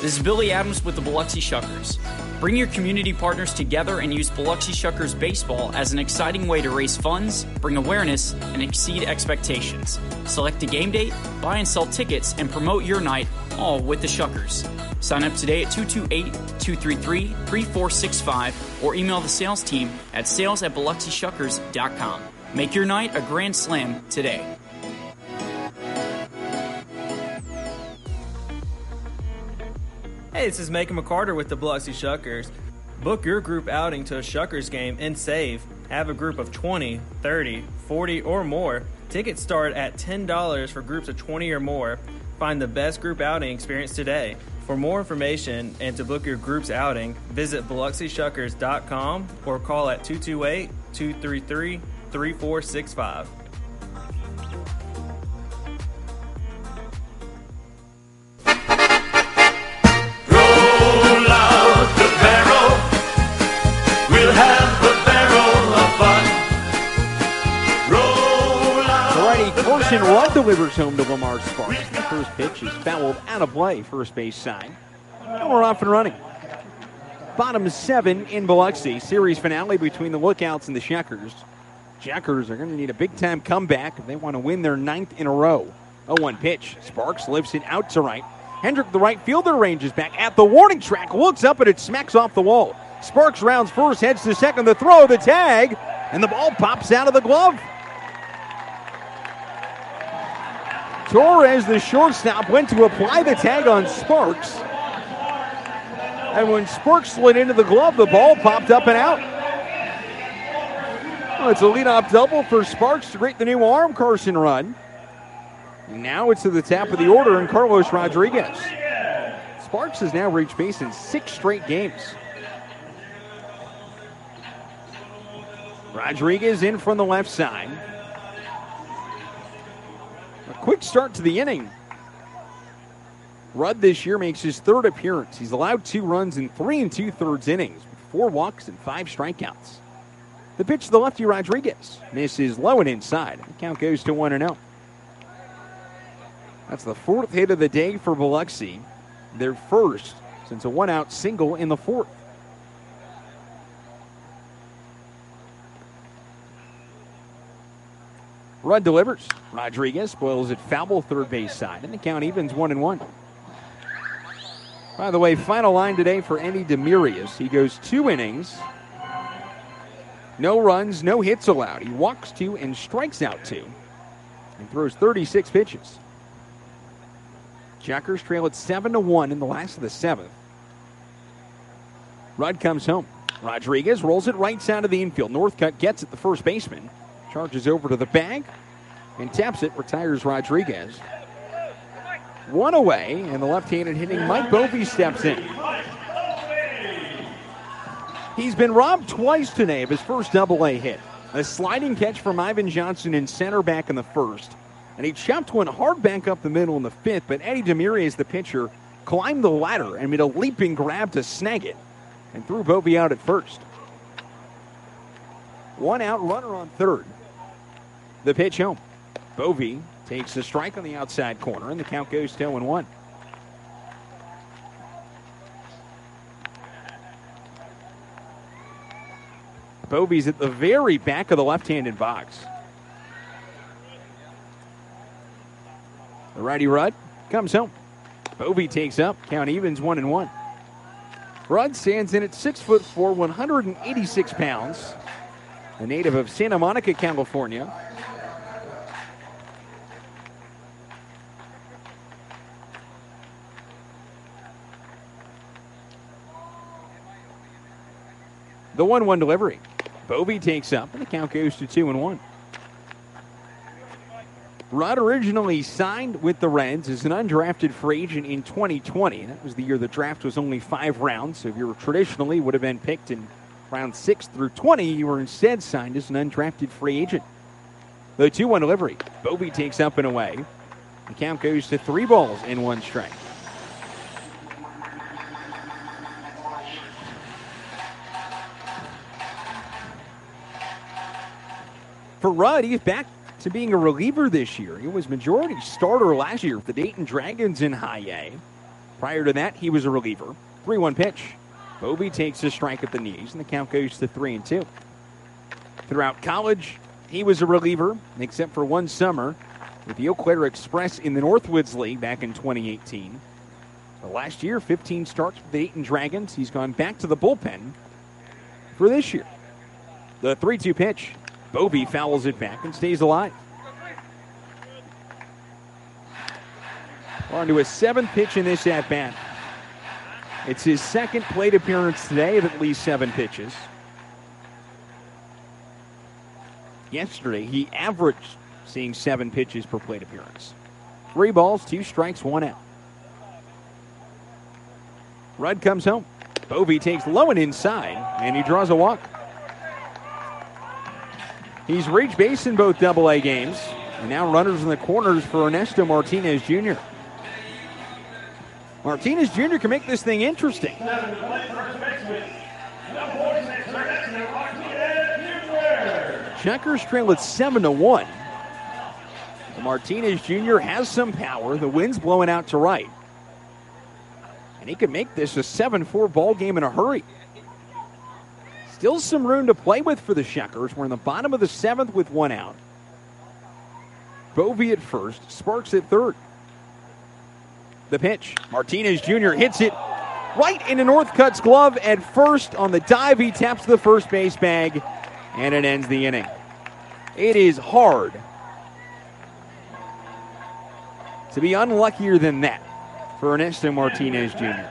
This is Billy Adams with the Biloxi Shuckers. Bring your community partners together and use Biloxi Shuckers Baseball as an exciting way to raise funds, bring awareness, and exceed expectations. Select a game date, buy and sell tickets, and promote your night, all with the Shuckers. Sign up today at two two eight, two three three, three four six five or email the sales team at sales at biloxi shuckers dot com. Make your night a grand slam today. Hey, this is Macon McCarter with the Biloxi Shuckers. Book your group outing to a Shuckers game and save. Have a group of twenty, thirty, forty, or more. Tickets start at ten dollars for groups of twenty or more. Find the best group outing experience today. For more information and to book your group's outing, visit biloxi shuckers dot com or call at two two eight, two three three, three four six five. Carson Rudd delivers home to Lamar Sparks. The first pitch is fouled out of play, first base side. And we're off and running. Bottom seven in Biloxi. Series finale between the Lookouts and the Shuckers. Shuckers are going to need a big-time comeback if they want to win their ninth in a row. oh one pitch. Sparks lifts it out to right. Hendrick, the right fielder, ranges back at the warning track, looks up, and it smacks off the wall. Sparks rounds first, heads to second, the throw, the tag, and the ball pops out of the glove. Torres, the shortstop, went to apply the tag on Sparks. And when Sparks slid into the glove, the ball popped up and out. Well, it's a leadoff double for Sparks to greet the new arm, Carson Rudd. And now it's to the top of the order and Carlos Rodriguez. Sparks has now reached base in six straight games. Rodriguez in from the left side. A quick start to the inning. Rudd this year makes his third appearance. He's allowed two runs in three and two-thirds innings, with four walks and five strikeouts. The pitch to the lefty Rodriguez misses low and inside. The count goes to one and oh. That's the fourth hit of the day for Biloxi. Their first since a one-out single in the fourth. Rudd delivers. Rodriguez spoils it foul third base side, and the count evens one and one. By the way, final line today for Eddie Demirius. He goes two innings, no runs, no hits allowed. He walks two and strikes out two, and throws thirty-six pitches. Shuckers trail at seven to one in the last of the seventh. Rudd comes home. Rodriguez rolls it right side of the infield. Northcutt gets it, the first baseman. Charges over to the bag and taps it, retires Rodriguez. One away, and the left-handed hitting Mike Bovey steps in. He's been robbed twice today of his first double-A hit. A sliding catch from Ivan Johnson in center back in the first, and he chopped one hard back up the middle in the fifth, but Eddie Demirius, the pitcher, climbed the ladder and made a leaping grab to snag it and threw Bovey out at first. One out, runner on third. The pitch home. Bovey takes the strike on the outside corner, and the count goes to oh and one. Bovey's at the very back of the left-handed box. The righty Rudd comes home. Bovey takes up. Count evens one and one. Rudd stands in at six foot four, one hundred eighty-six pounds. A native of Santa Monica, California. The one one delivery. Bovey takes up, and the count goes to two and one. Rudd originally signed with the Reds as an undrafted free agent in twenty twenty. That was the year the draft was only five rounds, so if you were traditionally would have been picked in round six through twenty, you were instead signed as an undrafted free agent. The two one delivery. Bovey takes up and away. The count goes to three balls and one strike. For Rudd, he's back to being a reliever this year. He was majority starter last year with the Dayton Dragons in high A. Prior to that, he was a reliever. three one pitch. Bovee takes a strike at the knees, and the count goes to three and two. Throughout college, he was a reliever, except for one summer with the Eau Claire Express in the Northwoods League back in twenty eighteen. The last year, fifteen starts with the Dayton Dragons. He's gone back to the bullpen for this year. The three two pitch. Bovee fouls it back and stays alive. On to his seventh pitch in this at-bat. It's his second plate appearance today of at least seven pitches. Yesterday, he averaged seeing seven pitches per plate appearance. Three balls, two strikes, one out. Rudd comes home. Bovee takes low and inside, and he draws a walk. He's reached base in both double A games, and now runners in the corners for Ernesto Martinez Junior Martinez Junior can make this thing interesting. Checkers trail at seven to one. Martinez Junior has some power. The wind's blowing out to right. And he could make this a seven four ball game in a hurry. Still some room to play with for the Checkers. We're in the bottom of the seventh with one out. Bovee at first, Sparks at third. The pitch. Martinez Junior hits it right into Northcutt's glove at first. On the dive, he taps the first base bag, and it ends the inning. It is hard to be unluckier than that for Ernesto Martinez Junior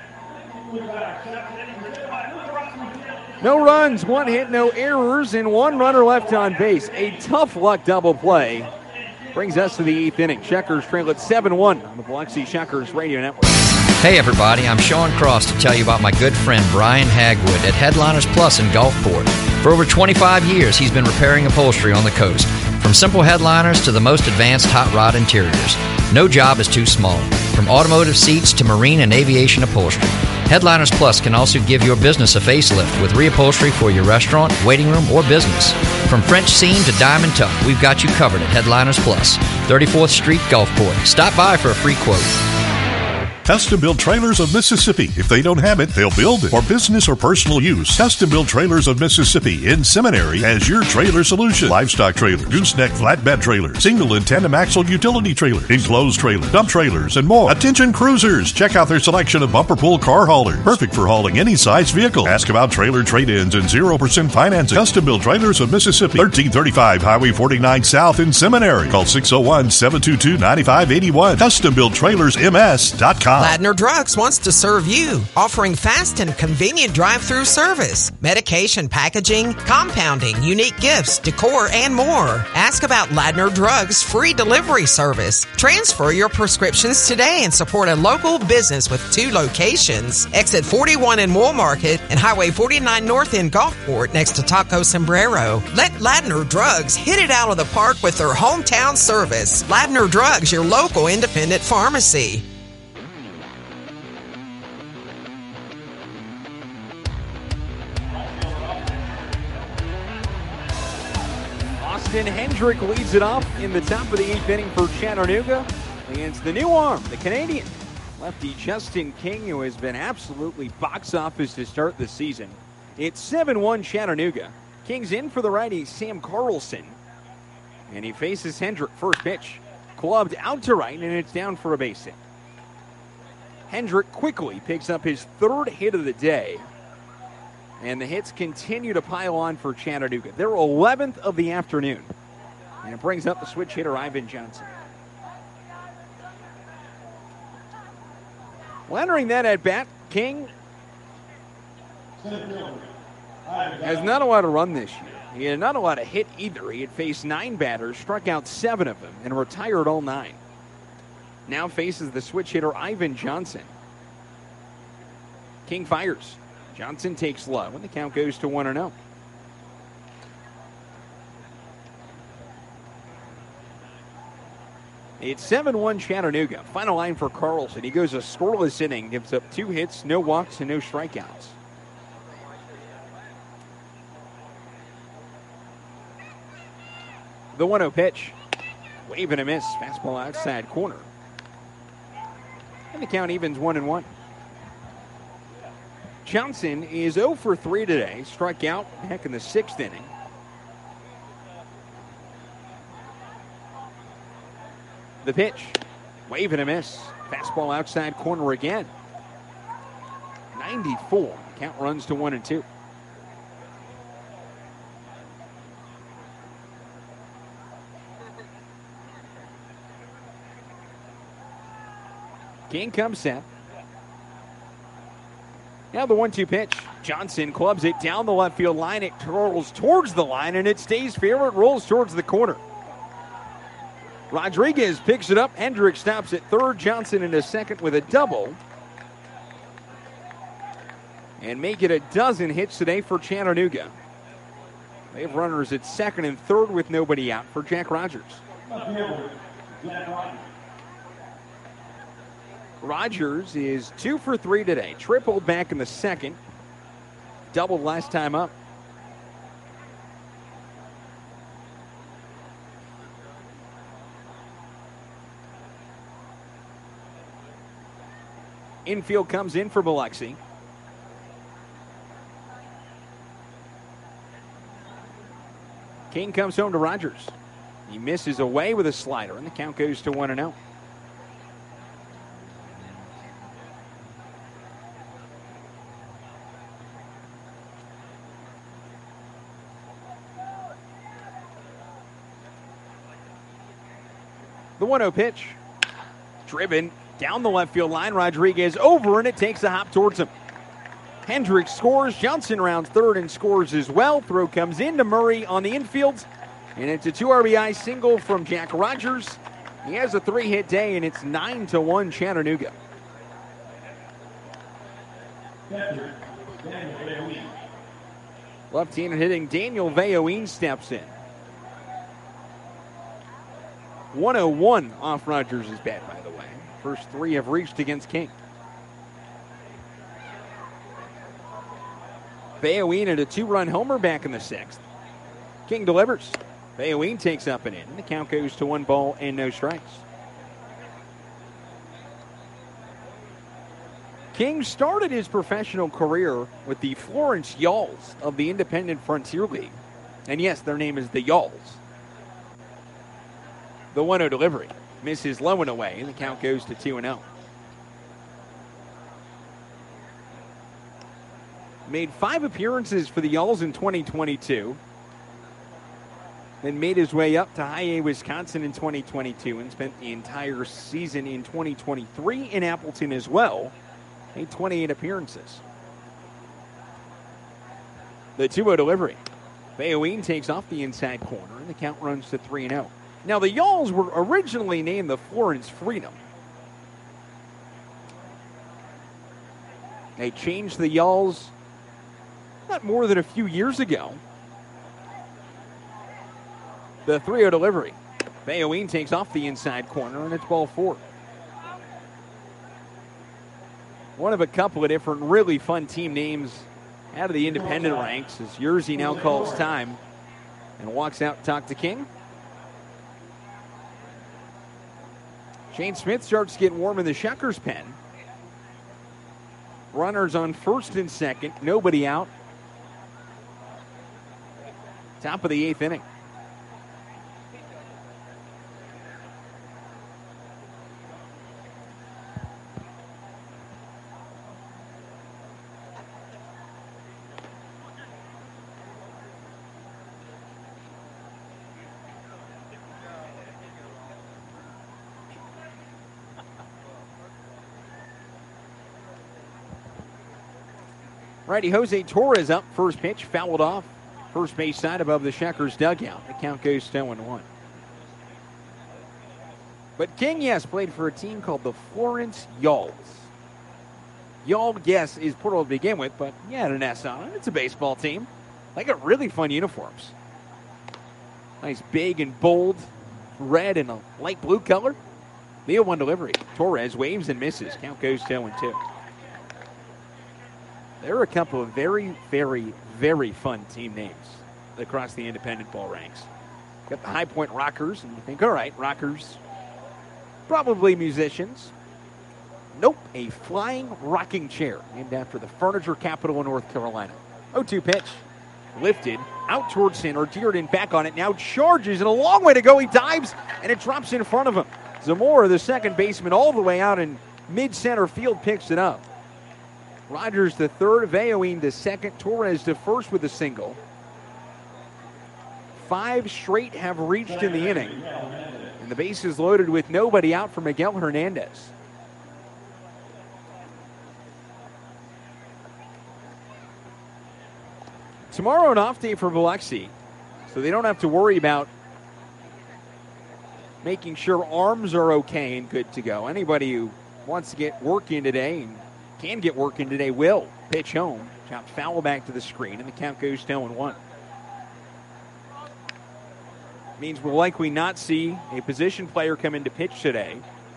No runs, one hit, no errors, and one runner left on base. A tough luck double play brings us to the eighth inning. Checkers trail at seven one on the Biloxi Checkers Radio Network. Hey everybody, I'm Sean Cross to tell you about my good friend Brian Hagwood at Headliners Plus in Gulfport. For over twenty-five years, he's been repairing upholstery on the coast. From simple headliners to the most advanced hot rod interiors. No job is too small. From automotive seats to marine and aviation upholstery. Headliners Plus can also give your business a facelift with reupholstery for your restaurant, waiting room, or business. From French seam to diamond tuck, we've got you covered at Headliners Plus, thirty-fourth Street, Gulfport. Stop by for a free quote. Custom Built Trailers of Mississippi. If they don't have it, they'll build it. For business or personal use, Custom Built Trailers of Mississippi in Seminary has your trailer solution. Livestock trailer, gooseneck flatbed trailer, single and tandem axle utility trailer, enclosed trailer, dump trailers, and more. Attention cruisers, check out their selection of bumper pull car haulers. Perfect for hauling any size vehicle. Ask about trailer trade-ins and zero percent financing. Custom Built Trailers of Mississippi, thirteen thirty-five Highway forty-nine South in Seminary. Call six oh one, seven two two, nine five eight one. custom built trailers m s dot com. Ladner Drugs wants to serve you, offering fast and convenient drive-through service, medication packaging, compounding, unique gifts, decor, and more. Ask about Ladner Drugs' free delivery service. Transfer your prescriptions today and support a local business with two locations. Exit forty-one in Wool Market and Highway forty-nine North in Gulfport next to Taco Sombrero. Let Ladner Drugs hit it out of the park with their hometown service. Ladner Drugs, your local independent pharmacy. Austin Hendrick leads it off in the top of the eighth inning for Chattanooga against the new arm, the Canadian lefty Justin King, who has been absolutely box office to start the season. It's seven one Chattanooga. King's in for the righty Sam Carlson, and he faces Hendrick. First pitch clubbed out to right, and it's down for a base hit. Hendrick quickly picks up his third hit of the day, and the hits continue to pile on for Chattanooga. They're eleventh of the afternoon. And it brings up the switch hitter, Ivan Johnson. Well, entering that at bat, King has not allowed to run this year. He had not allowed to hit either. He had faced nine batters, struck out seven of them, and retired all nine. Now faces the switch hitter, Ivan Johnson. King fires. Johnson takes low, and the count goes to one and oh. It's seven one Chattanooga. Final line for Carlson. He goes a scoreless inning, gives up two hits, no walks, and no strikeouts. The one oh pitch. Wave and a miss. Fastball outside corner. And the count evens one and one. Johnson is oh for three today. Struck out back in the sixth inning. The pitch. Wave and a miss. Fastball outside corner again. ninety-four. Count runs to one and two. King comes set. Now the one two pitch. Johnson clubs it down the left field line. It rolls towards the line, and it stays fair. It rolls towards the corner. Rodriguez picks it up. Hendricks stops at third. Johnson into second with a double. And make it a dozen hits today for Chattanooga. They have runners at second and third with nobody out for Jack Rogers. Rogers is two for three today. Tripled back in the second. Doubled last time up. Infield comes in for Biloxi. King comes home to Rogers. He misses away with a slider, and the count goes to one and oh. The one oh pitch. Driven down the left field line. Rodriguez over, and it takes a hop towards him. Hendricks scores. Johnson rounds third and scores as well. Throw comes into Murray on the infield, and it's a two R B I single from Jack Rogers. He has a three-hit day, and it's nine to one Chattanooga. Left-handed hitting Daniel Veoine steps in. one oh one off Rogers' bat, by the way. First three have reached against King. Veoine at a two-run homer back in the sixth. King delivers. Veoine takes up and in. The count goes to one ball and no strikes. King started his professional career with the Florence Yalls of the Independent Frontier League. And yes, their name is the Yalls. The one oh delivery misses low and away, and the count goes to two and oh. Made five appearances for the Yalls in twenty twenty-two. Then made his way up to High A, Wisconsin in twenty twenty-two and spent the entire season in twenty twenty-three in Appleton as well. Made twenty-eight appearances. The two oh delivery. Veoine takes off the inside corner, and the count runs to three and oh. Now, the Yalls were originally named the Florence Freedom. They changed the Yalls not more than a few years ago. The three oh delivery. Veoine takes off the inside corner, and it's ball four. One of a couple of different really fun team names out of the independent ranks as Yerzy now calls time and walks out to talk to King. Shane Smith starts to get warm in the Shuckers pen. Runners on first and second. Nobody out. Top of the eighth inning. Righty Jose Torres up. First pitch fouled off. First base side above the Shuckers dugout. The count goes to one one. But King, yes, played for a team called the Florence Yalls. Yall, yes, is plural to begin with, but he had an S on it. It's a baseball team. They got really fun uniforms. Nice big and bold red and a light blue color. The oh one delivery. Torres waves and misses. Count goes to one two. There are a couple of very, very, very fun team names across the independent ball ranks. Got the High Point Rockers, and you think, all right, Rockers, probably musicians. Nope, a flying rocking chair named after the furniture capital of North Carolina. oh two pitch. Lifted out towards center. Dearden back on it. Now charges and a long way to go. He dives and it drops in front of him. Zamora, the second baseman, all the way out in mid-center field, picks it up. Rogers the third, Veoine the second, Torres the first with a single. Five straight have reached in the inning. And the base is loaded with nobody out for Miguel Hernandez. Tomorrow an off day for Biloxi, so they don't have to worry about making sure arms are okay and good to go. Anybody who wants to get work in today and can get work in today will. Pitch home, chopped foul back to the screen, and the count goes to oh and one. Means we'll likely not see a position player come in to pitch today.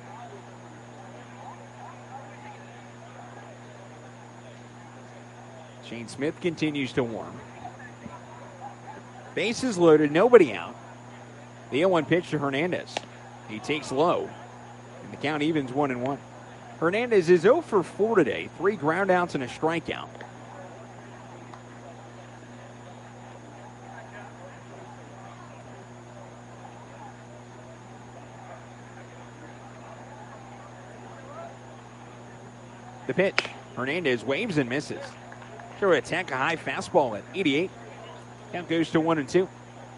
Shane Smith continues to warm. Bases loaded, nobody out. The oh one pitch to Hernandez. He takes low, and the count evens one and one. Hernandez is oh for four today, three groundouts and a strikeout. The pitch. Hernandez waves and misses. Sure, attack a high fastball at eighty-eight. Count goes to one and two.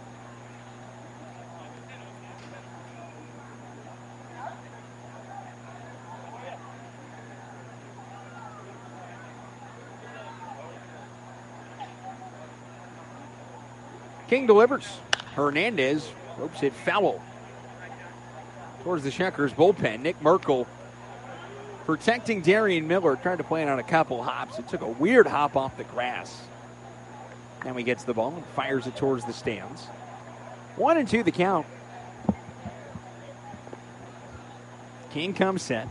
King delivers. Hernandez ropes it foul towards the Checkers bullpen. Nick Merkel protecting Darian Miller, tried to play it on a couple hops. It took a weird hop off the grass. Now he gets the ball and fires it towards the stands. One and two the count. King comes set.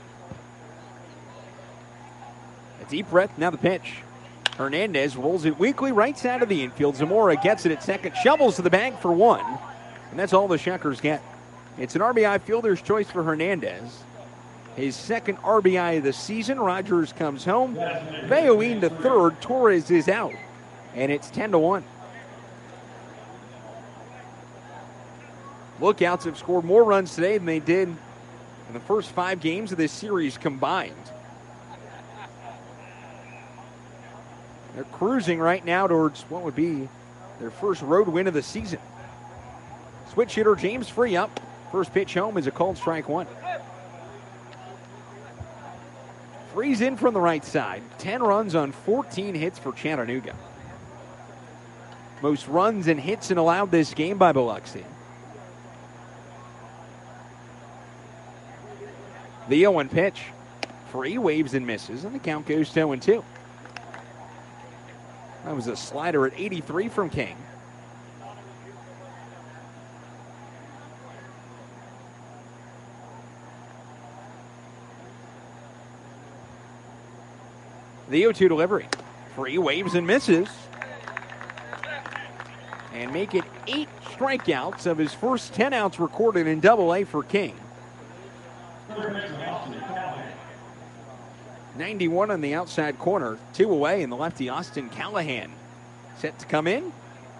A deep breath, now the pitch. Hernandez rolls it weakly right side of the infield. Zamora gets it at second, shovels to the bag for one. And that's all the Checkers get. It's an R B I fielder's choice for Hernandez. His second R B I of the season. Rogers comes home. Veoine to third. Torres is out. And it's ten to one. Lookouts have scored more runs today than they did in the first five games of this series combined. They're cruising right now towards what would be their first road win of the season. Switch hitter James Free up. First pitch home is a called strike one. Free's in from the right side. ten runs on fourteen hits for Chattanooga. Most runs and hits and allowed this game by Biloxi. The oh one pitch. Free waves and misses, and the count goes to oh and two. That was a slider at eighty-three from King. The oh two delivery. Free waves and misses. And make it eight strikeouts of his first ten outs recorded in Double A for King. ninety-one on the outside corner. Two away, and the lefty Austin Callahan set to come in.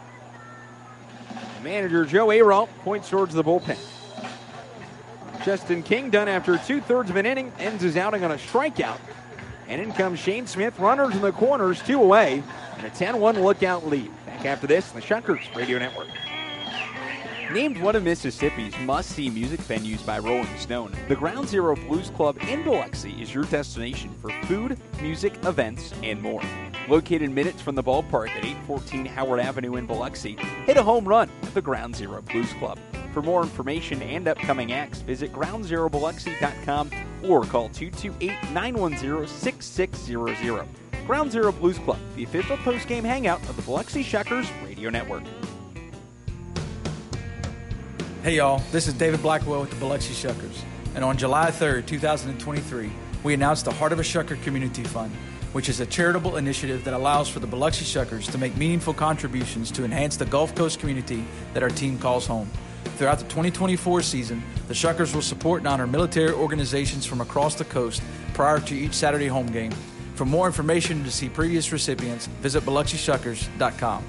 Manager Joe Aralt points towards the bullpen. Justin King, done after two-thirds of an inning, ends his outing on a strikeout. And in comes Shane Smith. Runners in the corners, two away, and a ten one lookout lead. Back after this, the Shuckers Radio Network. Named one of Mississippi's must-see music venues by Rolling Stone, the Ground Zero Blues Club in Biloxi is your destination for food, music, events, and more. Located minutes from the ballpark at eight fourteen Howard Avenue in Biloxi, hit a home run at the Ground Zero Blues Club. For more information and upcoming acts, visit ground zero biloxi dot com or call two two eight, nine one zero, six six zero zero. Ground Zero Blues Club, the official post-game hangout of the Biloxi Shuckers Radio Network. Hey y'all, this is David Blackwell with the Biloxi Shuckers. And on July third, two thousand twenty-three, we announced the Heart of a Shucker Community Fund, which is a charitable initiative that allows for the Biloxi Shuckers to make meaningful contributions to enhance the Gulf Coast community that our team calls home. Throughout the twenty twenty-four season, the Shuckers will support and honor military organizations from across the coast prior to each Saturday home game. For more information and to see previous recipients, visit Biloxi Shuckers dot com.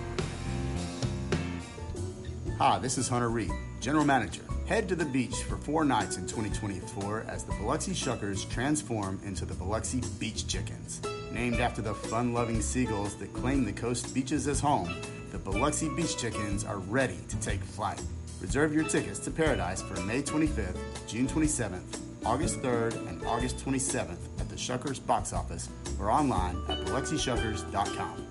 Hi, this is Hunter Reed, General Manager. Head to the beach for four nights in twenty twenty-four as the Biloxi Shuckers transform into the Biloxi Beach Chickens. Named after the fun-loving seagulls that claim the coast beaches as home, the Biloxi Beach Chickens are ready to take flight. Reserve your tickets to Paradise for May twenty-fifth, June twenty-seventh, August third, and August twenty-seventh at the Shuckers box office or online at Biloxi Shuckers dot com.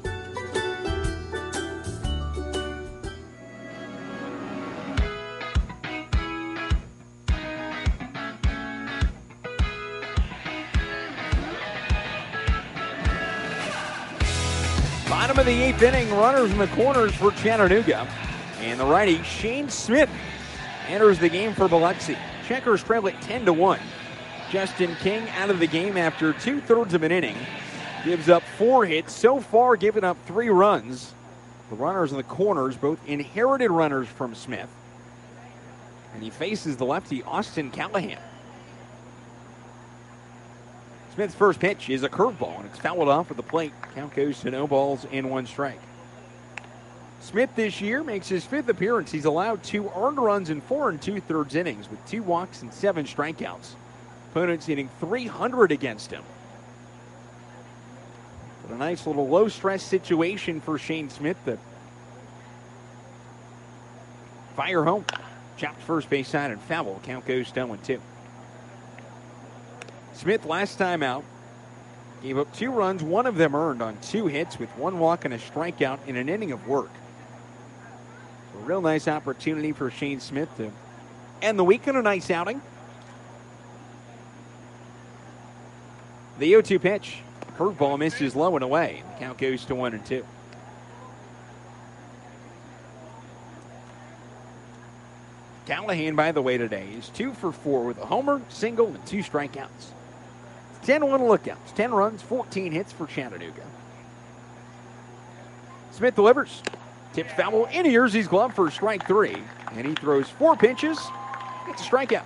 Bottom of the eighth inning, runners in the corners for Chattanooga. And the righty, Shane Smith, enters the game for Biloxi. Checkers trail at ten to one. Justin King out of the game after two-thirds of an inning. Gives up four hits, so far giving up three runs. The runners in the corners, both inherited runners from Smith. And he faces the lefty, Austin Callahan. Smith's first pitch is a curveball, and it's fouled off at the plate. Count goes to no balls and one strike. Smith this year makes his fifth appearance. He's allowed two earned runs in four and two-thirds innings with two walks and seven strikeouts. Opponents hitting three hundred against him. But a nice little low-stress situation for Shane Smith. The fire home. Chopped first base side and foul. Count goes to oh and two. Smith last time out gave up two runs, one of them earned on two hits with one walk and a strikeout in an inning of work. A real nice opportunity for Shane Smith to end the week in a nice outing. The oh two pitch. Curveball misses low and away. The count goes to one and two. Callahan, by the way, today is two for four with a homer, single, and two strikeouts. ten one lookouts, ten runs, fourteen hits for Chattanooga. Smith delivers. Tipped foul in Yearsy's glove for strike three. And he throws four pitches. It's a strikeout.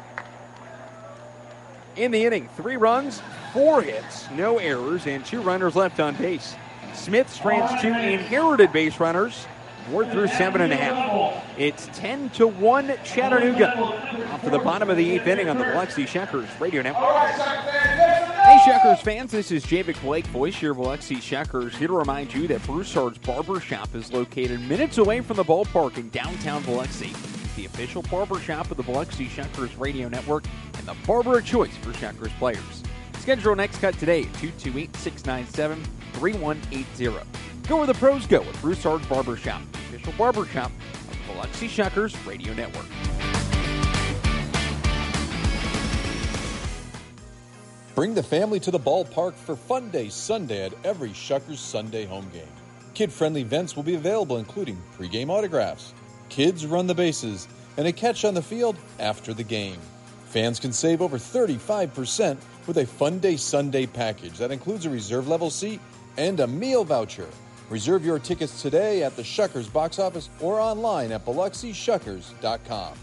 In the inning, three runs, four hits, no errors, and two runners left on base. Smith strands two inherited base runners. We're through seven and a half. It's ten to one Chattanooga. Off to the bottom of the eighth inning on the Biloxi Shuckers Radio Network. Hey Shuckers fans, this is Javic Blake, voice your Biloxi Shuckers, here to remind you that Broussard's Barber Shop is located minutes away from the ballpark in downtown Biloxi. The official barber shop of the Biloxi Shuckers Radio Network and the barber of choice for Shuckers players. Schedule your next cut today at two two eight, six nine seven, three one eight zero. Go where the pros go with Broussard's Barber Shop, the official barber shop of the Biloxi Shuckers Radio Network. Bring the family to the ballpark for Fun Day Sunday at every Shuckers Sunday home game. Kid-friendly events will be available, including pregame autographs, kids run the bases, and a catch on the field after the game. Fans can save over thirty-five percent with a Fun Day Sunday package that includes a reserve level seat and a meal voucher. Reserve your tickets today at the Shuckers box office or online at Biloxi Shuckers dot com.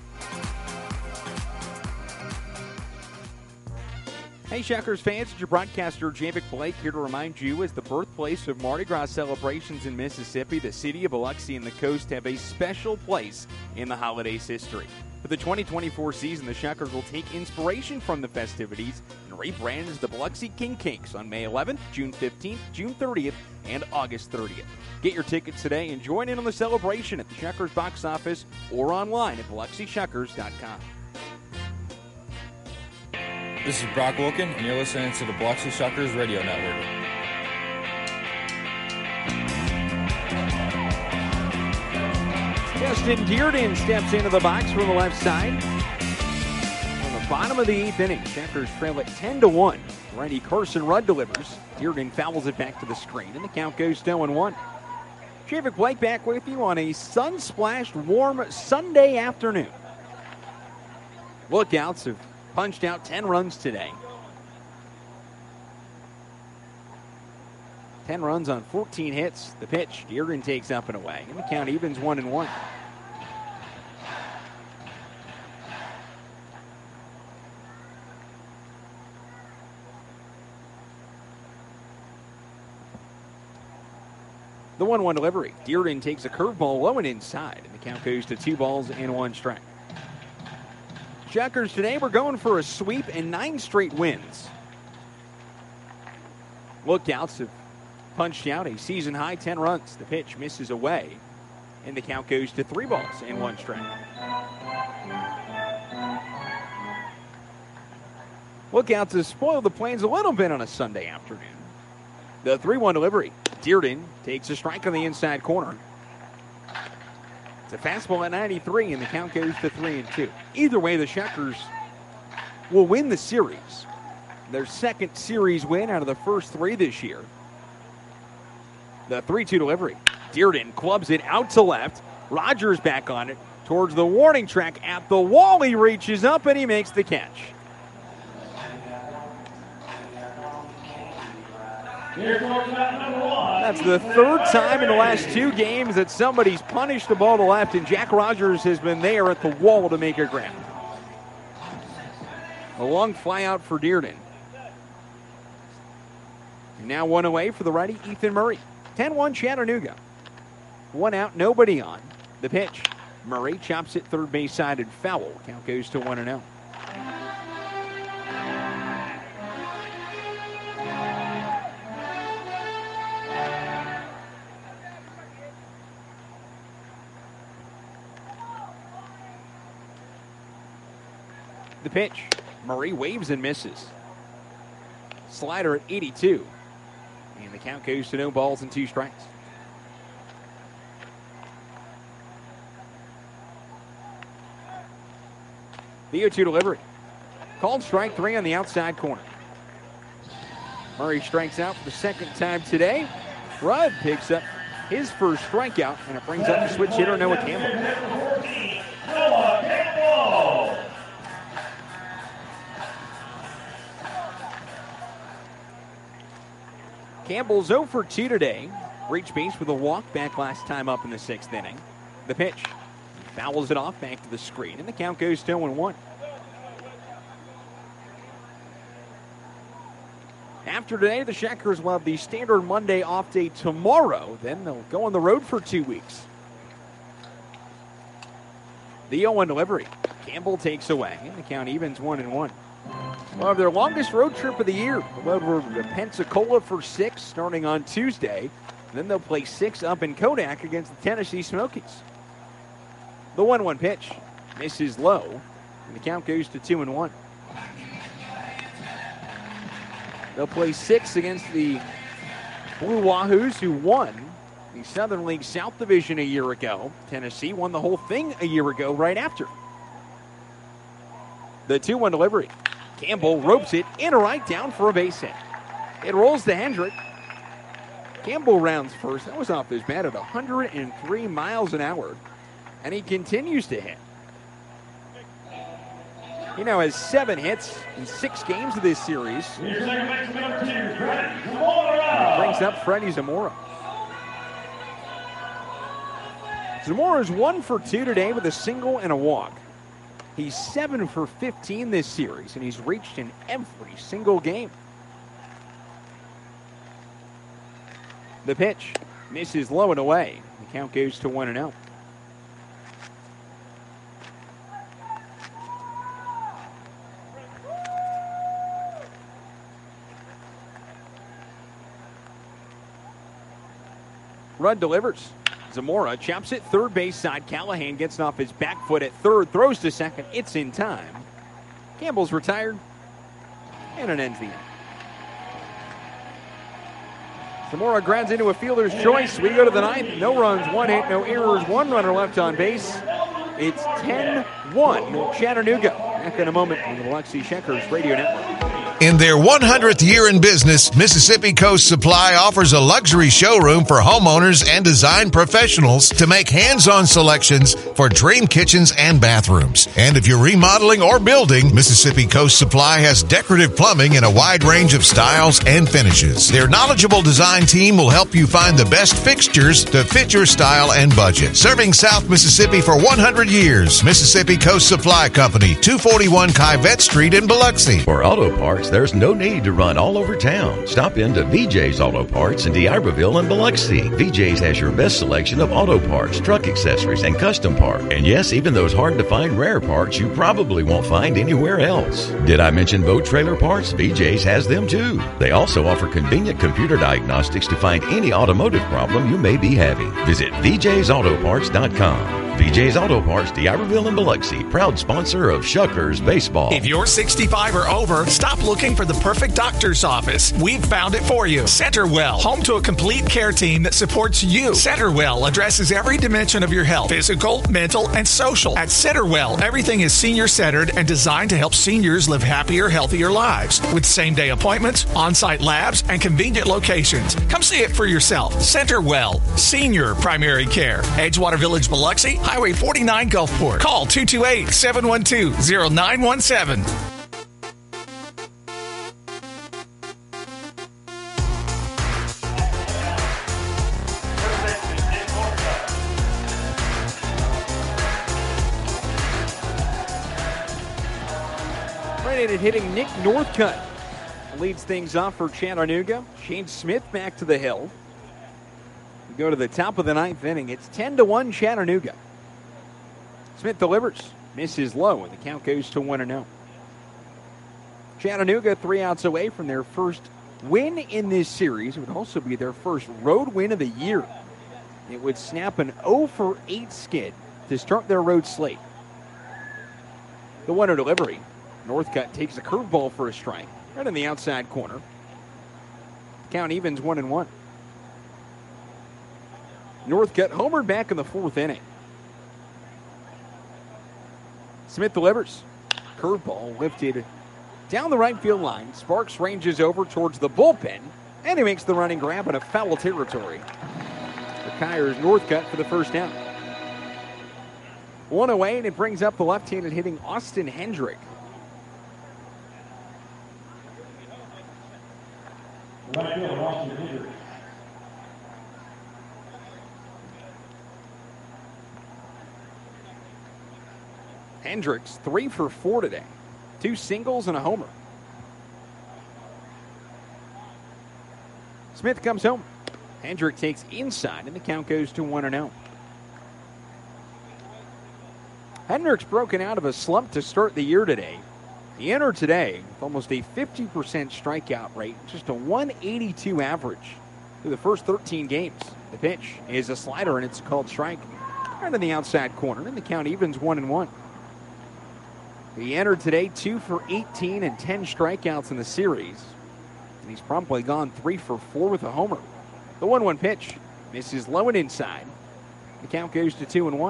Hey Shuckers fans, it's your broadcaster Javic Blake here to remind you, as the birthplace of Mardi Gras celebrations in Mississippi, the city of Biloxi and the coast have a special place in the holiday's history. For the twenty twenty-four season, the Shuckers will take inspiration from the festivities and rebrand as the Biloxi King Cakes on May eleventh, June fifteenth, June thirtieth, and August thirtieth. Get your tickets today and join in on the celebration at the Shuckers box office or online at Biloxi Shuckers dot com. This is Brock Wilkin, and you're listening to the Biloxi Shuckers Radio Network. Justin Dearden steps into the box from the left side. On the bottom of the eighth inning, Shuckers trail at ten to one. Righty Carson Rudd delivers. Dearden fouls it back to the screen, and the count goes to oh and one. Javic Blake back with you on a sun-splashed, warm Sunday afternoon. Lookouts have punched out ten runs today. ten runs on fourteen hits. The pitch, Dearden takes up and away. And the count evens one and one. The one one delivery. Dearden takes a curveball low and inside, and the count goes to two balls and one strike. Shuckers today, we're going for a sweep and nine straight wins. Lookouts have punched out a season-high ten runs. The pitch misses away, and the count goes to three balls and one strike. Lookouts have spoiled the Plains a little bit on a Sunday afternoon. The three one delivery. Dearden takes a strike on the inside corner. It's a fastball at ninety-three, and the count goes to three and two. Either way, the Shuckers will win the series. Their second series win out of the first three this year. The three two delivery. Dearden clubs it out to left. Rogers back on it towards the warning track at the wall. He reaches up and he makes the catch. That's the third time in the last two games that somebody's punished the ball to left, and Jack Rogers has been there at the wall to make it grab. A long fly out for Dearden. And now one away for the righty, Ethan Murray. ten one Chattanooga. One out, nobody on. The pitch. Murray chops it third base side and foul. Count goes to one and oh. The pitch. Murray waves and misses. Slider at eighty-two. And the count goes to no balls and two strikes. The oh two delivery. Called strike three on the outside corner. Murray strikes out for the second time today. Rudd picks up his first strikeout, and it brings up the switch hitter Noah Campbell. Noah Campbell. Campbell's oh for two today. Reached base with a walk back last time up in the sixth inning. The pitch. He fouls it off back to the screen, and the count goes to oh and one. After today, the Shuckers will have the standard Monday off day tomorrow. Then they'll go on the road for two weeks. The oh one delivery. Campbell takes away, and the count evens one and one. Well, their longest road trip of the year. They'll go to Pensacola for six starting on Tuesday. Then they'll play six up in Kodak against the Tennessee Smokies. The one one pitch misses low, and the count goes to two and one. They'll play six against the Blue Wahoos, who won the Southern League South Division a year ago. Tennessee won the whole thing a year ago right after. The two one delivery. Campbell ropes it in a right down for a base hit. It rolls to Hendrick. Campbell rounds first. That was off his bat at one hundred three miles an hour. And he continues to hit. He now has seven hits in six games of this series. And it brings up Freddie Zamora. Zamora's one for two today with a single and a walk. He's seven for fifteen this series, and he's reached in every single game. The pitch misses low and away. The count goes to one and oh. Rudd delivers. Zamora chops it third base side. Callahan gets off his back foot at third, throws to second. It's in time. Campbell's retired, and it ends the inning. Zamora grounds into a fielder's choice. We go to the ninth. No runs, one hit, no errors, one runner left on base. It's ten one Chattanooga. Back in a moment on the Biloxi Shuckers Radio Network. In their one hundredth year in business, Mississippi Coast Supply offers a luxury showroom for homeowners and design professionals to make hands-on selections for dream kitchens and bathrooms. And if you're remodeling or building, Mississippi Coast Supply has decorative plumbing in a wide range of styles and finishes. Their knowledgeable design team will help you find the best fixtures to fit your style and budget. Serving South Mississippi for one hundred years, Mississippi Coast Supply Company, two forty forty-one Kyvette Street in Biloxi. For auto parts, there's no need to run all over town. Stop into V J's Auto Parts in D'Iberville and Biloxi. V J's has your best selection of auto parts, truck accessories, and custom parts. And yes, even those hard-to-find rare parts you probably won't find anywhere else. Did I mention boat trailer parts? V J's has them too. They also offer convenient computer diagnostics to find any automotive problem you may be having. Visit V J's Auto Parts dot com. V J's Auto Parts, D'Iberville and Biloxi, proud sponsor of Shuckers Baseball. If you're sixty-five or over, stop looking for the perfect doctor's office. We've found it for you. Centerwell, home to a complete care team that supports you. Centerwell addresses every dimension of your health, physical, mental, and social. At Centerwell, everything is senior-centered and designed to help seniors live happier, healthier lives. With same-day appointments, on-site labs, and convenient locations. Come see it for yourself. Centerwell, Senior Primary Care. Edgewater Village, Biloxi, Highway forty-nine, Gulfport. Call two two eight, seven one two, zero nine one seven. Right-handed hitting Nick Northcutt leads things off for Chattanooga. Shane Smith back to the hill. We go to the top of the ninth inning. It's ten to one Chattanooga. Smith delivers, misses low, and the count goes to one and oh. Chattanooga three outs away from their first win in this series. It would also be their first road win of the year. It would snap an oh for eight skid to start their road slate. The one oh delivery. Northcutt takes a curveball for a strike, right in the outside corner. Count evens one and one. Northcutt homered back in the fourth inning. Smith delivers. Curveball lifted down the right field line. Sparks ranges over towards the bullpen, and he makes the running grab in a foul territory. Retires Northcutt for the first down. One away, and it brings up the left-handed hitting Austin Hendrick. Right fielder, Austin Hendrick. Hendricks, three for four today. Two singles and a homer. Smith comes home. Hendrick takes inside, and the count goes to one and oh. Hendrick's broken out of a slump to start the year today. He entered today with almost a fifty percent strikeout rate, just a one eighty-two average through the first thirteen games. The pitch is a slider, and it's called strike. Right in the outside corner, and the count evens one and one. He entered today two for eighteen and ten strikeouts in the series. And he's promptly gone three for four with a homer. The one one pitch misses low and inside. The count goes to two and one.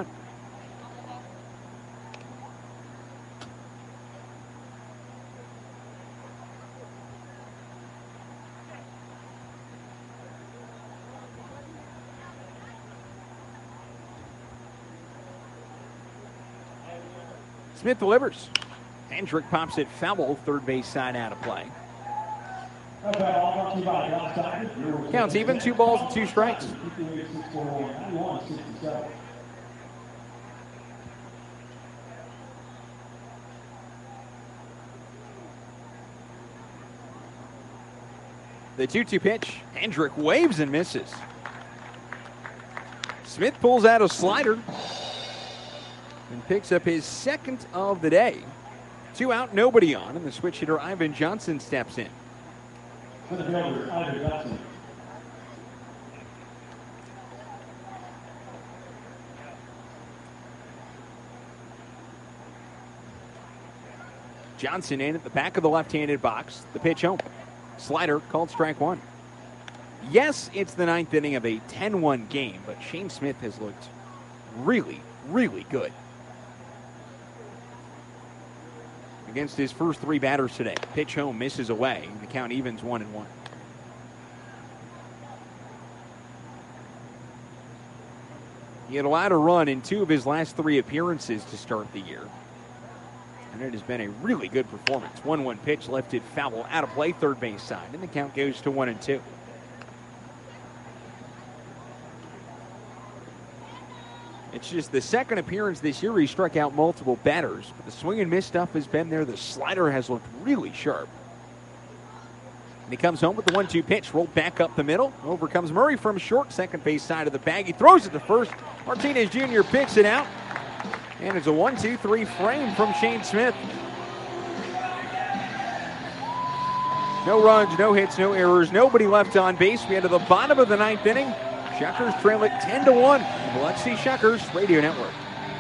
Smith delivers. Hendrick pops it foul, third base side out of play. Counts even, two balls and two strikes. The two two pitch. Hendrick waves and misses. Smith pulls out a slider and picks up his second of the day. Two out, nobody on, and the switch hitter Ivan Johnson steps in. Johnson in at the back of the left-handed box. The pitch home. Slider called strike one. Yes, it's the ninth inning of a ten one game, but Shane Smith has looked really, really good against his first three batters today. Pitch home, misses away, and the count evens one and one. He had allowed a run in two of his last three appearances to start the year, and it has been a really good performance. one one pitch lifted foul out of play, third base side, and the count goes to one and two. It's just the second appearance this year he struck out multiple batters. But the swing and miss stuff has been there. The slider has looked really sharp. And he comes home with the one two pitch, rolled back up the middle. Over comes Murray from short, second base side of the bag. He throws it to first. Martinez Junior picks it out. And it's a one two three frame from Shane Smith. No runs, no hits, no errors, nobody left on base. We enter the bottom of the ninth inning. Shuckers trail it ten to one. Biloxi Shuckers Radio Network.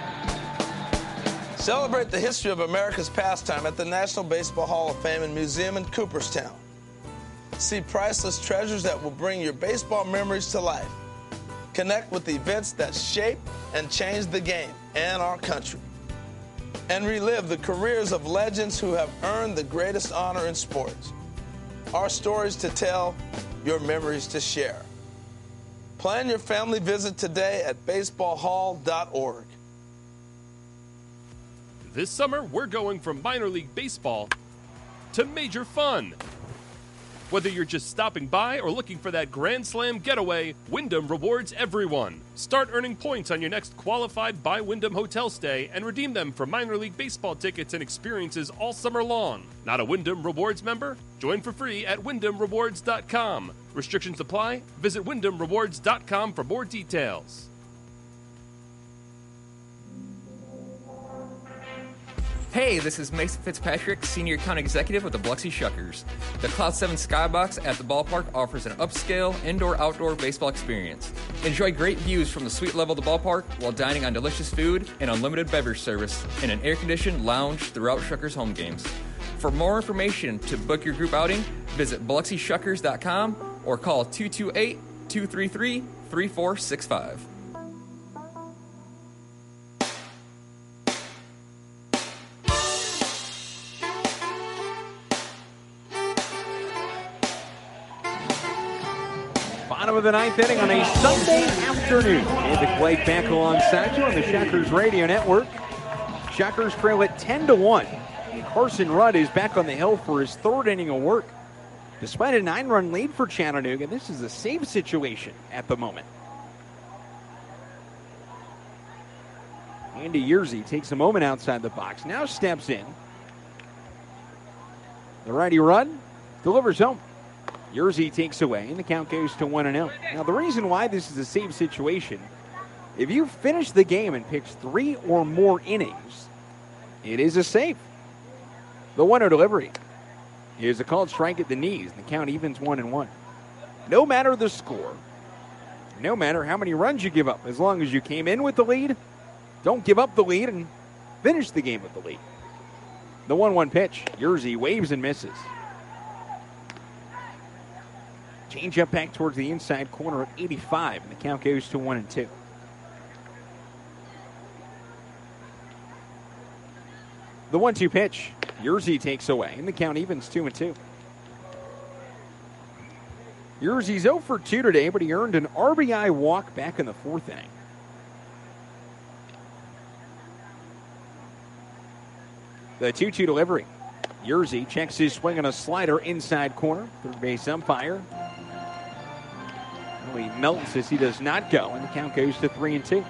Celebrate the history of America's pastime at the National Baseball Hall of Fame and Museum in Cooperstown. See priceless treasures that will bring your baseball memories to life. Connect with the events that shape and change the game and our country. And relive the careers of legends who have earned the greatest honor in sports. Our stories to tell, your memories to share. Plan your family visit today at baseball hall dot org. This summer, we're going from minor league baseball to major fun. Whether you're just stopping by or looking for that Grand Slam getaway, Wyndham rewards everyone. Start earning points on your next qualified by Wyndham hotel stay and redeem them for minor league baseball tickets and experiences all summer long. Not a Wyndham Rewards member? Join for free at wyndham rewards dot com. Restrictions apply. Visit wyndham rewards dot com for more details. Hey, this is Mason Fitzpatrick, Senior Account Executive with the Biloxi Shuckers. The Cloud seven Skybox at the ballpark offers an upscale indoor-outdoor baseball experience. Enjoy great views from the suite level of the ballpark while dining on delicious food and unlimited beverage service in an air-conditioned lounge throughout Shuckers home games. For more information to book your group outing, visit biloxi shuckers dot com or call two two eight, two three three, three four six five. Bottom of the ninth inning on a Sunday afternoon. David Blake back alongside you on the Shuckers Radio Network. Shuckers trail it ten to one. Carson Rudd is back on the hill for his third inning of work. Despite a nine-run lead for Chattanooga, this is a save situation at the moment. Andy Yerzy takes a moment outside the box. Now steps in. The righty Rudd delivers home. Yerzy takes away, and the count goes to one and oh. Now, the reason why this is a save situation, if you finish the game and pitch three or more innings, it is a save. The one oh delivery. Here's a called strike at the knees, and the count evens one and one. No matter the score, no matter how many runs you give up, as long as you came in with the lead, don't give up the lead and finish the game with the lead. The one one pitch. Yerzy waves and misses. Change up back towards the inside corner at eighty-five, and the count goes to one and two. The one two pitch. Yerzy takes away, and the count evens two and two. Yerzy's oh for two today, but he earned an R B I walk back in the fourth inning. The two two delivery. Yerzy checks his swing on a slider inside corner. Third base umpire. Well, he melts as he does not go, and the count goes to three and two.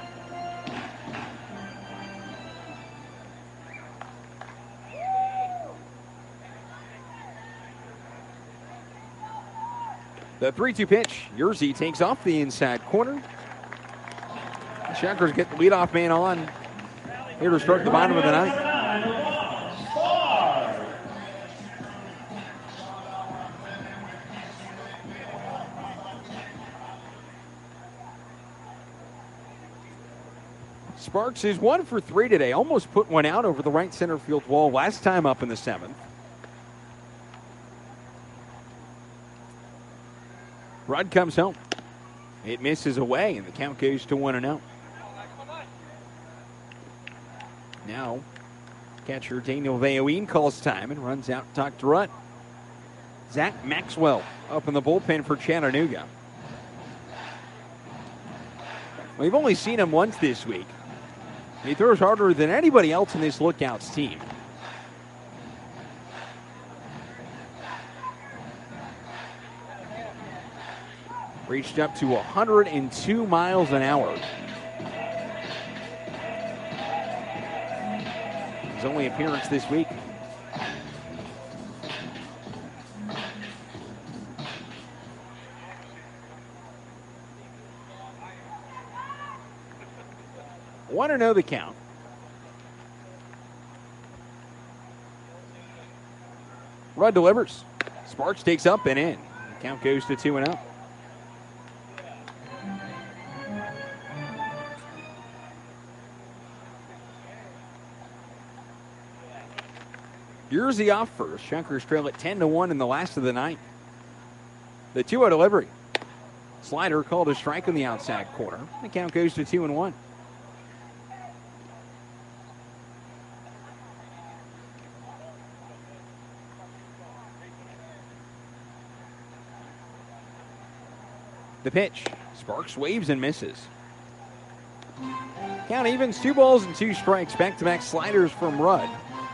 The three two pitch. Yerzy takes off the inside corner. The Shuckers get the leadoff man on here to start the bottom of the ninth. Sparks is one for three today. Almost put one out over the right center field wall last time up in the seventh. Rudd comes home. It misses away, and the count goes to one and oh. Now, catcher Daniel Vayoin calls time and runs out to talk to Rudd. Zach Maxwell up in the bullpen for Chattanooga. We've only seen him once this week. He throws harder than anybody else in this Lookouts team. Reached up to one hundred two miles an hour. His only appearance this week. Want to know the count. Rudd delivers. Sparks takes up and in. The count goes to two and oh. Yerzy off first. Shuckers trail at ten to one in the last of the ninth. The two oh delivery. Slider called a strike on the outside corner. The count goes to two and one. The pitch. Sparks waves and misses. Count evens, two balls and two strikes. Back-to-back sliders from Rudd.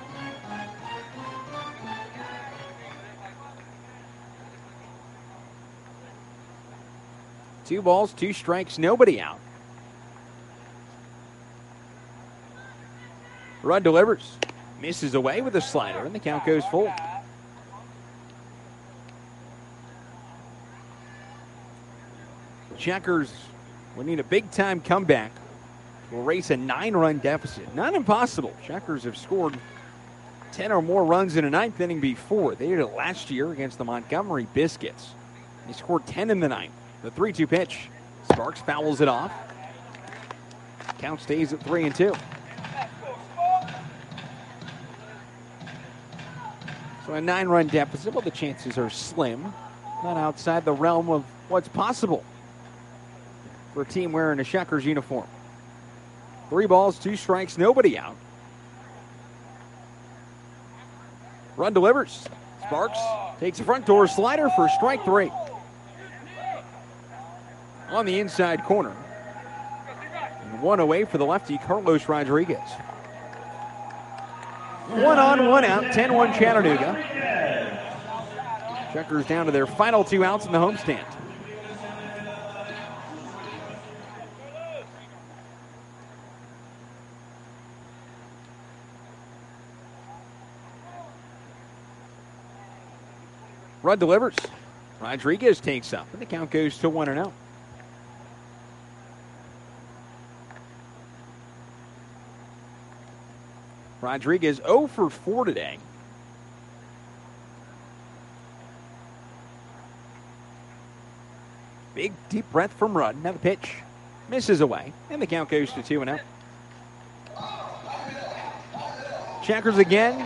Two balls, two strikes, nobody out. Rudd delivers. Misses away with a slider, and the count goes full. Checkers will need a big-time comeback to erase a nine-run deficit. Not impossible. Checkers have scored ten or more runs in a ninth inning before. They did it last year against the Montgomery Biscuits. They scored ten in the ninth. The three two pitch. Sparks fouls it off. Count stays at three and two. So a nine-run deficit, well, the chances are slim. Not outside the realm of what's possible for a team wearing a Shuckers uniform. Three balls, two strikes, nobody out. Rudd delivers. Sparks takes a front door slider for strike three. On the inside corner. And one away for the lefty, Carlos Rodriguez. One on, one out, ten one Chattanooga. Checkers down to their final two outs in the homestand. Rudd delivers. Rodriguez takes up, and the count goes to one and oh. Rodriguez oh for four today. Big deep breath from Rudd. Now the pitch misses away, and the count goes to two and oh. Checkers again.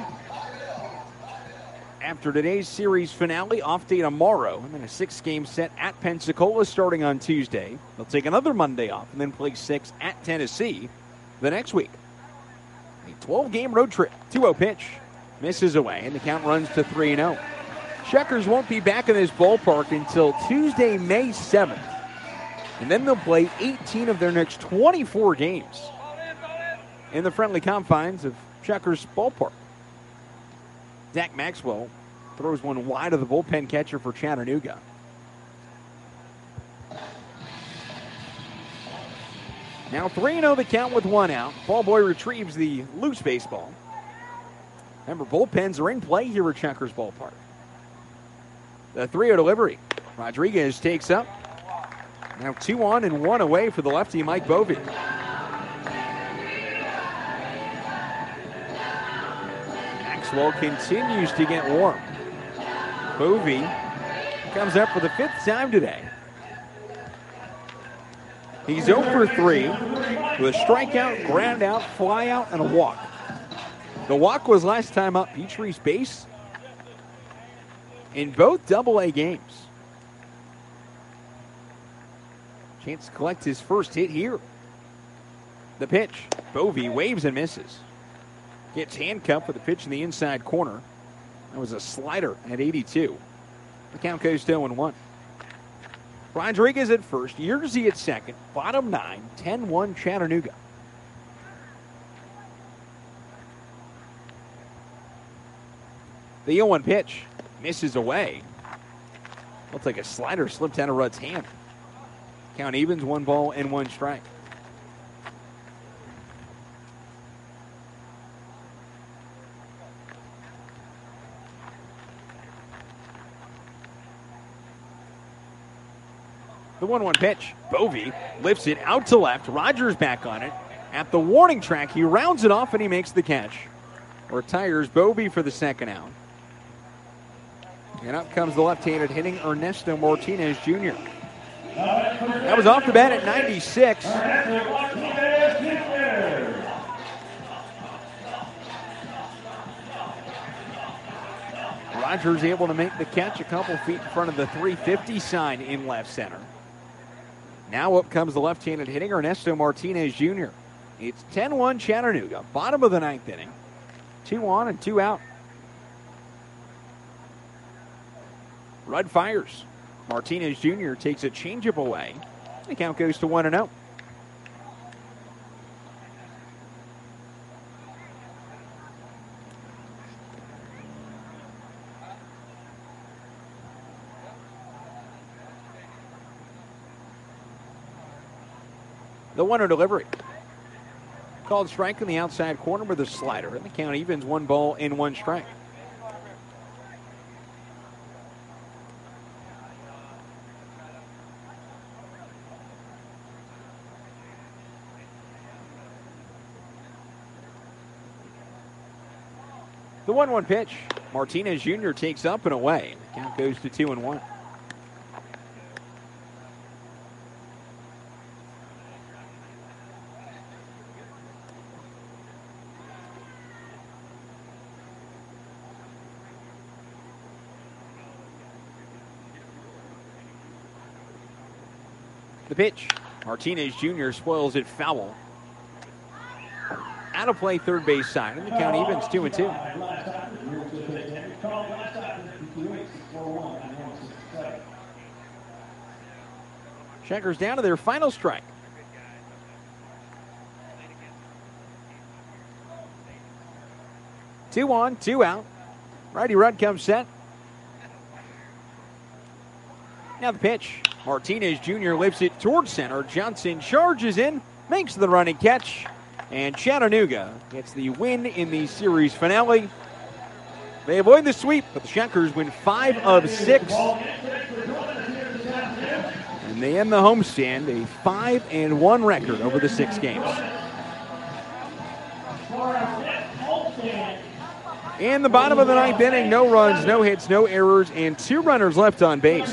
After today's series finale, off day tomorrow, and then a six-game set at Pensacola starting on Tuesday. They'll take another Monday off and then play six at Tennessee the next week. A twelve-game road trip. two oh pitch. Misses away, and the count runs to three and oh. Checkers won't be back in this ballpark until Tuesday, May seventh. And then they'll play eighteen of their next twenty-four games in the friendly confines of Checkers Ballpark. Zach Maxwell throws one wide of the bullpen catcher for Chattanooga. Now three and oh the count with one out. Ballboy retrieves the loose baseball. Remember, bullpens are in play here at Checkers Ballpark. The three oh delivery. Rodriguez takes up. Now two on and one away for the lefty, Mike Bovee. Maxwell continues to get warm. Bovee comes up for the fifth time today. He's oh for three with a strikeout, ground out, fly out, and a walk. The walk was last time up. Petrie's base in both double A games. Chance to collect his first hit here. The pitch. Bovee waves and misses. Gets handcuffed with a pitch in the inside corner. That was a slider at eighty-two. The count goes to oh and one. Rodriguez at first, Yerzy at second, bottom nine, ten one Chattanooga. The oh one pitch misses away. Looks like a slider slipped out of Rudd's hand. Count evens, one ball and one strike. The one one pitch. Bovee lifts it out to left. Rogers back on it. At the warning track, he rounds it off and he makes the catch. Retires Bovee for the second out. And up comes the left-handed hitting Ernesto Martinez Junior That was off the bat at ninety-six. Rogers able to make the catch a couple feet in front of the three fifty sign in left center. Now up comes the left-handed hitting Ernesto Martinez Junior It's ten one Chattanooga, bottom of the ninth inning. Two on and two out. Rudd fires. Martinez Junior takes a changeup away. The count goes to one and oh. The one oh delivery. Called strike in the outside corner with a slider. And the count evens one ball and one strike. The one one pitch. Martinez Junior takes up and away. The count goes to two and one. The pitch. Martinez Junior spoils it foul. Out of play, third base side, and the count evens two and two. Checkers down to their final strike. Two on, two out. Righty Rudd comes set. Now the pitch. Martinez Junior lifts it towards center. Johnson charges in, makes the running catch, and Chattanooga gets the win in the series finale. They avoid the sweep, but the Checkers win five of six. And they end the homestand a five and one record over the six games. In the bottom of the ninth inning, no runs, no hits, no errors, and two runners left on base.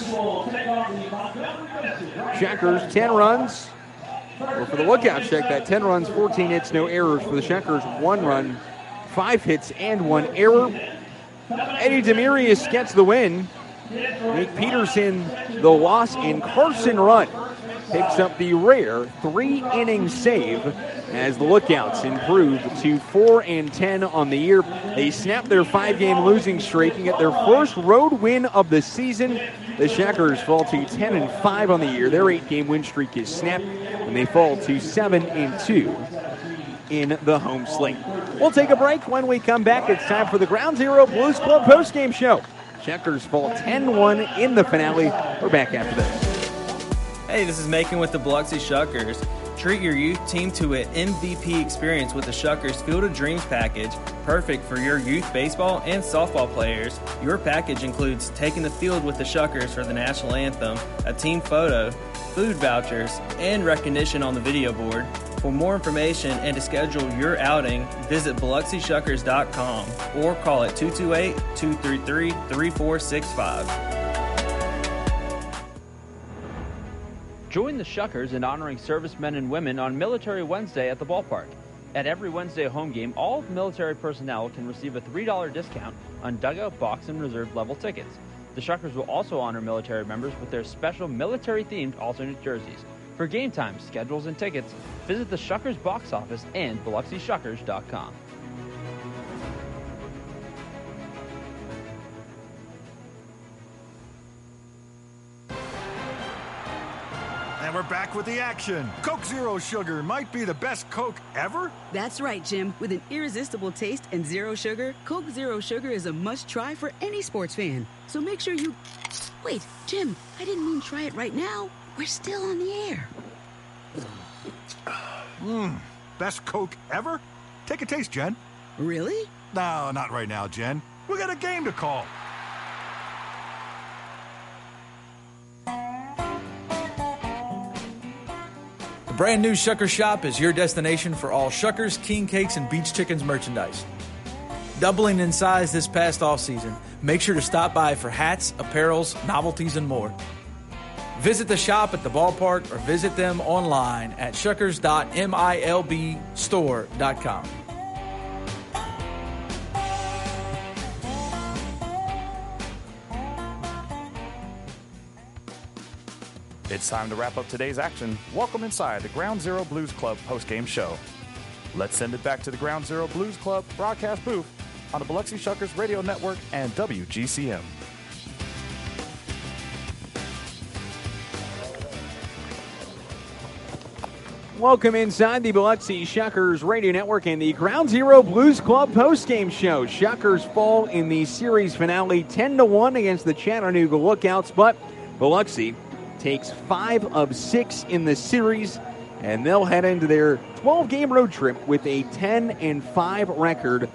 Checkers, ten runs. Or for the lookout check, that ten runs, fourteen hits, no errors. For the Checkers, one run, five hits, and one error. Eddie Demirius gets the win. Nick Peterson, the loss, and Carson Rudd picks up the rare three-inning save as the Lookouts improve to four and ten on the year. They snap their five-game losing streak and get their first road win of the season. The Checkers fall to ten and five on the year. Their eight-game win streak is snapped, and they fall to seven and two in the home slate. We'll take a break. When we come back, it's time for the Ground Zero Blues Club postgame show. Checkers fall ten one in the finale. We're back after this. Hey, this is Macon with the Biloxi Shuckers. Treat your youth team to an M V P experience with the Shuckers Field of Dreams package, perfect for your youth baseball and softball players. Your package includes taking the field with the Shuckers for the national anthem, a team photo, food vouchers, and recognition on the video board. For more information and to schedule your outing, visit Biloxi Shuckers dot com or call it two two eight, two three three, three four six five. Join the Shuckers in honoring servicemen and women on Military Wednesday at the ballpark. At every Wednesday home game, all military personnel can receive a three dollar discount on dugout, box, and reserve level tickets. The Shuckers will also honor military members with their special military-themed alternate jerseys. For game time, schedules, and tickets, visit the Shuckers box office and Biloxi Shuckers dot com. And we're back with the action. Coke Zero Sugar might be the best Coke ever. That's right, Jim. With an irresistible taste and zero sugar, Coke Zero Sugar is a must-try for any sports fan. So make sure you... Wait, Jim, I didn't mean try it right now. We're still on the air. Mmm, best Coke ever? Take a taste, Jen. Really? No, not right now, Jen. We got a game to call. The brand new Shuckers shop is your destination for all Shuckers, King Cakes, and Beach Chickens merchandise. Doubling in size this past off season, make sure to stop by for hats, apparels, novelties, and more. Visit the shop at the ballpark or visit them online at shuckers dot milb store dot com. It's time to wrap up today's action. Welcome inside the Ground Zero Blues Club postgame show. Let's send it back to the Ground Zero Blues Club broadcast booth on the Biloxi Shuckers Radio Network and W G C M. Welcome inside the Biloxi Shuckers Radio Network and the Ground Zero Blues Club postgame show. Shuckers fall in the series finale ten to one against the Chattanooga Lookouts, but Biloxi takes five of six in the series, and they'll head into their twelve-game road trip with a ten and five record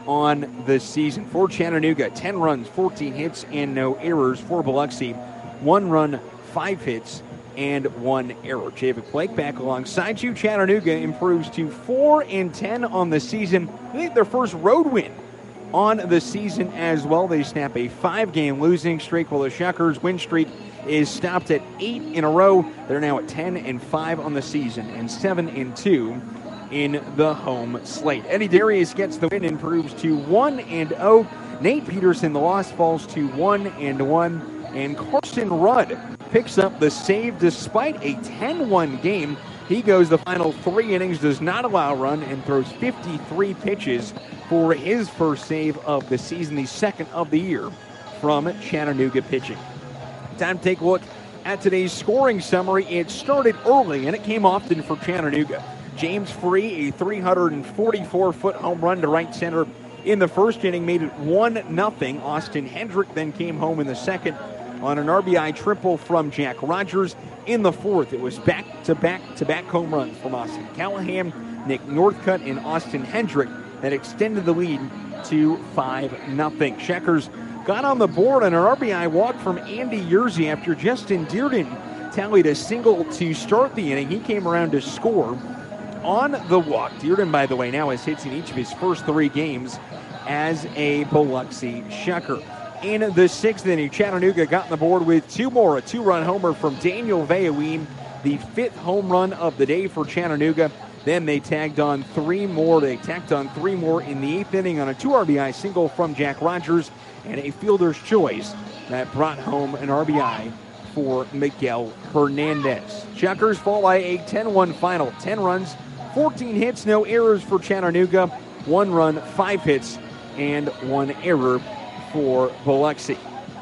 on the season. For Chattanooga, ten runs, fourteen hits, and no errors. For Biloxi, one run, five hits, and one error. Javik Blake back alongside you. Chattanooga improves to four and ten on the season. I think their first road win on the season as well. They snap a five-game losing streak, while the Shuckers win streak is stopped at eight in a row. They're now at ten and five on the season and seven and two in the home slate. Eddie Darius gets the win, improves to one and oh. Nate Peterson, the loss, falls to one and one. And Carson Rudd picks up the save despite a ten one game. He goes the final three innings, does not allow a run, and throws fifty-three pitches for his first save of the season, the second of the year from Chattanooga pitching. Time to take a look at today's scoring summary. It started early, and it came often for Chattanooga. James Free, a three forty-four foot home run to right center in the first inning, made it one nothing. Austin Hendrick then came home in the second on an R B I triple from Jack Rogers. In the fourth, it was back-to-back-to-back home runs from Austin Callahan, Nick Northcutt, and Austin Hendrick that extended the lead to five nothing. Shuckers got on the board on an R B I walk from Andy Yerzy after Justin Dearden tallied a single to start the inning. He came around to score on the walk. Dearden, by the way, now has hits in each of his first three games as a Biloxi Shucker. In the sixth inning, Chattanooga got on the board with two more. A two-run homer from Daniel Veoin, the fifth home run of the day for Chattanooga. Then they tagged on three more. They tacked on three more in the eighth inning on a two R B I single from Jack Rogers and a fielder's choice that brought home an R B I for Miguel Hernandez. Shuckers fall by a ten one final. ten runs, fourteen hits, no errors for Chattanooga. One run, five hits, and one error for Biloxi.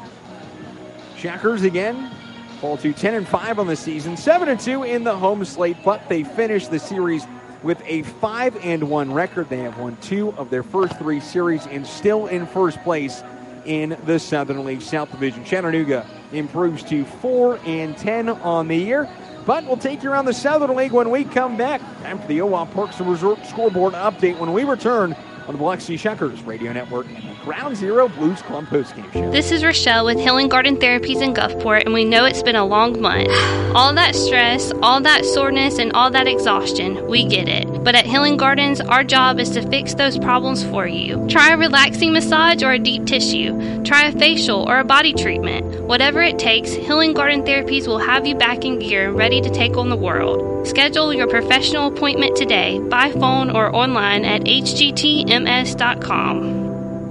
Shuckers again fall to ten and five on the season, seven and two in the home slate, but they finish the series with a five and one record. They have won two of their first three series and still in first place in the Southern League South Division. Chattanooga improves to four and ten on the year, but we'll take you around the Southern League when we come back. Time for the Omaha Parks and Resort scoreboard update when we return on the Biloxi Shuckers Radio Network and the Ground Zero Blues Club postgame show. This is Rochelle with Healing Garden Therapies in Gulfport, and we know it's been a long month. All that stress, all that soreness, and all that exhaustion, we get it. But at Healing Gardens, our job is to fix those problems for you. Try a relaxing massage or a deep tissue. Try a facial or a body treatment. Whatever it takes, Healing Garden Therapies will have you back in gear and ready to take on the world. Schedule your professional appointment today by phone or online at h g t m s dot com.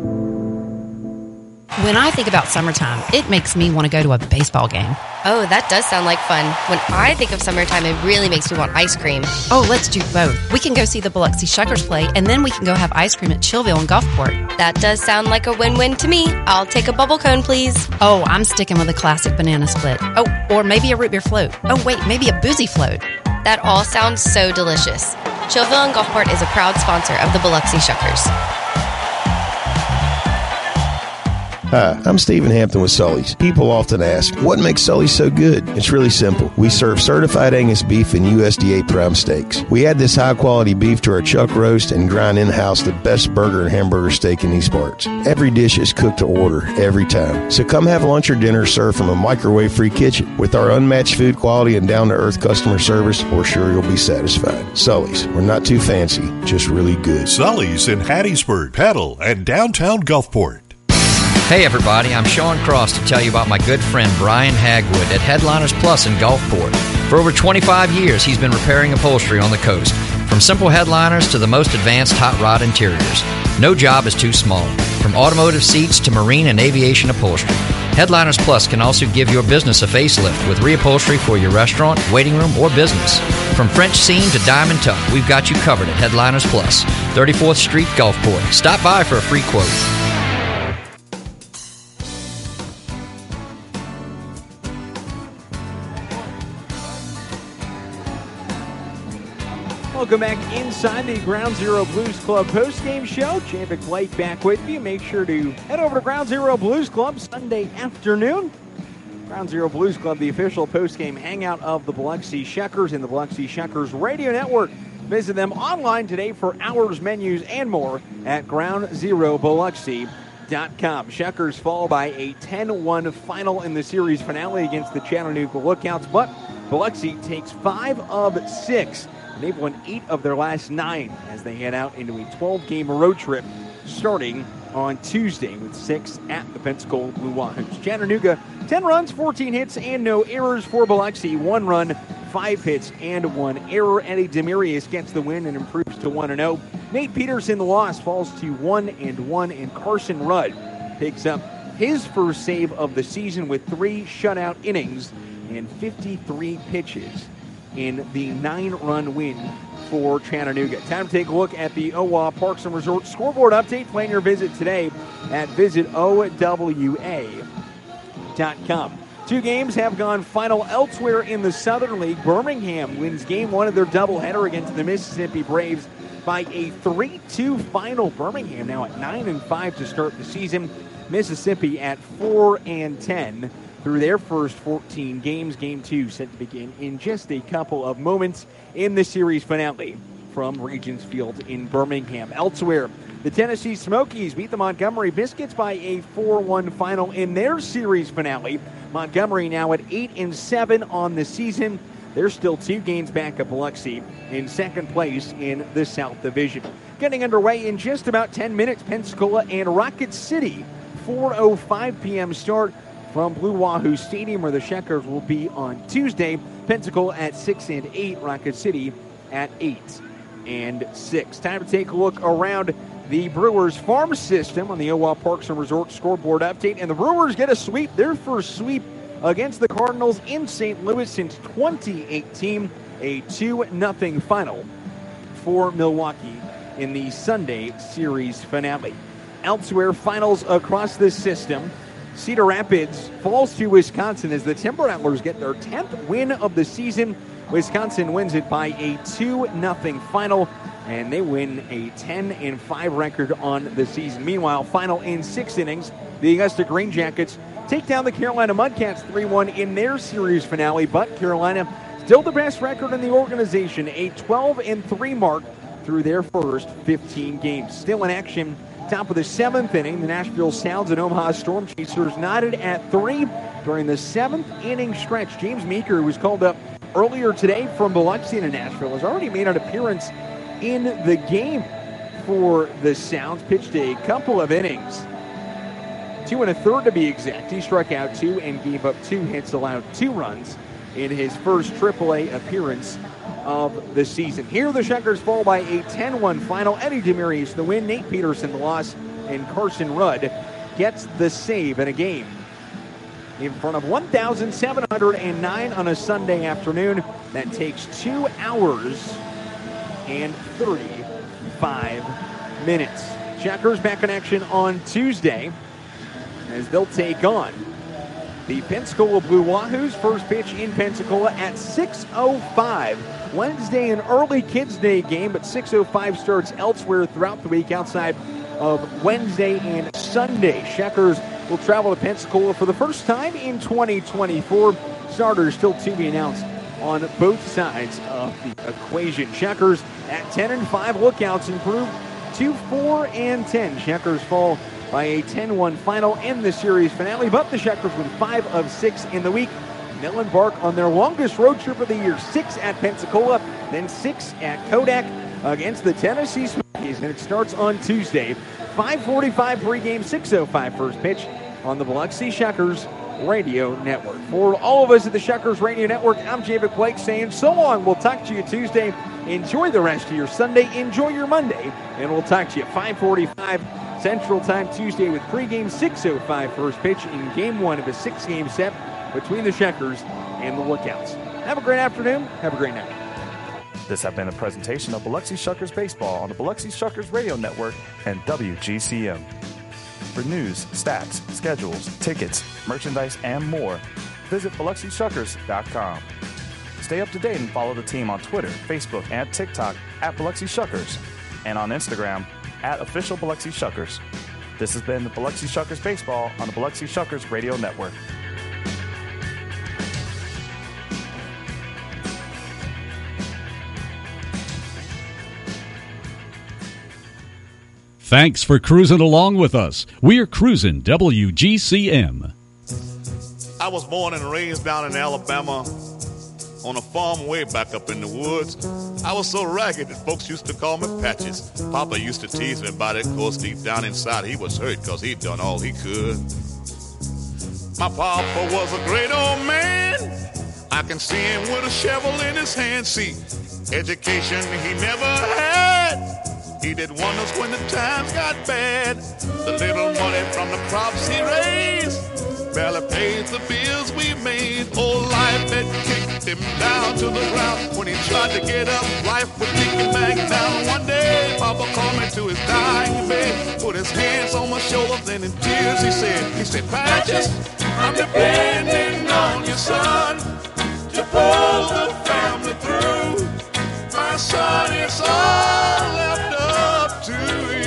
When I think about summertime, it makes me want to go to a baseball game. Oh, that does sound like fun. When I think of summertime, it really makes me want ice cream. Oh, let's do both. We can go see the Biloxi Shuckers play, and then we can go have ice cream at Chillville in Gulfport. That does sound like a win-win to me. I'll take a bubble cone, please. Oh, I'm sticking with a classic banana split. Oh, or maybe a root beer float. Oh, wait, maybe a boozy float. That all sounds so delicious. Chillville in Gulfport is a proud sponsor of the Biloxi Shuckers. Hi, I'm Stephen Hampton with Sully's. People often ask, what makes Sully's so good? It's really simple. We serve certified Angus beef and U S D A prime steaks. We add this high-quality beef to our chuck roast and grind in-house the best burger and hamburger steak in these parts. Every dish is cooked to order, every time. So come have lunch or dinner served from a microwave-free kitchen. With our unmatched food quality and down-to-earth customer service, we're sure you'll be satisfied. Sully's, we're not too fancy, just really good. Sully's in Hattiesburg, Petal, and downtown Gulfport. Hey everybody, I'm Sean Cross to tell you about my good friend Brian Hagwood at Headliners Plus in Gulfport. For over twenty-five years, he's been repairing upholstery on the coast, from simple headliners to the most advanced hot rod interiors. No job is too small, from automotive seats to marine and aviation upholstery. Headliners Plus can also give your business a facelift with reupholstery for your restaurant, waiting room, or business. From French seam to diamond tuck, we've got you covered at Headliners Plus, thirty-fourth Street, Gulfport. Stop by for a free quote. Welcome back inside the Ground Zero Blues Club postgame show. Champion Blake back with you. Make sure to head over to Ground Zero Blues Club Sunday afternoon. Ground Zero Blues Club, the official postgame hangout of the Biloxi Shuckers and the Biloxi Shuckers Radio Network. Visit them online today for hours, menus, and more at ground zero biloxi dot com. Shuckers fall by a ten one final in the series finale against the Chattanooga Lookouts, but Biloxi takes five of six. They've won eight of their last nine as they head out into a twelve-game road trip starting on Tuesday with six at the Pensacola Blue Wahoos. Chattanooga, ten runs, fourteen hits, and no errors for Biloxi. One run, five hits, and one error. Eddie Demarius gets the win and improves to one and oh. Nate Peterson, the loss, falls to one and one, and Carson Rudd picks up his first save of the season with three shutout innings and fifty-three pitches in the nine-run win for Chattanooga. Time to take a look at the O W A Parks and Resorts scoreboard update. Plan your visit today at visit O W A dot com. Two games have gone final elsewhere in the Southern League. Birmingham wins game one of their doubleheader against the Mississippi Braves by a three two final. Birmingham now at nine and five to start the season. Mississippi at four and ten. Through their first fourteen games. Game two set to begin in just a couple of moments in the series finale from Regions Field in Birmingham. Elsewhere, the Tennessee Smokies beat the Montgomery Biscuits by a four one final in their series finale. Montgomery now at eight and seven on the season. They're still two games back of Biloxi in second place in the South Division. Getting underway in just about ten minutes, Pensacola and Rocket City. four oh five p.m. start from Blue Wahoo Stadium, where the Shuckers will be on Tuesday. Pensacola at six and eight, Rocket City at eight and six. Time to take a look around the Brewers farm system on the O W A Parks and Resorts scoreboard update. And the Brewers get a sweep, their first sweep against the Cardinals in Saint Louis since twenty eighteen. A two nothing final for Milwaukee in the Sunday series finale. Elsewhere, finals across the system. Cedar Rapids falls to Wisconsin as the Timber Rattlers get their tenth win of the season. Wisconsin wins it by a two nothing final, and they win a ten and five record on the season. Meanwhile, final in six innings, the Augusta Green Jackets take down the Carolina Mudcats three one in their series finale, but Carolina still the best record in the organization, a twelve and three mark through their first fifteen games. Still in action, top of the seventh inning, the Nashville Sounds and Omaha Storm Chasers knotted at three during the seventh inning stretch. James Meeker, who was called up earlier today from Biloxi to Nashville, has already made an appearance in the game for the Sounds. Pitched a couple of innings, two and a third to be exact. He struck out two and gave up two hits, allowed two runs in his first triple A appearance of the season. Here the Shuckers fall by a ten one final. Eddie Demarius the win, Nate Peterson the loss, and Carson Rudd gets the save in a game in front of one thousand seven hundred nine on a Sunday afternoon. That takes two hours and thirty-five minutes. Shuckers back in action on Tuesday as they'll take on the Pensacola Blue Wahoos. First pitch in Pensacola at six oh five. Wednesday, an early Kids Day game, but six oh five starts elsewhere throughout the week outside of Wednesday and Sunday. Shuckers will travel to Pensacola for the first time in twenty twenty-four. Starters still to be announced on both sides of the equation. Checkers at ten and five. Lookouts improve to four and ten. Checkers fall by a ten one final in the series finale, but the Checkers win five of six in the week. They'll embark on their longest road trip of the year, six at Pensacola, then six at Kodak against the Tennessee Smokies, and it starts on Tuesday. five forty-five pregame, six oh five first pitch on the Biloxi Checkers Radio Network. For all of us at the Checkers Radio Network, I'm Javid Blake saying so long. We'll talk to you Tuesday. Enjoy the rest of your Sunday. Enjoy your Monday. And we'll talk to you at five forty-five Central Time Tuesday with pregame, six oh five first pitch in game one of a six-game set between the Checkers and the Lookouts. Have a great afternoon. Have a great night. This has been a presentation of Biloxi Shuckers Baseball on the Biloxi Shuckers Radio Network and W G C M. For news, stats, schedules, tickets, merchandise, and more, visit Biloxi Shuckers dot com. Stay up to date and follow the team on Twitter, Facebook, and TikTok at Biloxi Shuckers, and on Instagram at Official Biloxi Shuckers. This has been the Biloxi Shuckers Baseball on the Biloxi Shuckers Radio Network. Thanks for cruising along with us. We're cruising W G C M. I was born and raised down in Alabama on a farm way back up in the woods. I was so ragged that folks used to call me Patches. Papa used to tease me about it, 'cause deep down inside he was hurt 'cause he'd done all he could. My papa was a great old man. I can see him with a shovel in his hand. See, education he never had. He did wonders when the times got bad. The little money from the crops he raised barely paid the bills we made. Old life had kicked him down to the ground. When he tried to get up, life would kick him back down. One day, Papa called me to his dying bed, put his hands on my shoulder, then in tears he said, he said, Patches, I'm depending on your son to pull the family through. My son is all left up to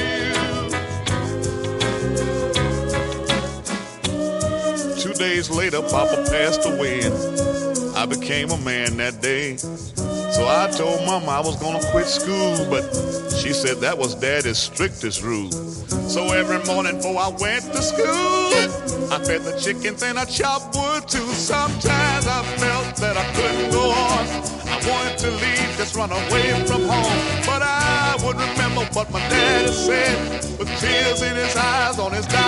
you. Two days later, Papa passed away, and I became a man that day. So I told Mama I was gonna quit school, but she said that was Daddy's strictest rule. So every morning before I went to school, I fed the chickens and I chopped wood too. Sometimes I felt that I couldn't go on. I wanted to leave, just run away from home. But I would remember what my daddy said, with tears in his eyes on his dying